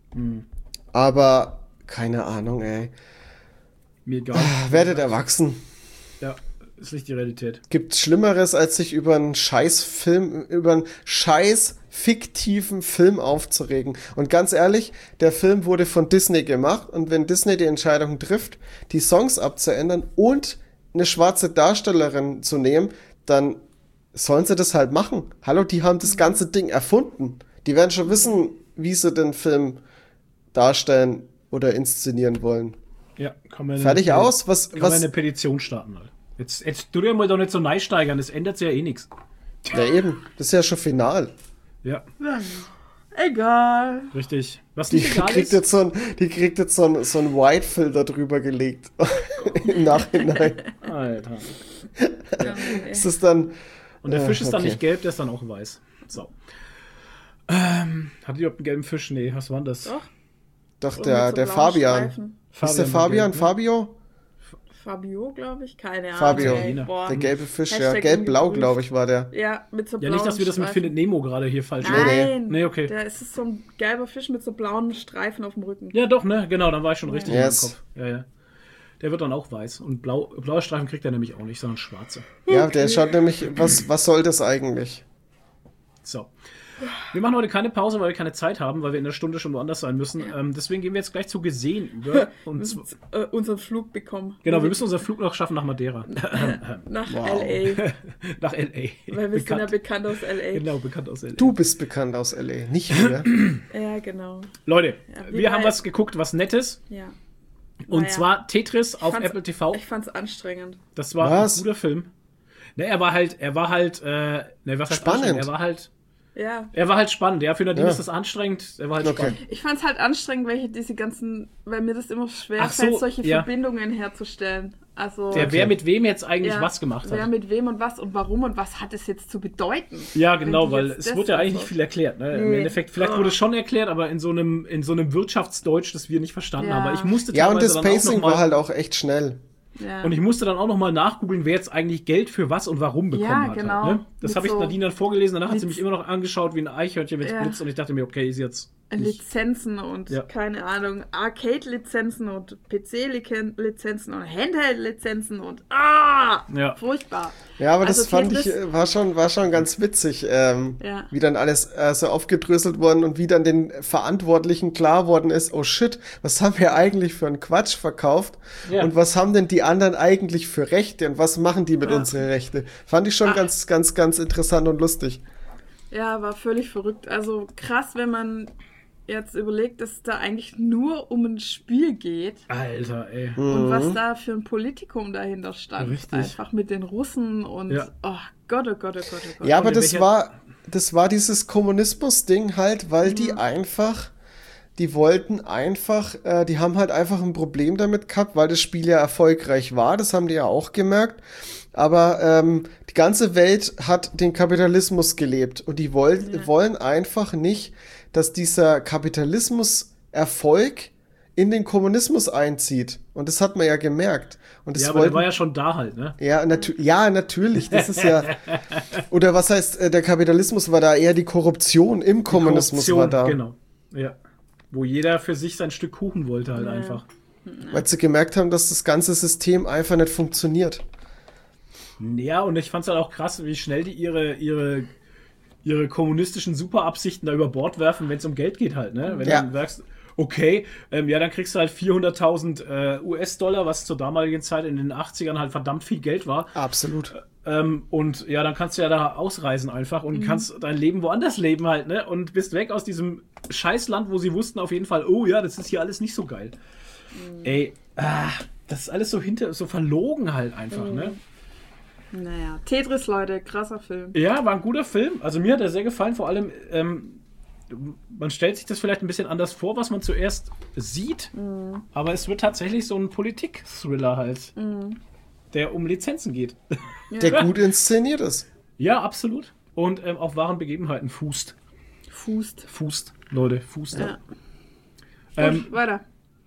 Aber keine Ahnung, ey. Mir egal. Werdet erwachsen. Ja, ist nicht die Realität. Gibt's Schlimmeres, als sich über einen scheiß fiktiven Film aufzuregen. Und ganz ehrlich, der Film wurde von Disney gemacht und wenn Disney die Entscheidung trifft, die Songs abzuändern und eine schwarze Darstellerin zu nehmen, dann sollen sie das halt machen. Hallo, die haben das ganze Ding erfunden. Die werden schon wissen, wie sie den Film darstellen oder inszenieren wollen. Ja, kann man Fertig aus? Kann man eine Petition starten, halt. Jetzt tu dir mal doch nicht so neisteigern, das ändert sich ja eh nichts. Ja eben, das ist ja schon final. Ja, Egal. richtig. Was Die nicht egal kriegt ist, jetzt so ein White-Filter drüber gelegt. Im Nachhinein. Alter. Ist das dann... Und der Fisch ist dann okay. nicht gelb, der ist dann auch weiß. So. Hat die überhaupt einen gelben Fisch? Nee, was war denn das? Doch. Doch, der Fabian. Ist der Fabian? gelb, ne? Fabio? Fabio, glaube ich. Keine Ahnung. Fabio. Ey, boah. Der gelbe Fisch, Hashtag ja. Gelb-blau, ungeprüft. glaube ich, war der. Ja, mit so Ja, blauen nicht, dass wir das mit Streifen. Findet Nemo gerade hier falsch Nein. Nee, okay. Der ist so ein gelber Fisch mit so blauen Streifen auf dem Rücken. Ja, doch, ne? Genau, dann war ich schon richtig Yes. in meinem Kopf. Ja, ja. Der wird dann auch weiß. Und blaue Streifen kriegt er nämlich auch nicht, sondern schwarze. Ja, der schaut nämlich, was soll das eigentlich? So. Wir machen heute keine Pause, weil wir keine Zeit haben, weil wir in der Stunde schon woanders sein müssen. Deswegen gehen wir jetzt gleich zu Gesehen über. Wir Und müssen unseren Flug bekommen. genau, wir müssen unseren Flug noch schaffen nach Madeira. Nach Wow. L.A. Nach L.A. Weil wir sind ja bekannt aus L.A. Genau, bekannt aus L.A. Du bist bekannt aus L.A., nicht wir. Ja, genau. Leute, wie wir haben bei- was geguckt, was Nettes. Ja. Und Naja. zwar Tetris auf fand's- Apple TV. Ich fand's anstrengend. Das war Was? ein guter Film. Ne, er war halt, was heißt Spannend. anstrengend? Ja. Er war halt spannend. Ja, für Nadine Ja. ist das anstrengend. Er war halt Okay. spannend. Ich fand's halt anstrengend, weil mir das immer schwer Ach so, fällt, solche ja. Verbindungen herzustellen. Also Wer mit wem jetzt eigentlich ja, was gemacht wer hat. mit wem und was und warum und was hat es jetzt zu bedeuten? Ja, Wenn genau, die weil jetzt es das wurde ja und eigentlich so. nicht viel erklärt. Ne? Im Nee. Endeffekt, vielleicht wurde es schon erklärt, aber in so einem Wirtschaftsdeutsch, das wir nicht verstanden Ja. haben. Aber ich musste Ja, und das teilweise dann auch Pacing noch mal, war halt auch echt schnell. Ja. Und ich musste dann auch nochmal nachgoogeln, wer jetzt eigentlich Geld für was und warum bekommen Ja, hat. genau. Halt, ne? Das Mit habe ich so- Nadine dann vorgelesen, danach hat sie mit- mich immer noch angeschaut wie ein Eichhörnchen, wenn es Ja. blitzt und ich dachte mir, okay, ist jetzt nicht. Lizenzen und Ja. keine Ahnung, Arcade-Lizenzen und PC-Lizenzen und Handheld-Lizenzen und Ja. furchtbar. Ja, aber Also das fand ich, Tetris- war schon ganz witzig, Ja. wie dann alles so aufgedröselt worden und wie dann den Verantwortlichen klar worden ist, oh shit, was haben wir eigentlich für einen Quatsch verkauft Ja. und was haben denn die anderen eigentlich für Rechte und was machen die mit unseren Rechte? Fand ich schon ganz, ganz, ganz interessant und lustig. Ja, war völlig verrückt. Also krass, wenn man jetzt überlegt, dass es da eigentlich nur um ein Spiel geht Alter, ey. und was da für ein Politikum dahinter stand. Richtig. Einfach mit den Russen und Ja. oh Gott, oh Gott, oh Gott, oh Gott. Ja, aber in das welcher- war dieses Kommunismus-Ding halt, weil die einfach, die wollten einfach, die haben halt einfach ein Problem damit gehabt, weil das Spiel ja erfolgreich war, das haben die ja auch gemerkt. Aber die ganze Welt hat den Kapitalismus gelebt und die wollen einfach nicht, dass dieser Kapitalismus-Erfolg in den Kommunismus einzieht. Und das hat man ja gemerkt. Und das aber der war ja schon da halt, ne? Ja, natürlich. Das ist ja. Oder was heißt, der Kapitalismus war da, eher die Korruption im Kommunismus war da. Genau. Ja. Wo jeder für sich sein Stück Kuchen wollte halt einfach. Weil sie gemerkt haben, dass das ganze System einfach nicht funktioniert. Ja, und ich fand es halt auch krass, wie schnell die ihre kommunistischen Superabsichten da über Bord werfen, wenn es um Geld geht halt, ne? Wenn du dann sagst, okay, dann kriegst du halt 400.000 US-Dollar, was zur damaligen Zeit in den 80ern halt verdammt viel Geld war. Absolut. Und ja, dann kannst du ja da ausreisen einfach und kannst dein Leben woanders leben halt, ne? Und bist weg aus diesem Scheißland, wo sie wussten auf jeden Fall, oh ja, das ist hier alles nicht so geil. Ey, das ist alles so so verlogen halt einfach, ne? Naja, Tetris, Leute, krasser Film. Ja, war ein guter Film. Also mir hat er sehr gefallen, vor allem man stellt sich das vielleicht ein bisschen anders vor, was man zuerst sieht, aber es wird tatsächlich so ein Politik-Thriller halt, der um Lizenzen geht. Ja. Der gut inszeniert ist. Ja, absolut. Und auf wahren Begebenheiten fußt. Leute, fußt. Ja. Weiter.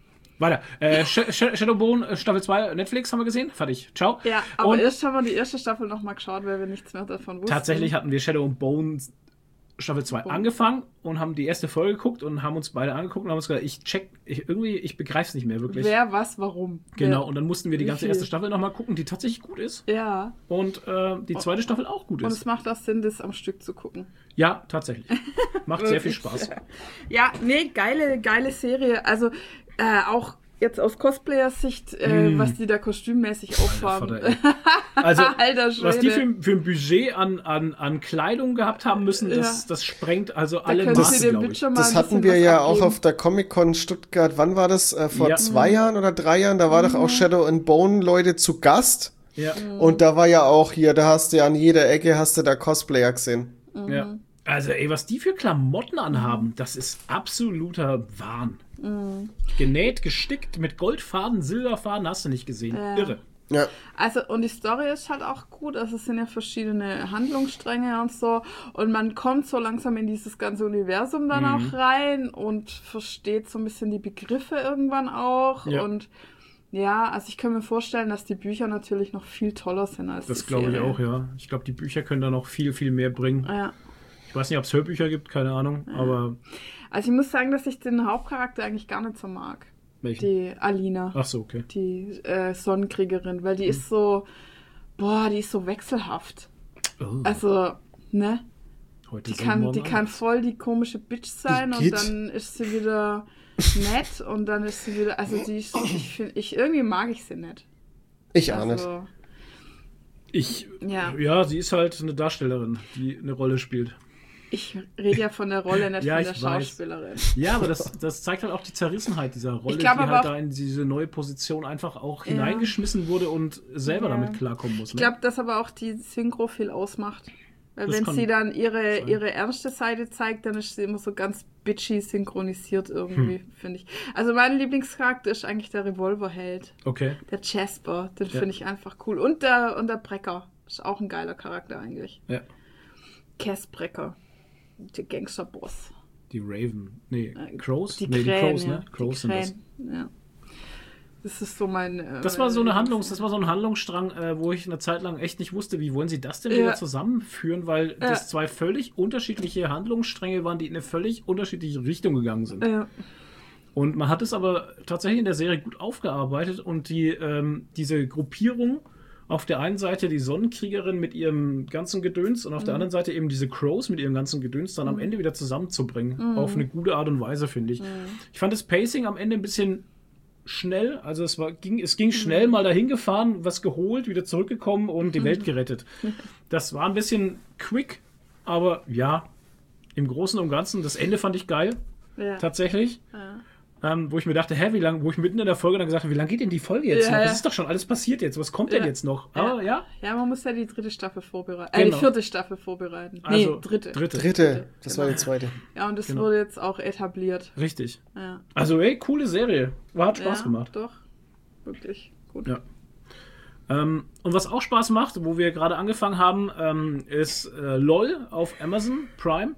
Shadowbone, Staffel 2, Netflix haben wir gesehen. Fertig. Ciao. Ja, aber erst haben wir die erste Staffel nochmal geschaut, weil wir nichts mehr davon wussten. Tatsächlich hatten wir Shadowbone Staffel 2 angefangen und haben die erste Folge geguckt und haben uns beide angeguckt und haben uns gesagt, ich begreife es nicht mehr wirklich. Wer, was, warum. Genau, und dann mussten wir die ganze erste Staffel nochmal gucken, die tatsächlich gut ist. Ja. Und die zweite Staffel auch gut ist. Und es macht auch Sinn, das am Stück zu gucken. Ja, tatsächlich. Macht sehr viel Spaß. Ja, nee, geile Serie. Also auch jetzt aus Cosplayer-Sicht, was die da kostümmäßig auffahren. Also, Alter Schwede. Was die für ein Budget an Kleidung gehabt haben müssen, das sprengt also alle Maßen, glaube ich. Das hatten wir ja auch auf der Comic-Con Stuttgart. Wann war das? Vor 2 Jahren oder 3 Jahren? Da war doch auch Shadow and Bone Leute zu Gast. Ja. Und da war ja auch hier, da hast du ja an jeder Ecke da Cosplayer gesehen. Ja. Also ey, was die für Klamotten anhaben, das ist absoluter Wahn. Genäht, gestickt, mit Goldfaden, Silberfaden, hast du nicht gesehen. Ja. Irre. Ja. Also, und die Story ist halt auch gut. Also, es sind ja verschiedene Handlungsstränge und so. Und man kommt so langsam in dieses ganze Universum dann auch rein und versteht so ein bisschen die Begriffe irgendwann auch. Ja. Und ja, also ich kann mir vorstellen, dass die Bücher natürlich noch viel toller sind als das glaube ich auch, ja. Ich glaube, die Bücher können da noch viel, viel mehr bringen. Ja. Ich weiß nicht, ob es Hörbücher gibt, keine Ahnung, aber... Also ich muss sagen, dass ich den Hauptcharakter eigentlich gar nicht so mag. Welchen? Die Alina. Ach so, okay. Die Sonnenkriegerin, weil die ist so, die ist so wechselhaft. Oh. Also, ne? Heute die kann voll die komische Bitch sein und dann ist sie wieder nett und dann ist sie wieder, also die ist, irgendwie mag ich sie nicht. Ich auch nicht. Ja, sie ist halt eine Darstellerin, die eine Rolle spielt. Ich rede ja von der Rolle, nicht von der Schauspielerin. Ja, aber das zeigt halt auch die Zerrissenheit dieser Rolle, die halt da in diese neue Position einfach auch hineingeschmissen wurde und selber damit klarkommen muss. Ne? Ich glaube, dass aber auch die Synchro viel ausmacht. Weil wenn sie dann ihre ernste Seite zeigt, dann ist sie immer so ganz bitchy synchronisiert irgendwie, finde ich. Also mein Lieblingscharakter ist eigentlich der Revolverheld. Okay. Der Jasper, den finde ich einfach cool. Und der Brecker ist auch ein geiler Charakter eigentlich. Ja. Cass Brecker. Der Gangsterboss. Die Raven. Nee, Crows? Die Crows, ne? Crows sind das. Ja. Das ist so mein... das war so ein Handlungsstrang, wo ich eine Zeit lang echt nicht wusste, wie wollen sie das denn wieder zusammenführen, weil das 2 völlig unterschiedliche Handlungsstränge waren, die in eine völlig unterschiedliche Richtung gegangen sind. Ja. Und man hat es aber tatsächlich in der Serie gut aufgearbeitet und diese Gruppierung, auf der einen Seite die Sonnenkriegerin mit ihrem ganzen Gedöns und auf der anderen Seite eben diese Crows mit ihrem ganzen Gedöns dann am Ende wieder zusammenzubringen. Auf eine gute Art und Weise, finde ich. Ich fand das Pacing am Ende ein bisschen schnell, also es ging schnell mal dahin gefahren, was geholt, wieder zurückgekommen und die Welt gerettet. Das war ein Bisschen quick, aber ja, im Großen und Ganzen, das Ende fand ich geil, tatsächlich. Ja. Wo ich mir dachte, wo ich mitten in der Folge dann gesagt habe, wie lange geht denn die Folge jetzt noch? Das ist doch schon alles passiert jetzt, was kommt denn jetzt noch? Aber ja, man muss ja die 3. Staffel vorbereiten. Die 4. Staffel vorbereiten. Also, nee, dritte. Das war die 2. Ja, und das wurde jetzt auch etabliert. Richtig. Ja. Also, coole Serie. Hat Spaß gemacht. Doch, wirklich gut. Ja. Und was auch Spaß macht, wo wir gerade angefangen haben, ist LOL auf Amazon Prime.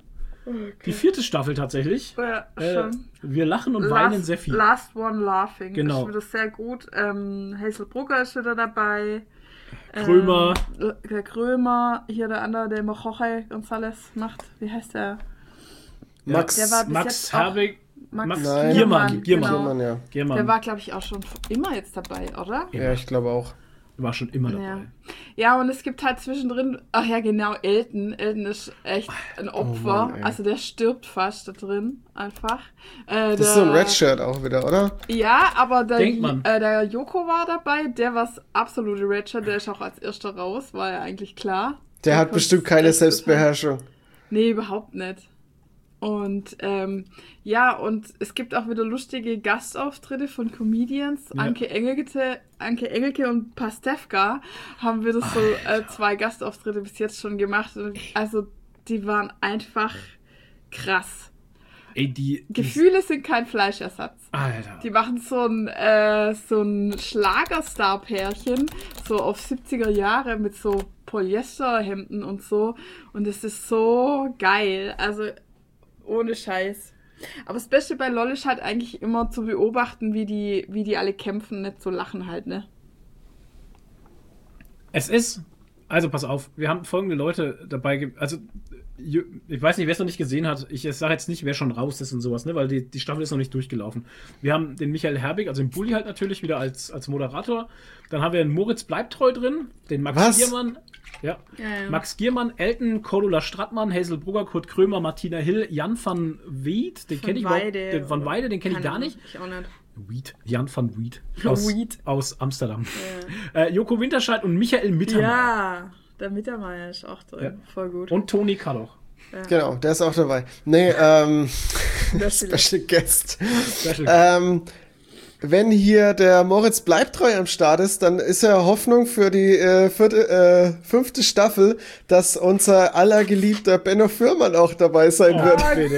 Die 4. Staffel tatsächlich. Ja, schon. Wir lachen und weinen sehr viel. Last One Laughing. Genau. Ist wieder sehr gut. Hazel Brugger ist wieder dabei. Krömer. Der Krömer. Hier der andere, der immer Jorge González macht. Wie heißt der? Max, Der war bis Max jetzt auch- Herbig. Max Giermann. Genau. ja. Giermann. Der war, glaube ich, auch schon immer jetzt dabei, oder? Ja, ich glaube auch. War schon immer dabei. Ja. Ja, und es gibt halt zwischendrin, ach ja, genau, Elton. Elton ist echt ein Opfer. Mann, ey. Also der stirbt fast da drin, einfach. Das ist so ein Redshirt auch wieder, oder? Ja, aber Denkt man. der Joko war dabei, der war das absolute Redshirt, der ist auch als erster raus, war ja eigentlich klar. Der hat bestimmt keine Selbstbeherrschung. Nee, überhaupt nicht. Und ja, und es gibt auch wieder lustige Gastauftritte von Comedians. Ja. Anke Engelke und Pastewka haben wieder so 2 Gastauftritte bis jetzt schon gemacht. Also die waren einfach krass. Ey, die Gefühle sind kein Fleischersatz. Alter. Die machen so ein Schlagerstar-Pärchen, so auf 70er Jahre mit so Polyesterhemden und so. Und es ist so geil. Also ohne Scheiß. Aber das Beste bei LOL ist halt eigentlich immer zu beobachten, wie die alle kämpfen, nicht so lachen halt, ne? Es ist, also pass auf, wir haben folgende Leute dabei, also ich weiß nicht, wer es noch nicht gesehen hat, ich sage jetzt nicht, wer schon raus ist und sowas, ne, weil die Staffel ist noch nicht durchgelaufen. Wir haben den Michael Herbig, also den Bulli halt natürlich wieder als Moderator. Dann haben wir den Moritz Bleibtreu drin, den Max Giermann. Ja. Max Giermann, Elton, Cordula Strattmann, Hazel Brugger, Kurt Krömer, Martina Hill, Jan van Weed, den kenne ich überhaupt. Van Weide, den kenne ich gar nicht. Ich auch nicht. Weed, Jan van Weed. Weed. Aus Amsterdam. Joko Winterscheid und Michael Mittermeier. Ja, der Mittermeier ist auch drin. Ja. Voll gut. Und Toni Kalloch. Genau, der ist auch dabei. Nee, Special Guest. Wenn hier der Moritz Bleibtreu am Start ist, dann ist ja Hoffnung für die 5. Staffel, dass unser allergeliebter Benno Fürmann auch dabei sein wird. bitte.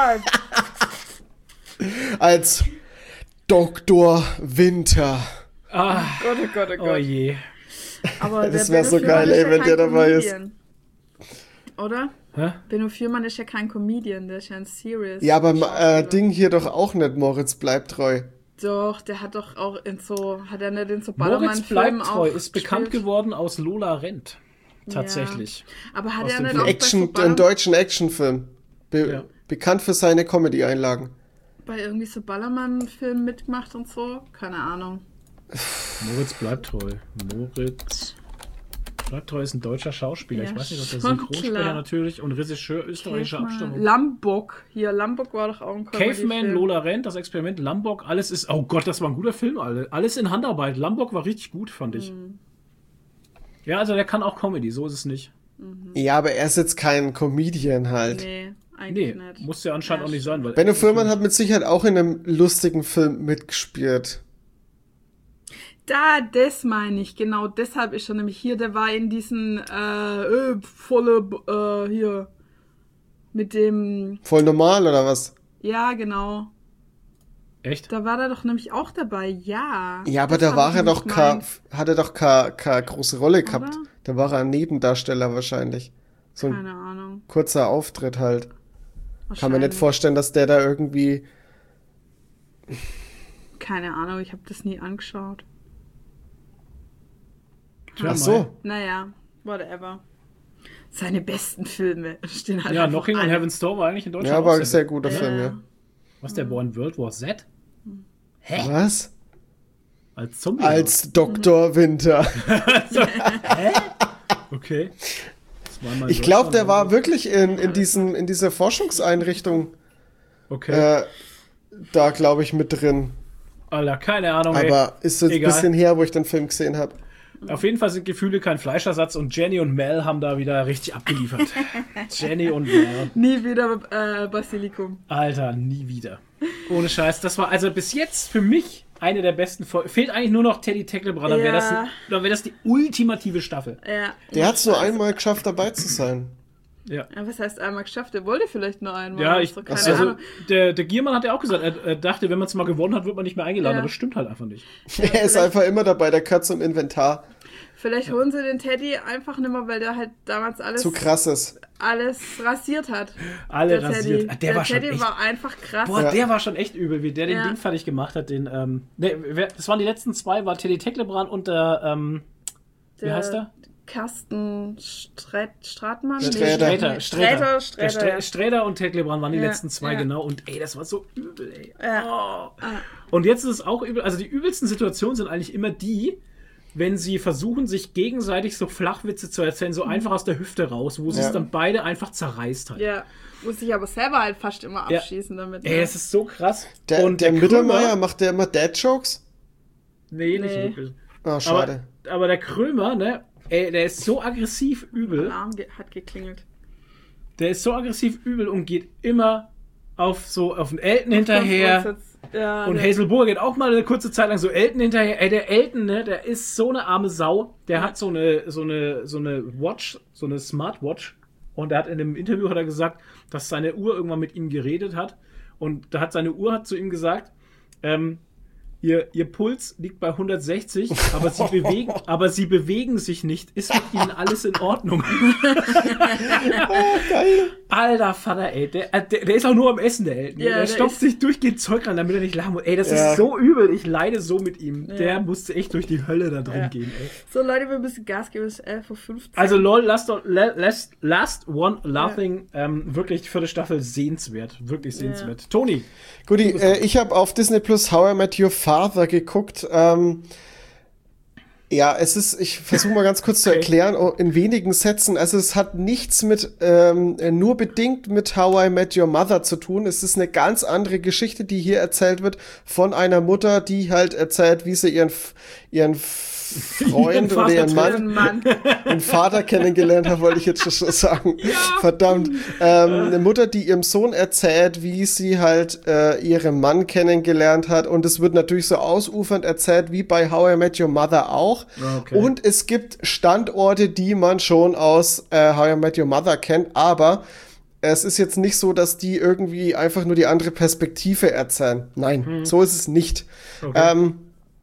Gott! Als Dr. Winter. Ah, Gott, oh Gott, oh Gott. oh je. Aber Das der wär Benno so geil, Fürmann ey, ja wenn kein der dabei ist. Comedian. Oder? Hä? Benno Fürmann ist ja kein Comedian, der ist ja ein Serious. Ja, aber Schauspieler. Ding hier doch auch nicht, Moritz Bleibtreu. Doch, der hat doch auch hat er nicht in so Moritz Ballermann-Filmen Bleibtreu auch ist bekannt gespielt? geworden aus Lola Rennt. Tatsächlich. Aber hat Aus er dem nicht Film. auch bei, so Einen deutschen Actionfilm. Ja. Bekannt für seine Comedy-Einlagen. bei irgendwie so Ballermann-Filmen mitgemacht und so? Keine Ahnung. Moritz Bleibtreu. Moritz Bleibtreu ist ein deutscher Schauspieler. Ja, ich weiß nicht, ob der schon Synchronsprecher klar. natürlich und Regisseur österreichischer Abstammung. Lambok. Hier, Lambok war doch auch ein Caveman, Comedy-Film. Lola Rennt, das Experiment, Lambok, alles ist. Oh Gott, das war ein guter Film, alles in Handarbeit. Lambok war richtig gut, fand ich. Ja, also der kann auch Comedy, so ist es nicht. Ja, aber er ist jetzt kein Comedian halt. Nee, eigentlich Nee, nicht. muss ja anscheinend Ja, auch nicht sein, weil. Benno Fürmann hat mit Sicherheit auch in einem lustigen Film mitgespielt. Das meine ich, genau deshalb ist er nämlich hier, der war in diesen hier mit dem, Voll normal, oder was? ja genau, Echt? da war er doch nämlich auch dabei, ja. Ja, aber Das da hab war ich er nämlich doch gemeint. hat er doch keine große Rolle gehabt. Oder? Da war er ein Nebendarsteller wahrscheinlich. So ein Keine Ahnung. kurzer Auftritt halt. Kann mir nicht Wahrscheinlich. vorstellen, dass der da irgendwie... Keine Ahnung, ich habe das nie angeschaut. Tja, Ach so. Naja, whatever. Seine besten Filme stehen halt Ja, einfach Knocking on alle. Heaven's Door war eigentlich in Deutschland Ja, auch war ein sehr guter gut. Film, ja. Was, der war in World War Z? Was? Als Zombie? Als Dr. Winter. Okay. Das war mal in Ich glaube, Deutschland der war so. wirklich in dieser Forschungseinrichtung Okay. da, glaube ich, mit drin. Alter, keine Ahnung, ey. Aber ist jetzt ein Egal. bisschen her, wo ich den Film gesehen habe. Auf jeden Fall sind Gefühle kein Fleischersatz und Jenny und Mel haben da wieder richtig abgeliefert. Jenny und Mel. Nie wieder Basilikum. Alter, nie wieder. Ohne Scheiß. Das war also bis jetzt für mich eine der besten Folgen. Fehlt eigentlich nur noch Teddy Tecklebrand. Dann wäre Ja. das die ultimative Staffel. Ja. Der hat es nur einmal geschafft, dabei zu sein. Ja. Ja, was heißt einmal geschafft? Der wollte vielleicht nur einmal. Ja, Also, keine also Ahnung. der Giermann hat ja auch gesagt, er dachte, wenn man es mal gewonnen hat, wird man nicht mehr eingeladen. Ja. Aber das stimmt halt einfach nicht. Er ist einfach immer dabei, der gehört zum Inventar. Vielleicht holen sie den Teddy einfach nicht mehr, weil der halt damals alles... Zu krass ist. Alles rasiert hat. Alle der rasiert. Teddy. Der war Teddy schon echt, war einfach krass. Boah, der war schon echt übel, wie der den Ding fertig gemacht hat. Das waren die letzten zwei, war Teddy Tecklebrand und der, wie heißt der? Carsten Stratmann? Sträter und Tecklebrand waren die letzten zwei, genau. Und ey, das war so übel, ey. Ja. Oh. Und jetzt ist es auch übel. Also die übelsten Situationen sind eigentlich immer die, wenn sie versuchen, sich gegenseitig so Flachwitze zu erzählen, so einfach aus der Hüfte raus, wo sie es dann beide einfach zerreißt halt. Ja, muss ich aber selber halt fast immer abschießen damit. Ey, es ist so krass. Und der Mittermeier, macht der immer Dad-Jokes? Nee, nicht wirklich. Oh, schade. Aber der Krömer, ne, ey, der ist so aggressiv übel. Alarm hat geklingelt. Der ist so aggressiv übel und geht immer auf den Elton hinterher. Ja, und Hazelburger geht auch mal eine kurze Zeit lang so Elton hinterher. Ey, der Elton, ne, der ist so eine arme Sau. Der hat so eine Watch, so eine Smartwatch. Und er hat in einem Interview hat er gesagt, dass seine Uhr irgendwann mit ihm geredet hat. Und da hat seine Uhr zu ihm gesagt, Ihr Puls liegt bei 160, aber sie bewegen sich nicht. Ist mit ihnen alles in Ordnung? Geil. Alter Vater, ey. Der ist auch nur am Essen, der Elton. Ja, der stopft sich durchgehend Zeug rein, damit er nicht lachen muss. Ey, das ist so übel. Ich leide so mit ihm. Ja. Der musste echt durch die Hölle da drin gehen, ey. So, Leute, wir müssen Gas geben. Es ist 11:15 Uhr. Also, lol, Last One Laughing, wirklich vierte Staffel sehenswert. Wirklich sehenswert. Toni. Guti, ich habe auf Disney Plus How I Met Your Father geguckt. Ich versuche mal ganz kurz zu erklären, in wenigen Sätzen. Also es hat nichts nur bedingt mit How I Met Your Mother zu tun. Es ist eine ganz andere Geschichte, die hier erzählt wird von einer Mutter, die halt erzählt, wie sie ihren Freund oder ihren Vater kennengelernt hat, wollte ich jetzt schon sagen. Ja. Verdammt. Eine Mutter, die ihrem Sohn erzählt, wie sie halt ihren Mann kennengelernt hat. Und es wird natürlich so ausufernd erzählt, wie bei How I Met Your Mother auch. Okay. Und es gibt Standorte, die man schon aus How I Met Your Mother kennt, aber es ist jetzt nicht so, dass die irgendwie einfach nur die andere Perspektive erzählen. Nein, so ist es nicht. Okay.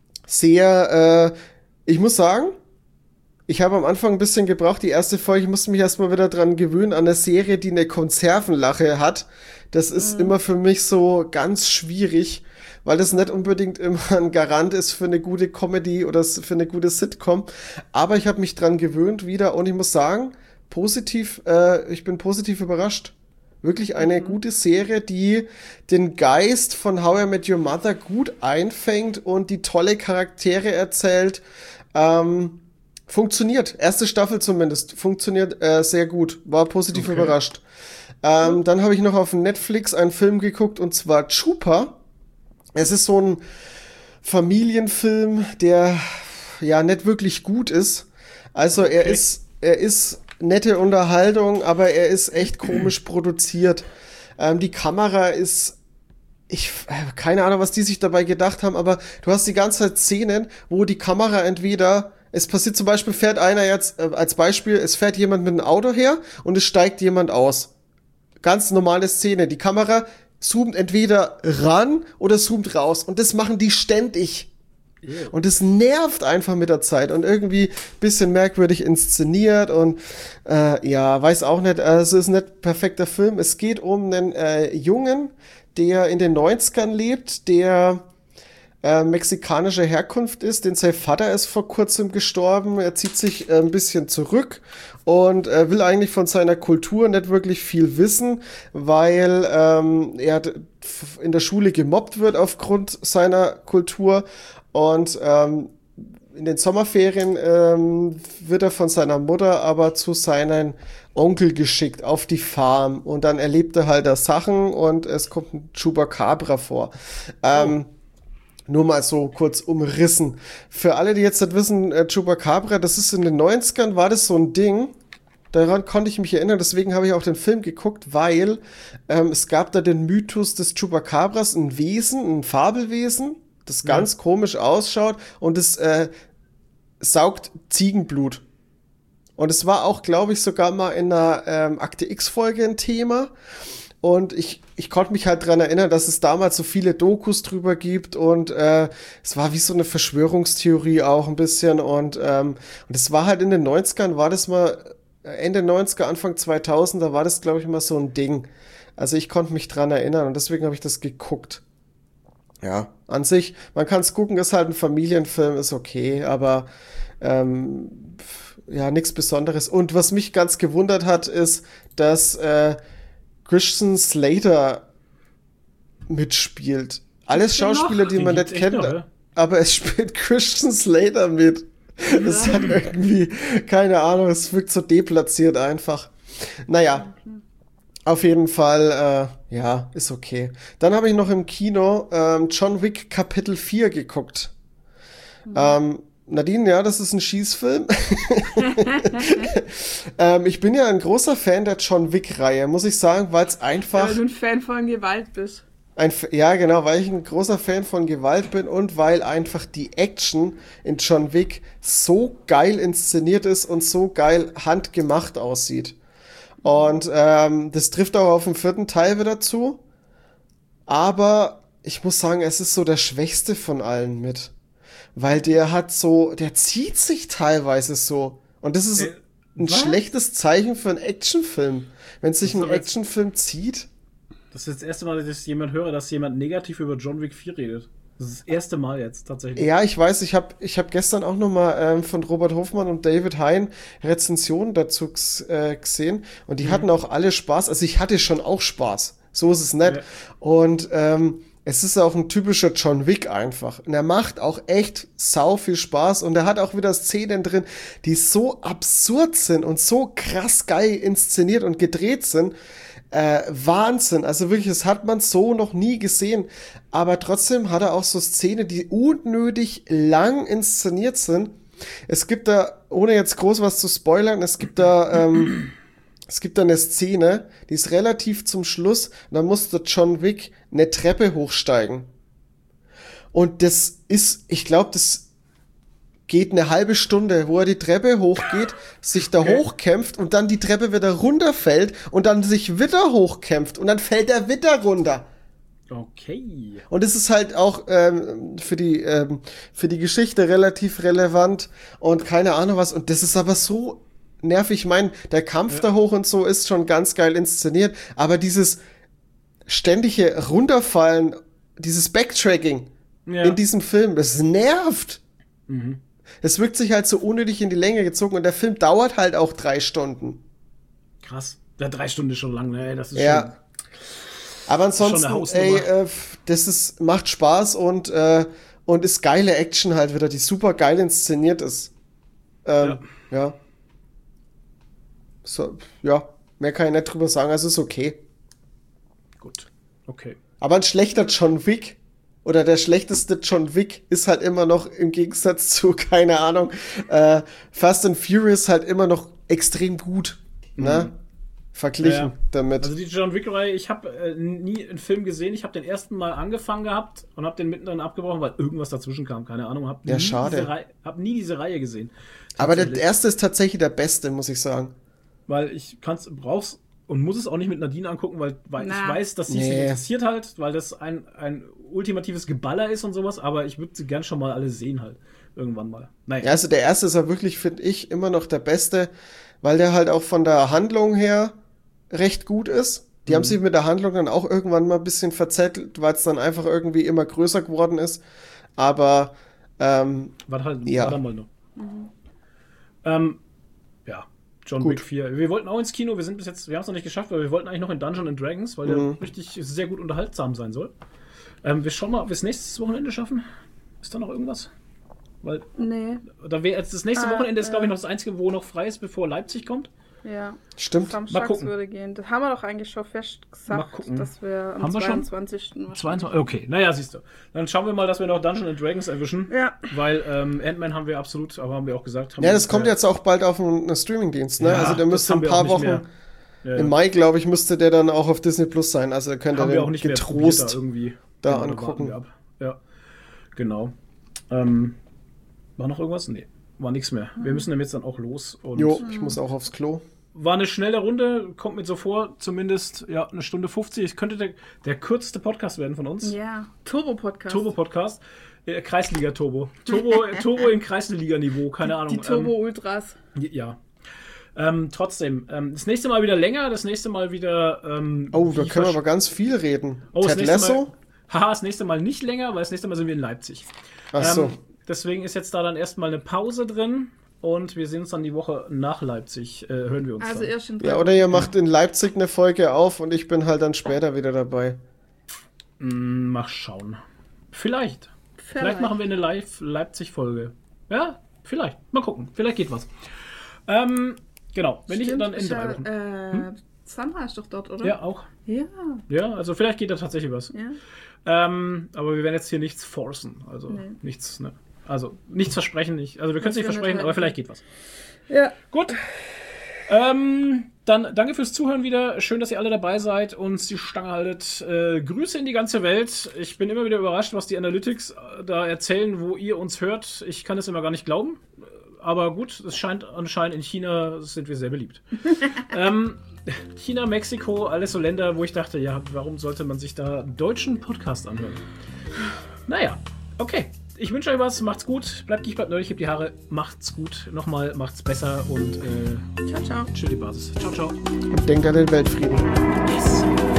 Ich muss sagen, ich habe am Anfang ein bisschen gebraucht, die erste Folge, ich musste mich erstmal wieder dran gewöhnen, an eine Serie, die eine Konservenlache hat. Das ist immer für mich so ganz schwierig, weil das nicht unbedingt immer ein Garant ist für eine gute Comedy oder für eine gute Sitcom. Aber ich habe mich dran gewöhnt wieder und ich muss sagen, ich bin positiv überrascht. Wirklich eine gute Serie, die den Geist von How I Met Your Mother gut einfängt und die tolle Charaktere erzählt. Funktioniert. Erste Staffel zumindest. Funktioniert sehr gut. War positiv überrascht. Dann habe ich noch auf Netflix einen Film geguckt und zwar Chupa. Es ist so ein Familienfilm, der ja nicht wirklich gut ist. Also er ist nette Unterhaltung, aber er ist echt komisch produziert. Die Kamera ist keine Ahnung, was die sich dabei gedacht haben, aber du hast die ganze Zeit Szenen, wo die Kamera es passiert zum Beispiel, fährt einer jetzt, als Beispiel, es fährt jemand mit einem Auto her und es steigt jemand aus. Ganz normale Szene. Die Kamera zoomt entweder ran oder zoomt raus und das machen die ständig. Yeah. Und das nervt einfach mit der Zeit und irgendwie ein bisschen merkwürdig inszeniert und weiß auch nicht, also es ist nicht perfekter Film. Es geht um einen Jungen, der in den 90ern lebt, der mexikanischer Herkunft ist, denn sein Vater ist vor kurzem gestorben. Er zieht sich ein bisschen zurück und will eigentlich von seiner Kultur nicht wirklich viel wissen, weil er in der Schule gemobbt wird aufgrund seiner Kultur und in den Sommerferien wird er von seiner Mutter aber zu seinen Onkel geschickt auf die Farm und dann erlebt er halt da Sachen und es kommt ein Chupacabra vor. Nur mal so kurz umrissen. Für alle, die jetzt nicht wissen, Chupacabra, das ist in den 90ern, war das so ein Ding. Daran konnte ich mich erinnern, deswegen habe ich auch den Film geguckt, weil es gab da den Mythos des Chupacabras, ein Fabelwesen, das ganz komisch ausschaut und es saugt Ziegenblut. Und es war auch, glaube ich, sogar mal in einer Akte X-Folge ein Thema. und ich konnte mich halt dran erinnern, dass es damals so viele Dokus drüber gibt und es war wie so eine Verschwörungstheorie auch ein bisschen und es war halt in den 90ern, war das mal Ende 90er, Anfang 2000, da war das, glaube ich, mal so ein Ding. Also ich konnte mich dran erinnern und deswegen habe ich das geguckt. Ja, an sich, man kann es gucken, ist halt ein Familienfilm, ist okay, aber ja, nichts Besonderes. Und was mich ganz gewundert hat, ist, dass Christian Slater mitspielt. Alles Schauspieler, die man nicht kennt, aber es spielt Christian Slater mit. Das hat irgendwie, keine Ahnung, es wirkt so deplatziert einfach. Naja, auf jeden Fall, ja, ist okay. Dann habe ich noch im Kino John Wick Kapitel 4 geguckt. Nadine, ja, das ist ein Schießfilm. Ich bin ja ein großer Fan der John Wick-Reihe, muss ich sagen, weil es einfach... Weil du ein Fan von Gewalt bist. Ja, genau, weil ich ein großer Fan von Gewalt bin und weil einfach die Action in John Wick so geil inszeniert ist und so geil handgemacht aussieht. Und das trifft auch auf den 4. Teil wieder zu. Aber ich muss sagen, es ist so der schwächste von allen mit. Weil der zieht sich teilweise so. Und das ist ein schlechtes Zeichen für einen Actionfilm. Wenn sich ein Actionfilm zieht. Das ist das erste Mal, dass ich jemand höre, dass jemand negativ über John Wick 4 redet. Das ist das erste Mal jetzt tatsächlich. Ja, ich weiß, ich hab gestern auch nochmal von Robert Hofmann und David Hein Rezensionen dazu gesehen. Und die hatten auch alle Spaß. Also ich hatte schon auch Spaß. So ist es nicht. Ja. Und es ist auch ein typischer John Wick einfach. Und er macht auch echt sau viel Spaß. Und er hat auch wieder Szenen drin, die so absurd sind und so krass geil inszeniert und gedreht sind. Wahnsinn. Also wirklich, das hat man so noch nie gesehen. Aber trotzdem hat er auch so Szenen, die unnötig lang inszeniert sind. Es gibt da, ohne jetzt groß was zu spoilern, es gibt da eine Szene, die ist relativ zum Schluss, und da musste John Wick eine Treppe hochsteigen. Und das ist, ich glaube, das geht eine halbe Stunde, wo er die Treppe hochgeht, sich da hochkämpft und dann die Treppe wieder runterfällt und dann sich wieder hochkämpft und dann fällt er wieder runter. Okay. Und es ist halt auch für die Geschichte relativ relevant und keine Ahnung was. Und das ist aber so nervig. Ich meine, der Kampf da hoch und so ist schon ganz geil inszeniert, aber dieses ständige Runterfallen, dieses Backtracking in diesem Film, das nervt. Es wirkt sich halt so unnötig in die Länge gezogen und der Film dauert halt auch 3 Stunden. Krass. Ja, 3 Stunden ist schon lang, ne? Das ist schon... Aber ansonsten, macht Spaß und ist geile Action halt wieder, die super geil inszeniert ist. Ja. So, ja, mehr kann ich nicht drüber sagen, also ist okay. Gut, okay. Aber ein schlechter John Wick oder der schlechteste John Wick ist halt immer noch im Gegensatz zu, keine Ahnung, Fast and Furious halt immer noch extrem gut, ne? Verglichen damit. Also die John Wick-Reihe, ich habe nie einen Film gesehen. Ich habe den ersten Mal angefangen gehabt und habe den mittendrin abgebrochen, weil irgendwas dazwischen kam. Keine Ahnung. Hab nie diese Reihe gesehen. Aber der erste ist tatsächlich der beste, muss ich sagen. Weil brauch's und muss es auch nicht mit Nadine angucken, weil ich weiß, dass sie sich interessiert halt, weil das ein ultimatives Geballer ist und sowas. Aber ich würde sie gern schon mal alle sehen halt. Irgendwann mal. Naja. Ja, also der erste ist ja wirklich, finde ich, immer noch der beste, weil der halt auch von der Handlung her recht gut ist. Die haben sich mit der Handlung dann auch irgendwann mal ein bisschen verzettelt, weil es dann einfach irgendwie immer größer geworden ist. Aber war dann mal noch. John Wick 4. Wir wollten auch ins Kino, wir haben es noch nicht geschafft, weil wir wollten eigentlich noch in Dungeons & Dragons, weil der richtig sehr gut unterhaltsam sein soll. Wir schauen mal, ob wir es nächstes Wochenende schaffen. Ist da noch irgendwas? Weil das nächste Wochenende ist, glaube ich, noch das einzige, wo noch frei ist, bevor Leipzig kommt. Ja. Stimmt. Samstags würde gehen. Das haben wir doch eigentlich schon fest gesagt, dass wir am 22. 22? Okay, naja, siehst du. Dann schauen wir mal, dass wir noch Dungeons & Dragons erwischen. Ja. Weil Ant-Man haben wir absolut, aber haben wir auch gesagt. Das kommt jetzt auch bald auf einen Streamingdienst, ne? Ja, also der müsste ein paar Wochen... Im Mai, glaube ich, müsste der dann auch auf Disney Plus sein. Also könnt ihr den getrost da angucken. Ja, genau. War noch irgendwas? Nee, war nichts mehr. Wir müssen dann jetzt dann auch los. Und ich muss auch aufs Klo. war eine schnelle Runde, kommt mir so vor, zumindest ja, 1 Stunde 50. Es könnte der kürzeste Podcast werden von uns. Ja, Turbo-Podcast. Turbo-Podcast. Kreisliga-Turbo. Turbo in Kreisliga-Niveau, keine Ahnung. Die Turbo-Ultras. Ja. Trotzdem, das nächste Mal wieder länger, das nächste Mal wieder... da können wir aber ganz viel reden. Ted Lasso? Haha, das nächste Mal nicht länger, weil das nächste Mal sind wir in Leipzig. Ach so. Deswegen ist jetzt da dann erstmal eine Pause drin. Und wir sehen uns dann die Woche nach Leipzig, hören wir uns also dann. Erst in ja, oder ihr macht in Leipzig eine Folge auf und ich bin halt dann später wieder dabei. Mal schauen. Vielleicht machen wir eine Leipzig-Folge. Ja, vielleicht. Mal gucken. Vielleicht geht was. Genau. Wenn nicht, dann in 3 Wochen. Sandra ist doch dort, oder? Ja, auch. Ja. Ja, also vielleicht geht da tatsächlich was. Ja. Aber wir werden jetzt hier nichts forcen. Also nichts, ne? Also nichts versprechen. Also wir können es nicht versprechen, aber vielleicht geht was. Ja. Gut. Dann danke fürs Zuhören wieder. Schön, dass ihr alle dabei seid, uns die Stange haltet. Grüße in die ganze Welt. Ich bin immer wieder überrascht, was die Analytics da erzählen, wo ihr uns hört. Ich kann es immer gar nicht glauben. Aber gut, es scheint anscheinend in China sind wir sehr beliebt. China, Mexiko, alles so Länder, wo ich dachte, ja, warum sollte man sich da deutschen Podcast anhören? Naja, okay. Ich wünsche euch was, macht's gut, bleibt gicht, bleibt neulich, hebt die Haare, macht's gut, nochmal, macht's besser und Ciao, ciao. chill die Basis. Ciao, ciao. Und denkt an den Weltfrieden. Yes.